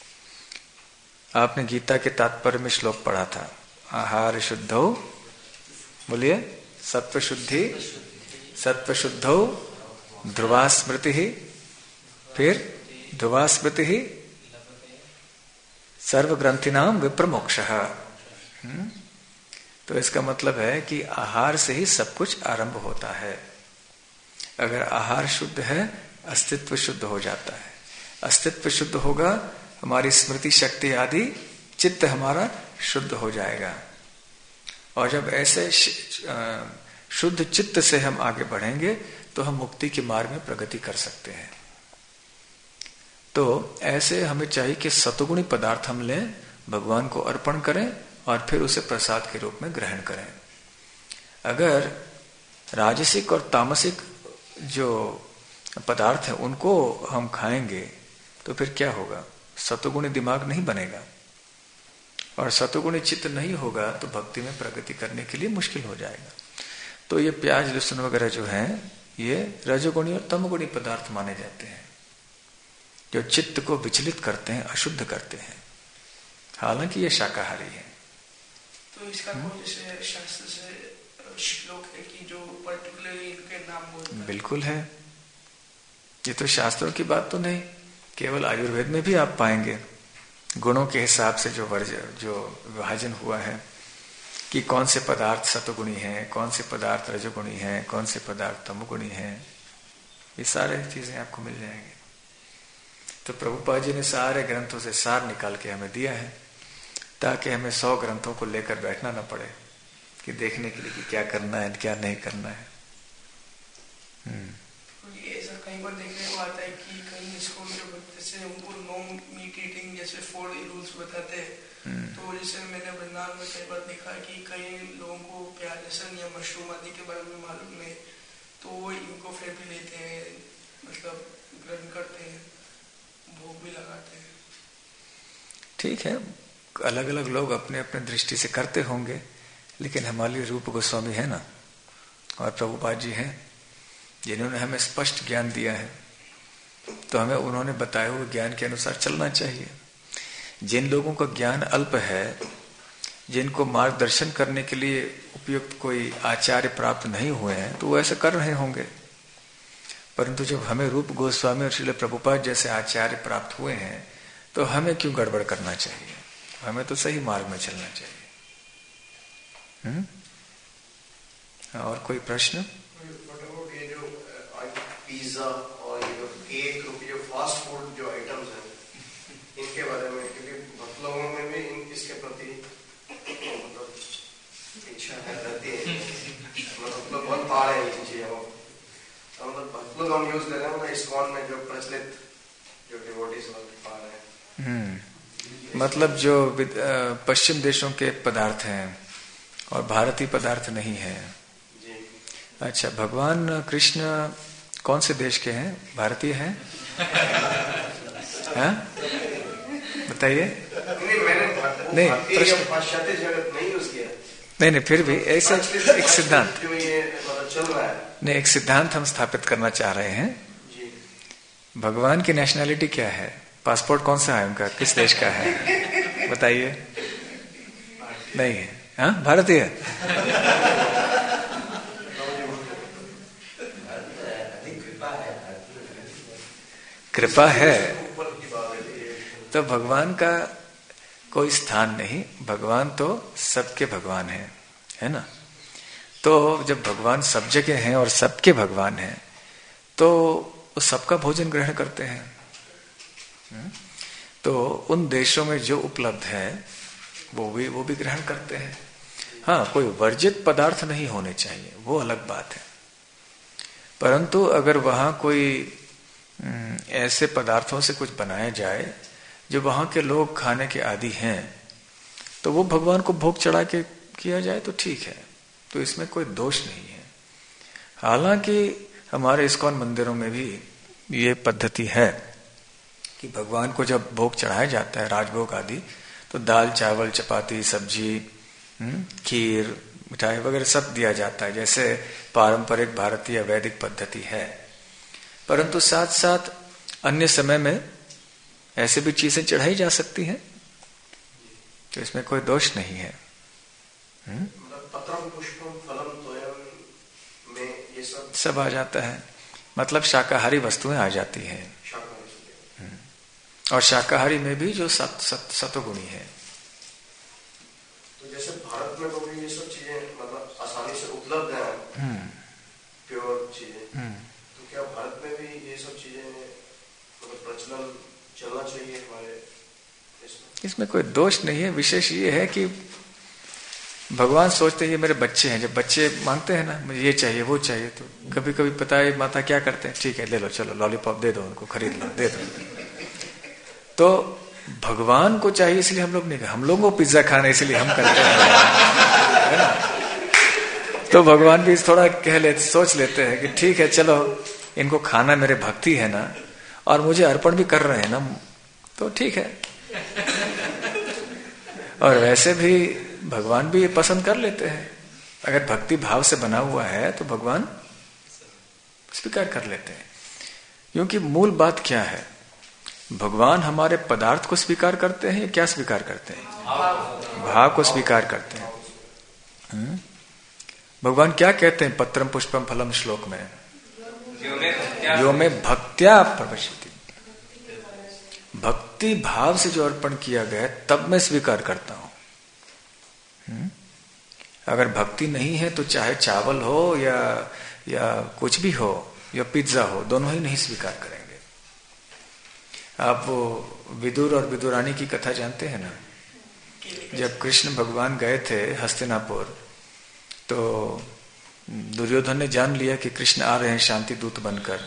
आपने गीता के तात्पर्य में श्लोक पढ़ा था, आहार शुद्धो, बोलिए, सत्व शुद्धि, सत्व शुद्धो ध्रुवा स्मृति ही, फिर ध्रुवा स्मृति ही सर्व ग्रंथि नाम विप्रमोक्ष। तो इसका मतलब है कि आहार से ही सब कुछ आरंभ होता है। अगर आहार शुद्ध है, अस्तित्व शुद्ध हो जाता है। अस्तित्व शुद्ध होगा, हमारी स्मृति शक्ति आदि, चित्त हमारा शुद्ध हो जाएगा। और जब ऐसे शुद्ध चित्त से हम आगे बढ़ेंगे तो हम मुक्ति के मार्ग में प्रगति कर सकते हैं। तो ऐसे हमें चाहिए कि सतुगुणी पदार्थ हम लें, भगवान को अर्पण करें और फिर उसे प्रसाद के रूप में ग्रहण करें। अगर राजसिक और तामसिक जो पदार्थ है उनको हम खाएंगे तो फिर क्या होगा? सतुगुणी दिमाग नहीं बनेगा, और सतुगुणी चित्त नहीं होगा तो भक्ति में प्रगति करने के लिए मुश्किल हो जाएगा। तो ये प्याज लहसुन वगैरह जो है ये रजोगुणी और तमगुणी पदार्थ माने जाते हैं, जो चित्त को विचलित करते हैं, अशुद्ध करते हैं। हालांकि ये शाकाहारी है। तो इसका कोई जैसे शास्त्र से श्लोक है कि जो पर्टिकुलरली इनके नाम बोलता है? बिल्कुल है। ये तो शास्त्रों की बात तो नहीं, केवल आयुर्वेद में भी आप पाएंगे गुणों के हिसाब से जो वर्ज जो विभाजन हुआ है कि कौन से पदार्थ सतुगुणी हैं, कौन से पदार्थ रजोगुणी हैं, कौन से पदार्थ तमोगुणी हैं। ये सारे चीजें आपको मिल जाएंगे। तो प्रभुपाद जी ने सारे ग्रंथों से सार निकाल के हमें दिया है, ताकि हमें सौ ग्रंथों को लेकर बैठना न पड़े कि देखने के लिए कि क्या करना है क्या नहीं करना है। ऐसा कई बार देखने को आता है कि कई स्कूल के बच्चे से उनको नो मीट ईटिंग जैसे फोर रूल्स बताते हैं, तो जैसे मैंने वृंदावन में कई बार देखा कि कई लोगों को प्याज लहसुन या मशरूम आदि के बारे में मालूम नहीं, तो वो इनको फिर भी लेते हैं, मतलब ग्रहण करते हैं, भोग भी लगाते हैं। ठीक है, अलग अलग लोग अपने अपने दृष्टि से करते होंगे, लेकिन हमारे रूप गोस्वामी है ना, और प्रभुपाद जी हैं जिन्होंने हमें स्पष्ट ज्ञान दिया है, तो हमें उन्होंने बताए हुए ज्ञान के अनुसार चलना चाहिए। जिन लोगों का ज्ञान अल्प है, जिनको मार्गदर्शन करने के लिए उपयुक्त कोई आचार्य प्राप्त नहीं हुए हैं, तो वो ऐसे कर रहे होंगे। परंतु जब हमें रूप गोस्वामी और श्रील प्रभुपाद जैसे आचार्य प्राप्त हुए हैं, तो हमें क्यों गड़बड़ करना चाहिए? हमें तो सही मार्ग में चलना चाहिए। हम्म? और कोई प्रश्न? ये जो पिज्जा और ये जो केक, जो फास्ट फूड जो आइटम्स हैं, इनके बारे में, क्योंकि बहुत लोगों में भी इन इसके प्रति मतलब इच्छा है रहती है, मतलब लोग बहुत पा रहे हैं इन चीजों को, मतलब बहुत लोग हम यूज कर रहे हैं ना, इस्कॉन में जो प्रचलित जो डिवोटीज लोग पा रहे हैं। हम्म मतलब जो पश्चिम देशों के पदार्थ हैं और भारतीय पदार्थ नहीं है। जी। अच्छा, भगवान कृष्ण कौन से देश के हैं? भारतीय हैं? हाँ? बताइए। नहीं, मैंने नहीं, प्रश्न पाश्चात्य जगत नहीं यूज किया। नहीं नहीं, फिर भी ऐसा एक सिद्धांत, जो ये मतलब चल रहा है, नहीं, एक सिद्धांत हम स्थापित करना चाह रहे हैं। जी। भगवान की नेशनैलिटी क्या है? पासपोर्ट कौन सा है उनका? किस देश का है? बताइए। नहीं है? हाँ, भारतीय। कृपा है तो भगवान का कोई स्थान नहीं, भगवान तो सबके भगवान है, है ना। तो जब भगवान सब जगह हैं और सबके भगवान हैं, तो वो सबका भोजन ग्रहण करते हैं। तो उन देशों में जो उपलब्ध है वो भी वो भी ग्रहण करते हैं। हाँ, कोई वर्जित पदार्थ नहीं होने चाहिए, वो अलग बात है। परंतु अगर वहां कोई ऐसे पदार्थों से कुछ बनाया जाए जो वहां के लोग खाने के आदी हैं, तो वो भगवान को भोग चढ़ा के किया जाए तो ठीक है, तो इसमें कोई दोष नहीं है। हालांकि हमारे इस्कॉन मंदिरों में भी ये पद्धति है कि भगवान को जब भोग चढ़ाया जाता है, राजभोग आदि, तो दाल, चावल, चपाती, सब्जी, खीर, मिठाई वगैरह सब दिया जाता है, जैसे पारंपरिक भारतीय वैदिक पद्धति है। परंतु साथ साथ अन्य समय में ऐसे भी चीजें चढ़ाई जा सकती हैं, तो इसमें कोई दोष नहीं है। पत्रम पुष्पम फलम तोयम में ये सब सब आ जाता है, मतलब शाकाहारी वस्तुएं आ जाती हैं। और शाकाहारी में भी जो सत, सत, सतोगुणी है। तो जैसे भारत में तो भी ये सब चीजें मतलब आसानी से उपलब्ध है, प्योर चीजें, तो क्या भारत में भी ये सब चीजें मतलब प्रचलन चलना चाहिए हमारे इसमें? इसमें कोई दोष नहीं है। विशेष ये है कि भगवान सोचते हैं ये मेरे बच्चे हैं, जब बच्चे मांगते हैं ना मुझे ये चाहिए वो चाहिए, तो कभी कभी पता है माता क्या करते हैं, ठीक है ले लो, चलो लॉलीपॉप दे दो उनको, खरीद लो, दे दो। तो भगवान को चाहिए इसलिए हम लोग नहीं, हम लोगों को पिज्जा खाना इसलिए हम करते हैं, है ना। तो भगवान भी थोड़ा कह लेते, सोच लेते हैं कि ठीक है चलो इनको खाना मेरे भक्ति है ना, और मुझे अर्पण भी कर रहे हैं ना, तो ठीक है। और वैसे भी भगवान भी ये पसंद कर लेते हैं, अगर भक्ति भाव से बना हुआ है तो भगवान स्वीकार कर लेते हैं। क्योंकि मूल बात क्या है, भगवान हमारे पदार्थ को स्वीकार करते हैं या क्या स्वीकार करते हैं? भाव को स्वीकार करते हैं। हुँ? भगवान क्या कहते हैं पत्रम पुष्पम फलम श्लोक में? यो में भक्त्या प्रवशिति, भक्ति भाव से जो अर्पण किया गया तब मैं स्वीकार करता हूं। हुँ? अगर भक्ति नहीं है तो चाहे चावल हो या या कुछ भी हो या पिज्जा हो, दोनों ही नहीं स्वीकार करेंगे। आप वो विदुर और विदुरानी की कथा जानते हैं ना? जब कृष्ण भगवान गए थे हस्तिनापुर, तो दुर्योधन ने जान लिया कि कृष्ण आ रहे हैं शांति दूत बनकर,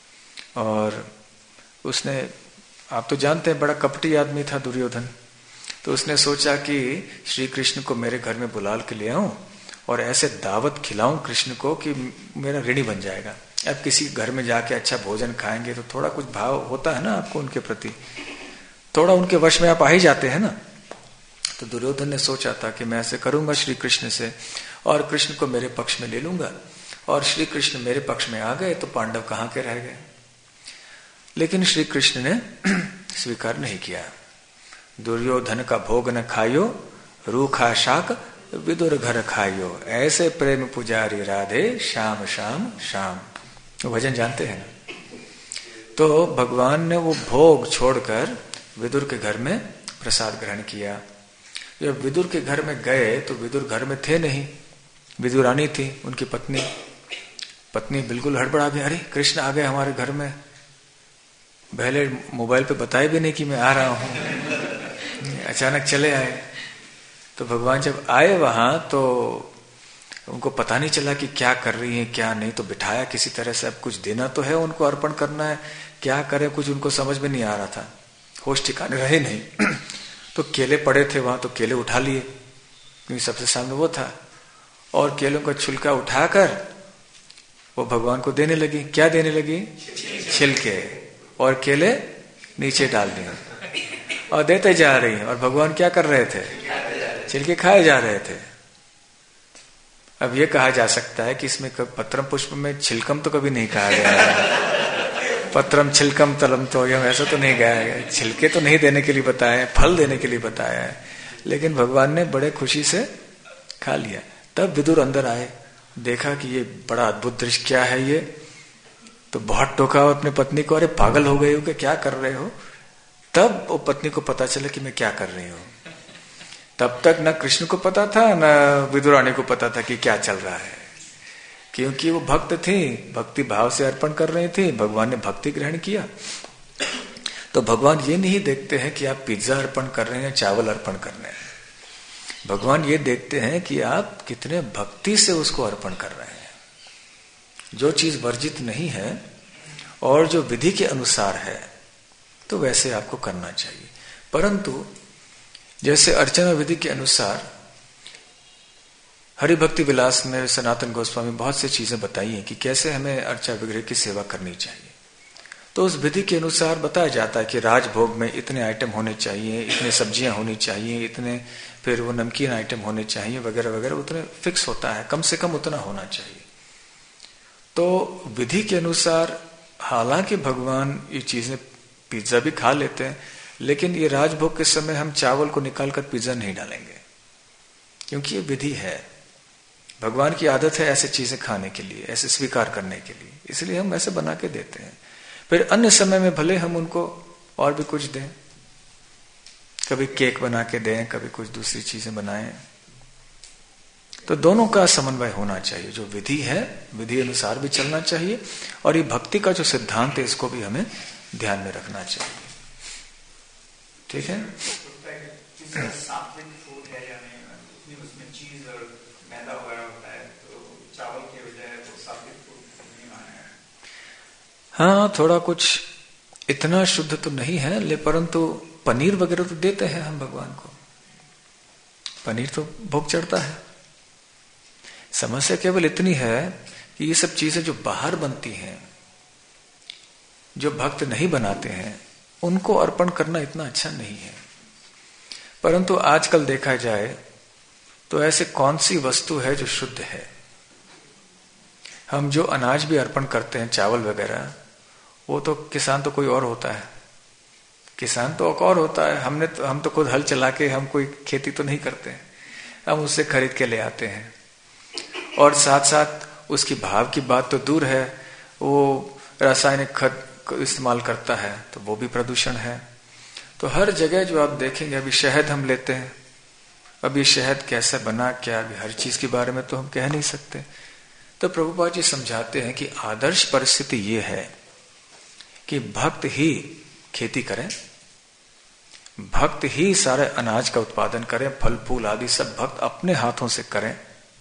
और उसने, आप तो जानते हैं बड़ा कपटी आदमी था दुर्योधन, तो उसने सोचा कि श्री कृष्ण को मेरे घर में बुला के ले आऊं और ऐसे दावत खिलाऊं कृष्ण को कि मेरा ऋणी बन जाएगा। अब किसी घर में जाके अच्छा भोजन खाएंगे तो थोड़ा कुछ भाव होता है ना आपको उनके प्रति, थोड़ा उनके वश में आप आ ही जाते हैं ना। तो दुर्योधन ने सोचा था कि मैं ऐसे करूंगा श्री कृष्ण से और कृष्ण को मेरे पक्ष में ले लूंगा, और श्री कृष्ण मेरे पक्ष में आ गए तो पांडव कहां के रह गए। लेकिन श्री कृष्ण ने स्वीकार नहीं किया। दुर्योधन का भोग न खायो, रूखा शाक विदुर घर खायो, ऐसे प्रेम पुजारी राधे श्याम श्याम श्याम। वो भजन जानते हैं ना। तो भगवान ने वो भोग छोड़कर विदुर के घर में प्रसाद ग्रहण किया। जब विदुर के घर में गए तो विदुर घर में थे नहीं, विदुरानी थी उनकी पत्नी। पत्नी बिल्कुल हड़बड़ा गई, अरे कृष्ण आ गए हमारे घर में, पहले मोबाइल पे बताए भी नहीं कि मैं आ रहा हूं, अचानक चले आए। तो भगवान जब आए वहां तो उनको पता नहीं चला कि क्या कर रही है क्या नहीं, तो बिठाया किसी तरह से, अब कुछ देना तो है उनको, अर्पण करना है, क्या करे कुछ उनको समझ में नहीं आ रहा था, होश ठिकाने रहे नहीं। तो केले पड़े थे वहां, तो केले उठा लिए क्योंकि सबसे सामने वो था, और केलों का छिलका उठाकर वो भगवान को देने लगी। क्या देने लगी? छिलके, और केले नीचे डाल दिए और देते जा रही हैं। और भगवान क्या कर रहे थे? छिलके खाए जा रहे थे। अब ये कहा जा सकता है कि इसमें पत्रम पुष्प में छिलकम तो कभी नहीं कहा गया है। पत्रम छिलकम तलम तो यम ऐसा तो नहीं कहा गया। छिलके तो नहीं देने के लिए बताया, फल देने के लिए बताया है, लेकिन भगवान ने बड़े खुशी से खा लिया। तब विदुर अंदर आए, देखा कि ये बड़ा अद्भुत दृश्य क्या है ये, तो बहुत टोका अपनी पत्नी को, अरे पागल हो गए हो कि क्या कर रहे हो। तब वो पत्नी को पता चला कि मैं क्या कर रही हूं। तब तक न कृष्ण को पता था न विदुरानी को पता था कि क्या चल रहा है, क्योंकि वो भक्त थी, भक्ति भाव से अर्पण कर रही थी। भगवान ने भक्ति ग्रहण किया। तो भगवान ये नहीं देखते हैं कि आप पिज्जा अर्पण कर रहे हैं, चावल अर्पण कर रहे हैं। भगवान ये देखते हैं कि आप कितने भक्ति से उसको अर्पण कर रहे हैं। जो चीज वर्जित नहीं है और जो विधि के अनुसार है तो वैसे आपको करना चाहिए। परंतु जैसे अर्चना विधि के अनुसार हरि भक्ति विलास में सनातन गोस्वामी बहुत सी चीजें बताई हैं कि कैसे हमें अर्चा विग्रह की सेवा करनी चाहिए। तो उस विधि के अनुसार बताया जाता है कि राजभोग में इतने आइटम होने चाहिए, इतने सब्जियां होनी चाहिए, इतने फिर वो नमकीन आइटम होने चाहिए वगैरह वगैरह, उतने फिक्स होता है, कम से कम उतना होना चाहिए। तो विधि के अनुसार हालांकि भगवान ये चीजें पिज्जा भी खा लेते हैं, लेकिन ये राजभोग के समय हम चावल को निकालकर पिज्जा नहीं डालेंगे, क्योंकि ये विधि है। भगवान की आदत है ऐसे चीजें खाने के लिए, ऐसे स्वीकार करने के लिए, इसलिए हम ऐसे बना के देते हैं। फिर अन्य समय में भले हम उनको और भी कुछ दें, कभी केक बना के दें, कभी कुछ दूसरी चीजें बनाएं। तो दोनों का समन्वय होना चाहिए। जो विधि है विधि अनुसार भी चलना चाहिए, और ये भक्ति का जो सिद्धांत है इसको भी हमें ध्यान में रखना चाहिए। ठीक है। सात्विक फूड है या नहीं, उसमें चीज और मैदा वगैरह होता है, तो चावल के बजाय वो सात्विक फूड नहीं माना है। हाँ, थोड़ा कुछ इतना शुद्ध तो नहीं है, ले परंतु पनीर वगैरह तो देते हैं हम भगवान को, पनीर तो भोग चढ़ता है। समस्या केवल इतनी है कि ये सब चीजें जो बाहर बनती हैं, जो भक्त नहीं बनाते हैं, उनको अर्पण करना इतना अच्छा नहीं है। परंतु आजकल देखा जाए तो ऐसे कौन सी वस्तु है जो शुद्ध है। हम जो अनाज भी अर्पण करते हैं, चावल वगैरह, वो तो किसान तो कोई और होता है, किसान तो एक और होता है। हमने तो हम तो खुद हल चला के, हम कोई खेती तो नहीं करते हैं, हम उससे खरीद के ले आते हैं। और साथ साथ उसकी भाव की बात तो दूर है, वो रासायनिक खाद इस्तेमाल करता है, तो वो भी प्रदूषण है। तो हर जगह जो आप देखेंगे, अभी शहद हम लेते हैं, अभी शहद कैसा बना क्या, अभी हर चीज के बारे में तो हम कह नहीं सकते। तो प्रभुपाद जी समझाते हैं कि आदर्श परिस्थिति ये है कि भक्त ही खेती करें, भक्त ही सारे अनाज का उत्पादन करें, फल फूल आदि सब भक्त अपने हाथों से करें,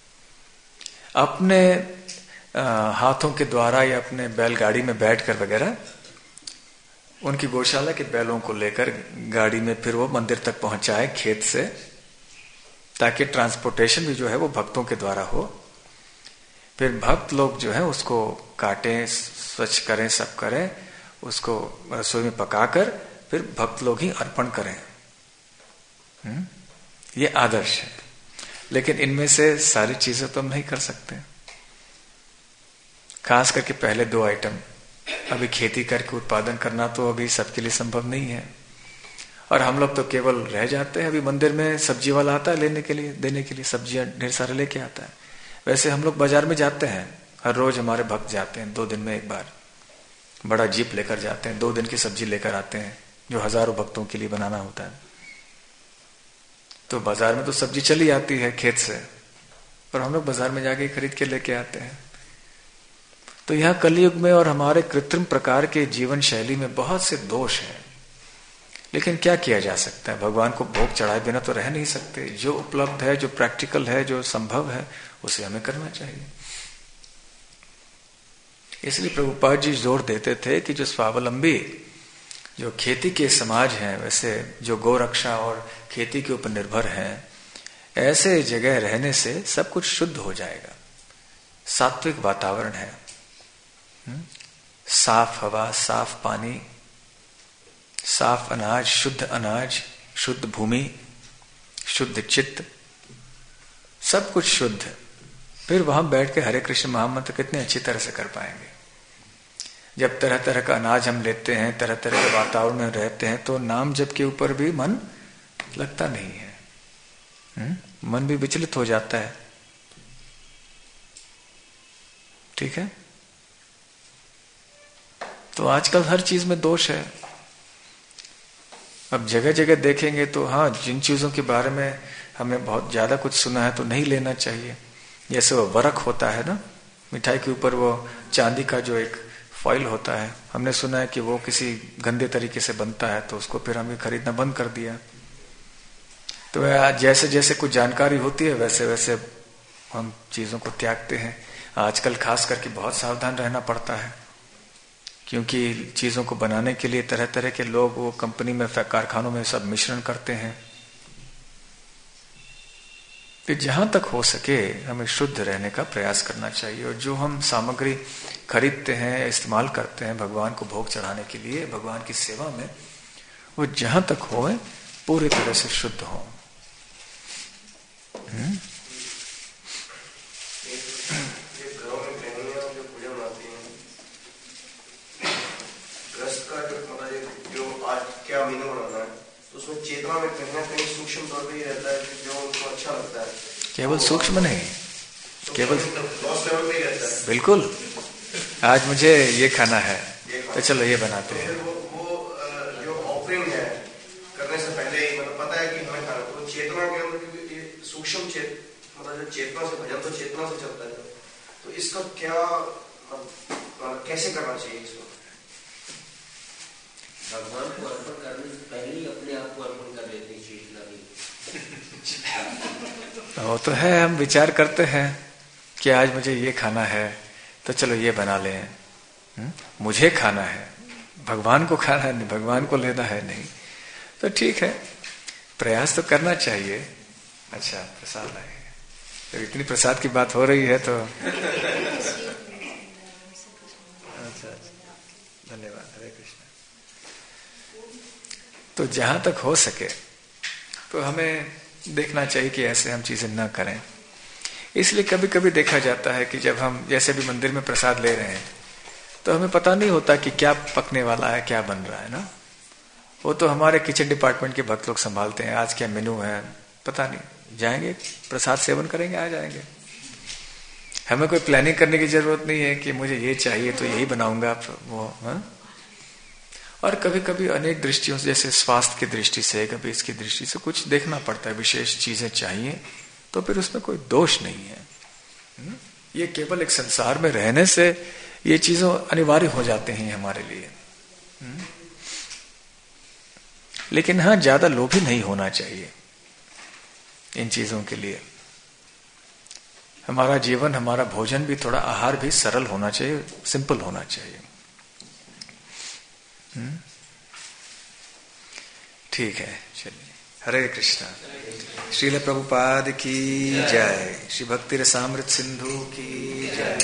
अपने आ, हाथों के द्वारा या अपने बैलगाड़ी में बैठकर वगैरह उनकी गौशाला के बैलों को लेकर गाड़ी में फिर वो मंदिर तक पहुंचाए खेत से, ताकि ट्रांसपोर्टेशन भी जो है वो भक्तों के द्वारा हो। फिर भक्त लोग जो है उसको काटें, स्वच्छ करें, सब करें, उसको रसोई में पकाकर फिर भक्त लोग ही अर्पण करें। हुँ? ये आदर्श है। लेकिन इनमें से सारी चीजें तो हम नहीं कर सकते, खास करके पहले दो आइटम। अभी खेती करके उत्पादन करना तो अभी सबके लिए संभव नहीं है, और हम लोग तो केवल रह जाते हैं। अभी मंदिर में सब्जी वाला आता है लेने के लिए, देने के लिए सब्जियां ढेर सारे लेके आता है। वैसे हम लोग बाजार में जाते हैं, हर रोज हमारे भक्त जाते हैं, दो दिन में एक बार बड़ा जीप लेकर जाते हैं, दो दिन की सब्जी लेकर आते हैं, जो हजारों भक्तों के लिए बनाना होता है। तो बाजार में तो सब्जी चली आती है खेत से, और हम लोग बाजार में जाके खरीद के लेके आते हैं। तो यह कलयुग में और हमारे कृत्रिम प्रकार के जीवन शैली में बहुत से दोष हैं। लेकिन क्या किया जा सकता है, भगवान को भोग चढ़ाए बिना तो रह नहीं सकते। जो उपलब्ध है, जो प्रैक्टिकल है, जो संभव है, उसे हमें करना चाहिए। इसलिए प्रभुपाद जी जोर देते थे कि जो स्वावलंबी, जो खेती के समाज हैं, वैसे जो गौरक्षा और खेती के ऊपर निर्भर हैं, ऐसे जगह रहने से सब कुछ शुद्ध हो जाएगा। सात्विक वातावरण है, साफ हवा, साफ पानी, साफ अनाज, शुद्ध अनाज, शुद्ध भूमि, शुद्ध चित्त, सब कुछ शुद्ध। फिर वहां बैठ के हरे कृष्ण महामंत्र कितने अच्छी तरह से कर पाएंगे। जब तरह तरह का अनाज हम लेते हैं, तरह तरह के वातावरण में रहते हैं, तो नाम जप के ऊपर भी मन लगता नहीं है। हुँ? मन भी विचलित हो जाता है। ठीक है, तो आजकल हर चीज में दोष है। अब जगह जगह देखेंगे तो हाँ, जिन चीजों के बारे में हमें बहुत ज्यादा कुछ सुना है तो नहीं लेना चाहिए। जैसे वो वरक होता है ना, मिठाई के ऊपर वो चांदी का जो एक फॉइल होता है, हमने सुना है कि वो किसी गंदे तरीके से बनता है, तो उसको फिर हमें खरीदना बंद कर दिया। तो जैसे जैसे कुछ जानकारी होती है वैसे वैसे हम चीजों को त्यागते हैं। आजकल खास करके बहुत सावधान रहना पड़ता है, क्योंकि चीजों को बनाने के लिए तरह तरह के लोग वो कंपनी में, कारखानों में सब मिश्रण करते हैं। तो जहां तक हो सके हमें शुद्ध रहने का प्रयास करना चाहिए, और जो हम सामग्री खरीदते हैं, इस्तेमाल करते हैं भगवान को भोग चढ़ाने के लिए, भगवान की सेवा में, वो जहां तक हो पूरी तरह से शुद्ध हो। हुँ? चेतना में कहीं ना कहीं सूक्ष्म तौर पर ही रहता है, जो उनको अच्छा लगता है। केवल सूक्ष्म नहीं, केवल लॉस लेवल पे ही रहता है। बिल्कुल, आज मुझे ये खाना है तो चलो ये बनाते हैं। वो, वो जो ऑफरिंग है करने से पहले ही मतलब पता है कि हमें खाना, तो चेतना के अंदर सूक्ष्म चेत मतलब जो चेतना से भजन तो चेतना से चलता है, तो इसका क्या मतलब कैसे करना चाहिए इसको? भगवान को अर्पण करने से पहले ही अपने आप को अर्पण कर लेते हैं चेतना की। वो तो है, हम विचार करते हैं कि आज मुझे ये खाना है तो चलो ये बना लें। मुझे खाना है, भगवान को खाना है नहीं, भगवान को लेना है नहीं, तो ठीक है, प्रयास तो करना चाहिए। अच्छा, प्रसाद आए, तो इतनी प्रसाद की बात हो रही है तो अच्छा, धन्यवाद, हरे कृष्ण। तो जहां तक हो सके तो हमें देखना चाहिए कि ऐसे हम चीजें न करें। इसलिए कभी कभी देखा जाता है कि जब हम जैसे भी मंदिर में प्रसाद ले रहे हैं तो हमें पता नहीं होता कि क्या पकने वाला है, क्या बन रहा है ना। वो तो हमारे किचन डिपार्टमेंट के भक्त लोग संभालते हैं, आज क्या मेनू है पता नहीं, जाएंगे प्रसाद सेवन करेंगे, आ जाएंगे। हमें कोई प्लानिंग करने की जरूरत नहीं है कि मुझे ये चाहिए तो यही बनाऊंगा वो। हा? और कभी कभी अनेक दृष्टियों से, जैसे स्वास्थ्य की दृष्टि से, कभी इसकी दृष्टि से कुछ देखना पड़ता है, विशेष चीजें चाहिए, तो फिर उसमें कोई दोष नहीं है। ये केवल एक संसार में रहने से ये चीजों अनिवार्य हो जाते हैं हमारे लिए। लेकिन हाँ, ज्यादा लोभी नहीं होना चाहिए इन चीजों के लिए। हमारा जीवन, हमारा भोजन भी, थोड़ा आहार भी सरल होना चाहिए, सिंपल होना चाहिए। ठीक है, चलिए। हरे कृष्णा। श्रील प्रभुपाद की जय। श्री भक्ति रसामृत सिंधु की जय।